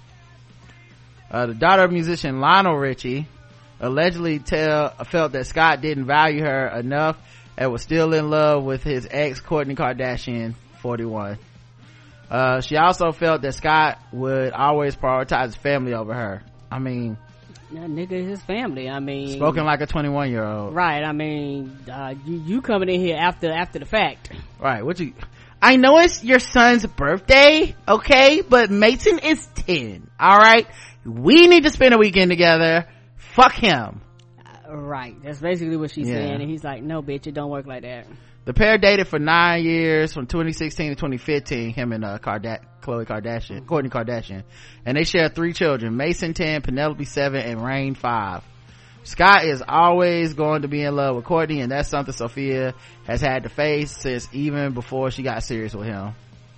The daughter of musician Lionel Richie allegedly felt that Scott didn't value her enough and was still in love with his ex Kourtney Kardashian, 41. She also felt that Scott would always prioritize his family over her. I mean, that nigga is his family. I mean, spoken like a 21-year-old, right? I mean, you coming in here after the fact, right? I know it's your son's birthday, okay, but Mason is 10. All right, we need to spend a weekend together. Fuck him. Right, that's basically what she's saying, and he's like, no bitch, it don't work like that. The pair dated for 9 years from 2016 to 2015, him and Kourtney Kardashian, and they share 3 children: Mason 10, Penelope 7, and Rain 5. Scott is always going to be in love with Kourtney, and that's something Sophia has had to face since even before she got serious with him.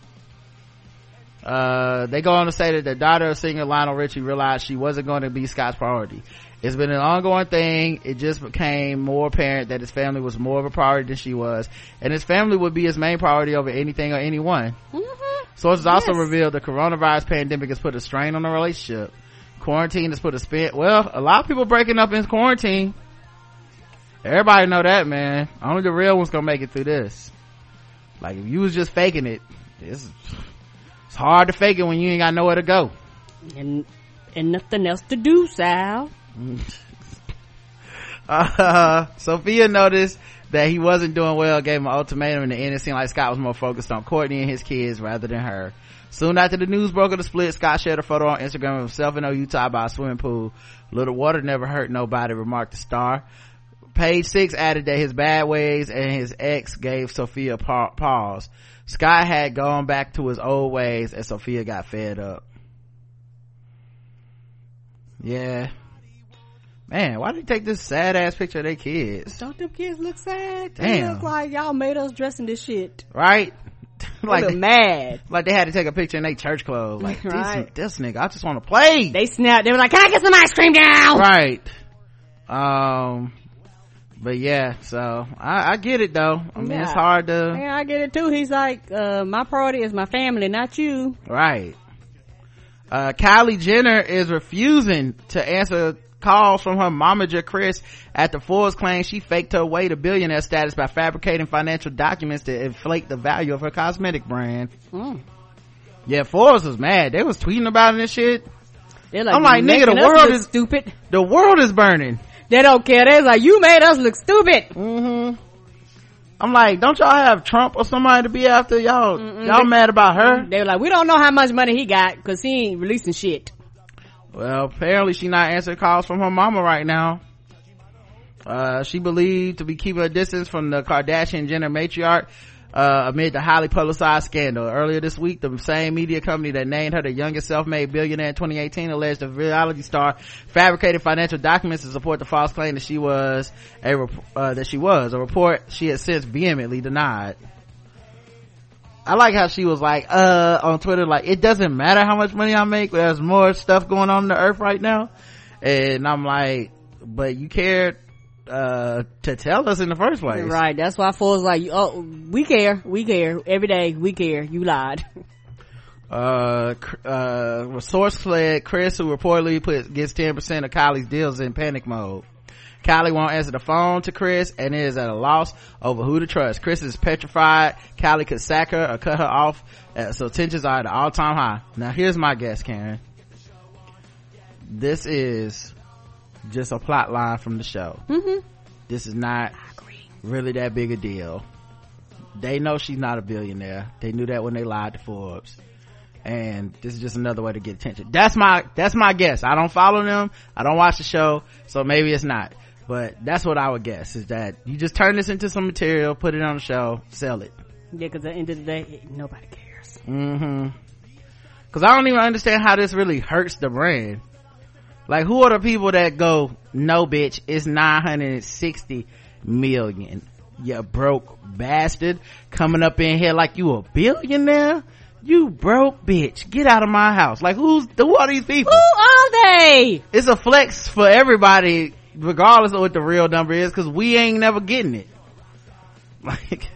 They go on to say that the daughter of singer Lionel Richie realized she wasn't going to be Scott's priority. It's been an ongoing thing. It just became more apparent that his family was more of a priority than she was, and his family would be his main priority over anything or anyone. Sources also revealed the coronavirus pandemic has put a strain on the relationship. Quarantine has put a spin. Well, a lot of people breaking up in quarantine. Everybody know that, man. Only the real ones gonna make it through this. Like, if you was just faking it, it's hard to fake it when you ain't got nowhere to go and nothing else to do, Sal. Sophia noticed that he wasn't doing well, gave him an ultimatum. In the end, it seemed like Scott was more focused on Kourtney and his kids rather than her. Soon after the news broke of the split, Scott shared a photo on Instagram of himself in Utah by a swimming pool. Little water never hurt nobody, remarked the star. Page 6 added that his bad ways and his ex gave Sophia pause. Scott had gone back to his old ways and Sophia got fed up. Yeah, man, why did they take this sad ass picture of their kids? Don't them kids look sad? Damn, they look like y'all made us dress in this shit, right? Like they mad, like they had to take a picture in their church clothes. Like, right. this nigga, I just want to play. They snapped. They were like, "Can I get some ice cream now?" Right. But yeah, so I get it though. I mean, it's hard to. Yeah, I get it too. He's like, my priority is my family, not you. Right. Kylie Jenner is refusing to answer calls from her momager Kris after Forbes claims she faked her way to billionaire status by fabricating financial documents to inflate the value of her cosmetic brand. Yeah, Forbes was mad. They was tweeting about it and shit. Like, I'm like, nigga, the world is stupid. The world is burning. They don't care. They're like, you made us look stupid. I'm like, don't y'all have Trump or somebody to be after y'all? Y'all mad about her? They were like, we don't know how much money he got because he ain't releasing shit. Well, apparently she not answering calls from her mama right now. She believed to be keeping a distance from the Kardashian-Jenner matriarch amid the highly publicized scandal. Earlier this week, the same media company that named her the youngest self-made billionaire in 2018 alleged the reality star fabricated financial documents to support the false claim that she was a report she has since vehemently denied. I like how she was like on Twitter, like, it doesn't matter how much money I make, there's more stuff going on the earth right now. And I'm like, but you cared to tell us in the first place. Right. That's why Ford's like, oh, we care every day. We care. You lied. Source fled Chris, who reportedly gets 10% of Kylie's deals, in panic mode. Kylie won't answer the phone to Chris and is at a loss over who to trust. Chris is petrified Kylie could sack her or cut her off, so tensions are at an all-time high. Now here's my guess, Karen. This is just a plot line from the show. This is not really that big a deal. They know she's not a billionaire. They knew that when they lied to Forbes. And this is just another way to get attention. That's my guess. I don't follow them. I don't watch the show, so maybe it's not. But that's what I would guess, is that you just turn this into some material, put it on the show, sell it. Yeah, because at the end of the day, nobody cares. Because I don't even understand how this really hurts the brand. Like, who are the people that go, no bitch, it's 960 million, you broke bastard, coming up in here like you a billionaire? You broke bitch, get out of my house. Like, who are these people? Who are they? It's a flex for everybody, regardless of what the real number is, because we ain't never getting it. Like,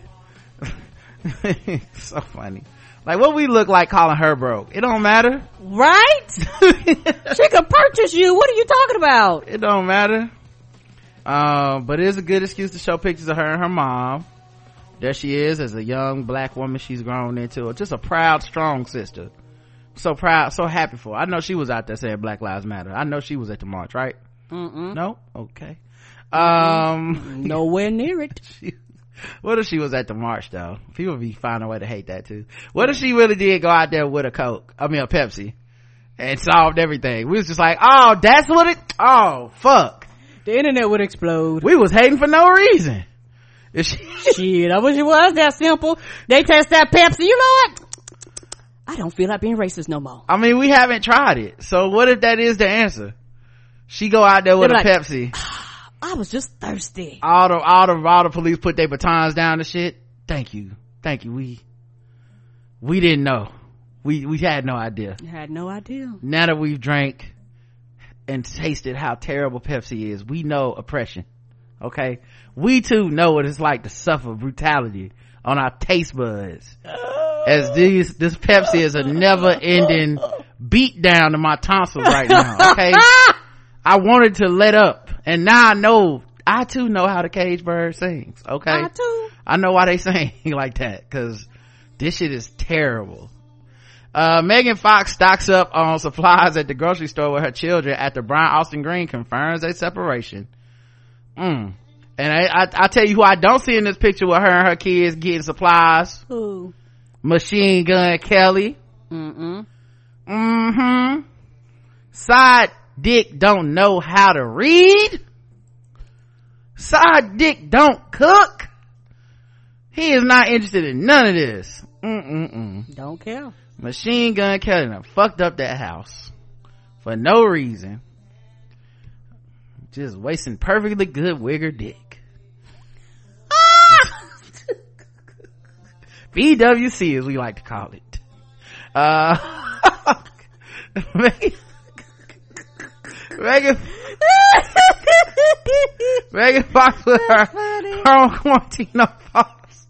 it's so funny. Like, what we look like calling her broke? It don't matter. Right? She could purchase you. What are you talking about? It don't matter. But it is a good excuse to show pictures of her and her mom. There she is as a young black woman she's grown into. Just a proud, strong sister. So proud, so happy for her. I know she was out there saying Black Lives Matter. I know she was at the march, right? No? Okay. Nowhere near it. What if she was at the march, though? People be finding a way to hate that too. What if she really did go out there with a Pepsi, and solved everything? We was just like, oh, that's what it, oh, fuck. The internet would explode. We was hating for no reason. Shit, I wish it was that simple. They test that Pepsi, you know what? I don't feel like being racist no more. I mean, we haven't tried it. So what if that is the answer? She go out there with a Pepsi. I was just thirsty. All the police put their batons down and shit. Thank you. We didn't know. We had no idea. Had no idea. Now that we've drank and tasted how terrible Pepsi is, we know oppression. Okay, we too know what it's like to suffer brutality on our taste buds, as this Pepsi is a never-ending beat down to my tonsils right now. Okay, I wanted to let up, and now I too know how the cage bird sings. Okay, I know why they sing like that, because this shit is terrible. Megan Fox stocks up on supplies at the grocery store with her children after Brian Austin Green confirms a separation. And I tell you who I don't see in this picture with her and her kids getting supplies. Who? Machine Gun Kelly. Side Dick don't know how to read. Side Dick don't cook. He is not interested in none of this. Don't care. Machine Gun Kelly done fucked up that house for no reason. Just wasting perfectly good wigger dick. BWC, as we like to call it. Megan Fox with her home quarantine on pause.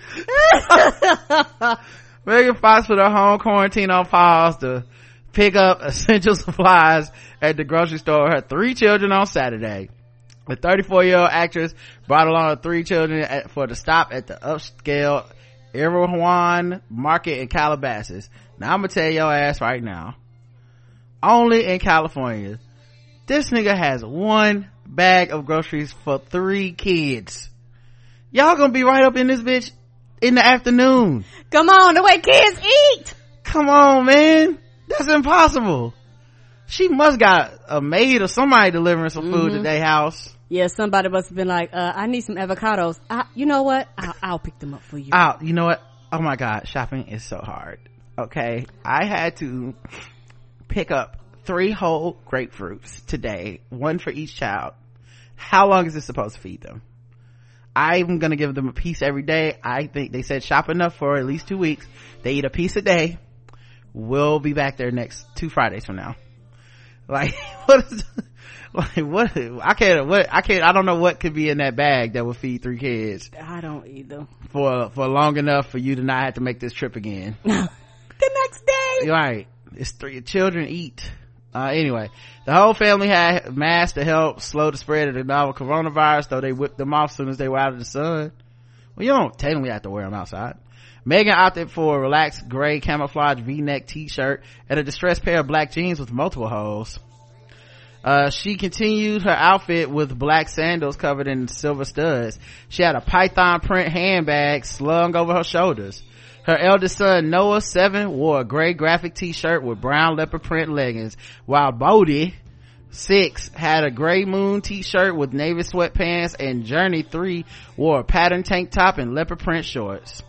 Megan Fox put her home quarantine on pause to pick up essential supplies at the grocery store with her 3 children on Saturday. The 34-year-old actress brought along her 3 children for the stop at the upscale Erewhon Market in Calabasas. Now I'm gonna tell your ass right now, only in California, this nigga has 1 bag of groceries for 3 kids. Y'all gonna be right up in this bitch in the afternoon. Come on, the way kids eat. Come on, man. That's impossible. She must got a maid or somebody delivering some food to their house. Yeah, somebody must have been like, I need some avocados. You know what? I'll pick them up for you. You know what? Oh my God, shopping is so hard. Okay. I had to pick up 3 whole grapefruits today, 1 for each child. How long is this supposed to feed them? I'm gonna give them a piece every day. I think they said shop enough for at least 2 weeks. They eat a piece a day. We'll be back there next 2 Fridays from now. Like, Like what? I don't know what could be in that bag that would feed 3 kids. I don't either. For long enough for you to not have to make this trip again. The next day. Right. It's 3 children eat. Anyway, the whole family had masks to help slow the spread of the novel coronavirus, though they whipped them off as soon as they were out of the sun. Well, you don't technically have to wear them outside. Megan opted for a relaxed gray camouflage v-neck t-shirt and a distressed pair of black jeans with multiple holes. She continued her outfit with black sandals covered in silver studs. She had a python print handbag slung over her shoulders. Her eldest son, Noah, 7, wore a gray graphic t-shirt with brown leopard print leggings, while Bodie, 6, had a gray moon t-shirt with navy sweatpants, and Journey, 3, wore a patterned tank top and leopard print shorts.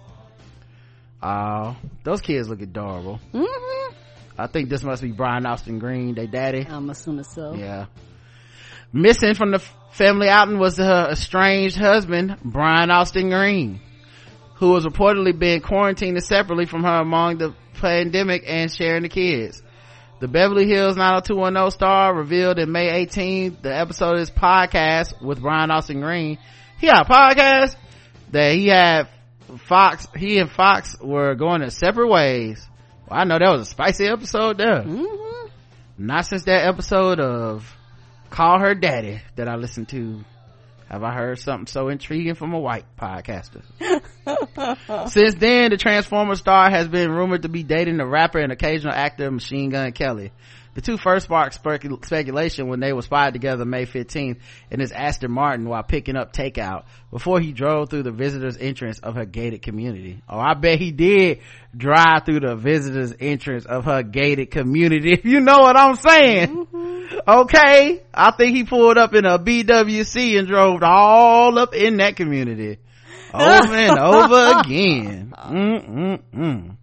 Those kids look adorable. Mm-hmm. I think this must be Brian Austin Green, they daddy. I'm assuming so. Yeah. Missing from the family outing was her estranged husband, Brian Austin Green, who was reportedly being quarantined separately from her among the pandemic and sharing the kids. The Beverly Hills 90210 star revealed in May 18th, the episode of his podcast with Brian Austin Green. He had a podcast that he and Fox were going in separate ways. Well, I know that was a spicy episode there. Mm-hmm. Not since that episode of Call Her Daddy that I listened to have I heard something so intriguing from a white podcaster. Since then, the Transformers star has been rumored to be dating the rapper and occasional actor Machine Gun Kelly. The two first sparked speculation when they were spotted together May 15th in his Aston Martin while picking up takeout before he drove through the visitor's entrance of her gated community. Oh, I bet he did drive through the visitor's entrance of her gated community, if you know what I'm saying. Mm-hmm. Okay, I think he pulled up in a BWC and drove all up in that community over and over again.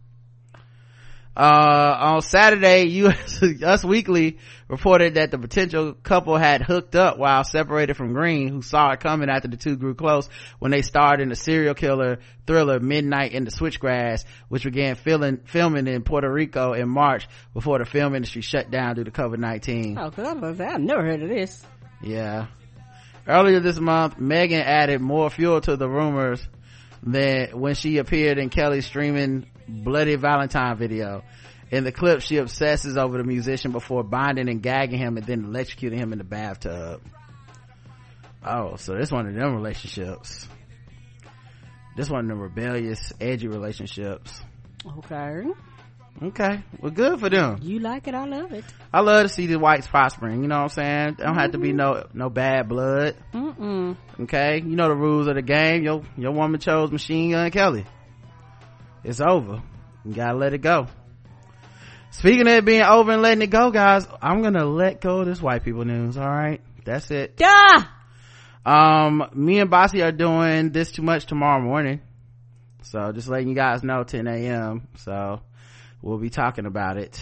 On Saturday, Us Weekly reported that the potential couple had hooked up while separated from Green, who saw it coming after the two grew close when they starred in the serial killer thriller Midnight in the Switchgrass, which began filming in Puerto Rico in March before the film industry shut down due to COVID-19. Oh, cause I've never heard of this. Yeah. Earlier this month, Megan added more fuel to the rumors that when she appeared in Kelly's streaming Bloody Valentine video. In the clip, she obsesses over the musician before binding and gagging him and then electrocuting him in the bathtub. Oh, so this one of them relationships. This one of them rebellious, edgy relationships. Okay, well, good for them. You like it, I love it. I love to see the whites prospering, you know what I'm saying? Don't have to be no bad blood. Okay, you know the rules of the game. Your woman chose Machine Gun Kelly. It's over. You gotta let it go. Speaking of it being over and letting it go, guys, I'm gonna let go of this white people news. All right, that's it. Yeah. Me and Bossy are doing This Too Much tomorrow morning, so just letting you guys know, 10 a.m. So we'll be talking about it.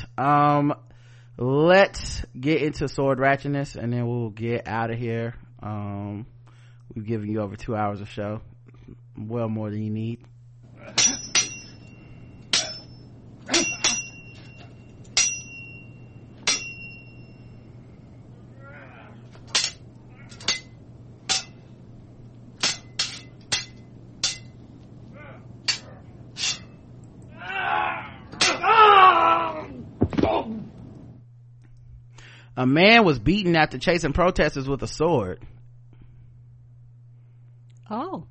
Let's get into sword ratchetness and then we'll get out of here. We've given you over 2 hours of show, well more than you need. A man was beaten after chasing protesters with a sword. Oh.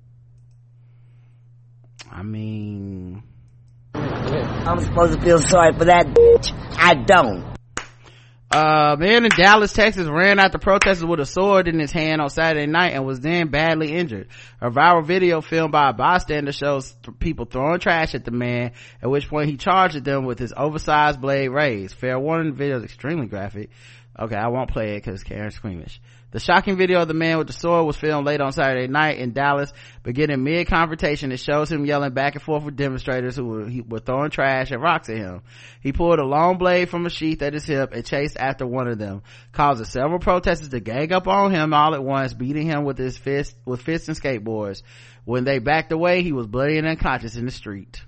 I mean, I'm supposed to feel sorry for that bitch. I don't. A man in Dallas, Texas ran after protesters with a sword in his hand on Saturday night and was then badly injured. A viral video filmed by a bystander shows people throwing trash at the man, at which point he charged them with his oversized blade raised. Fair warning, the video is extremely graphic. Okay, I won't play it because Karen's squeamish. The shocking video of the man with the sword was filmed late on Saturday night in Dallas. Beginning mid-confrontation, it shows him yelling back and forth with demonstrators who were throwing trash and rocks at him. He pulled a long blade from a sheath at his hip and chased after one of them, causing several protesters to gang up on him all at once, beating him with fists and skateboards. When they backed away, he was bloody and unconscious in the street.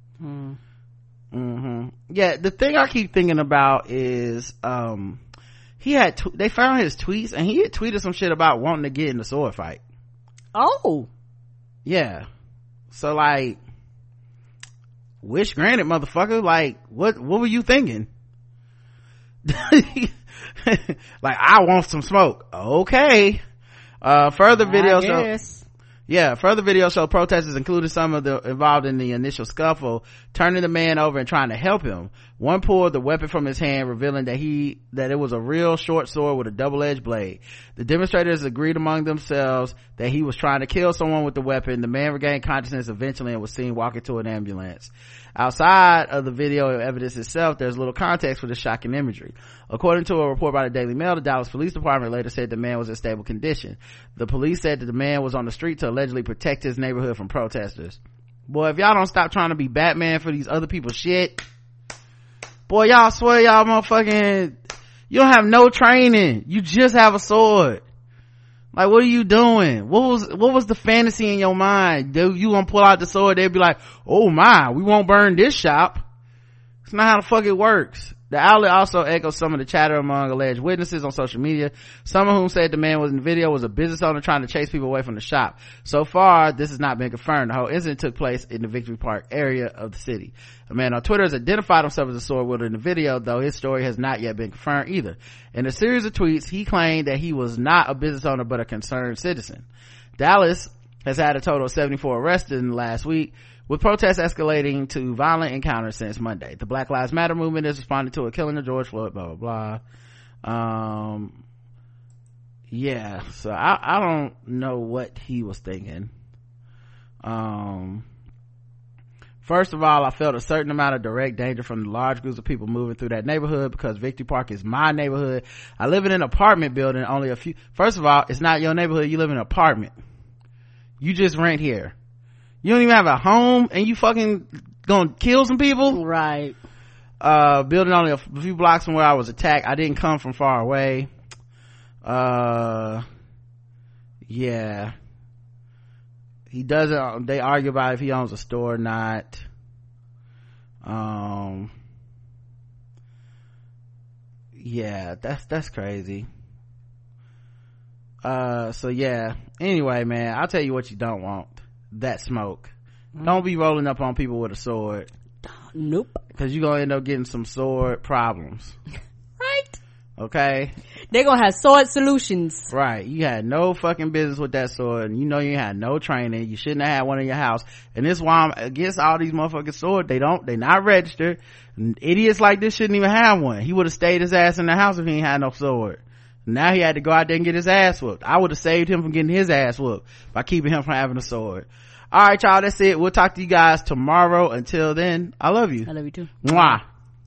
Yeah, the thing I keep thinking about is they found his tweets, and he had tweeted some shit about wanting to get in the sword fight. Oh. Yeah. So like, wish granted, motherfucker. Like, what were you thinking? Like, I want some smoke. Okay. Further video show protesters, including some of the involved in the initial scuffle, turning the man over and trying to help him. One pulled the weapon from his hand, revealing that it was a real short sword with a double-edged blade. The demonstrators agreed among themselves that he was trying to kill someone with the weapon. The man regained consciousness eventually and was seen walking to an ambulance. Outside of the video evidence itself, there's little context for the shocking imagery. According to a report by the Daily Mail, the Dallas Police Department later said the man was in stable condition. The police said that the man was on the street to allegedly protect his neighborhood from protesters. Boy, if y'all don't stop trying to be Batman for these other people's shit, boy, y'all swear y'all motherfucking, you don't have no training. You just have a sword. Like, what are you doing? What was the fantasy in your mind? You gonna pull out the sword, they'd be like, oh my, we won't burn this shop. It's not how the fuck it works. The outlet also echoes some of the chatter among alleged witnesses on social media, some of whom said the man was in the video was a business owner trying to chase people away from the shop. So far, this has not been confirmed. The whole incident took place in the Victory Park area of the city. A man on Twitter has identified himself as a sword wielder in the video, though his story has not yet been confirmed either. In a series of tweets, he claimed that he was not a business owner but a concerned citizen. Dallas has had a total of 74 arrested in the last week, with protests escalating to violent encounters since Monday. The Black Lives Matter movement is responding to a killing of George Floyd, blah, blah, blah. Yeah, so I don't know what he was thinking. First of all, I felt a certain amount of direct danger from the large groups of people moving through that neighborhood because Victory Park is my neighborhood. I live in an apartment building, first of all, it's not your neighborhood, you live in an apartment. You just rent here. You don't even have a home and you fucking gonna kill some people? Right. Building only a few blocks from where I was attacked. I didn't come from far away. Yeah. He doesn't, they argue about if he owns a store or not. Yeah, that's crazy. So yeah. Anyway, man, I'll tell you what you don't want. That smoke. Don't be rolling up on people with a sword. Nope. Because you're gonna end up getting some sword problems. Right. Okay. They're gonna have sword solutions. Right. You had no fucking business with that sword, and you know you had no training. You shouldn't have had one in your house. And this is why I'm against all these motherfucking swords. They're not registered. And idiots like this shouldn't even have one. He would have stayed his ass in the house if he ain't had no sword. Now he had to go out there and get his ass whooped. I would have saved him from getting his ass whooped by keeping him from having a sword. All right, y'all, that's it. We'll talk to you guys tomorrow. Until then, I love you. I love you too. Mwah.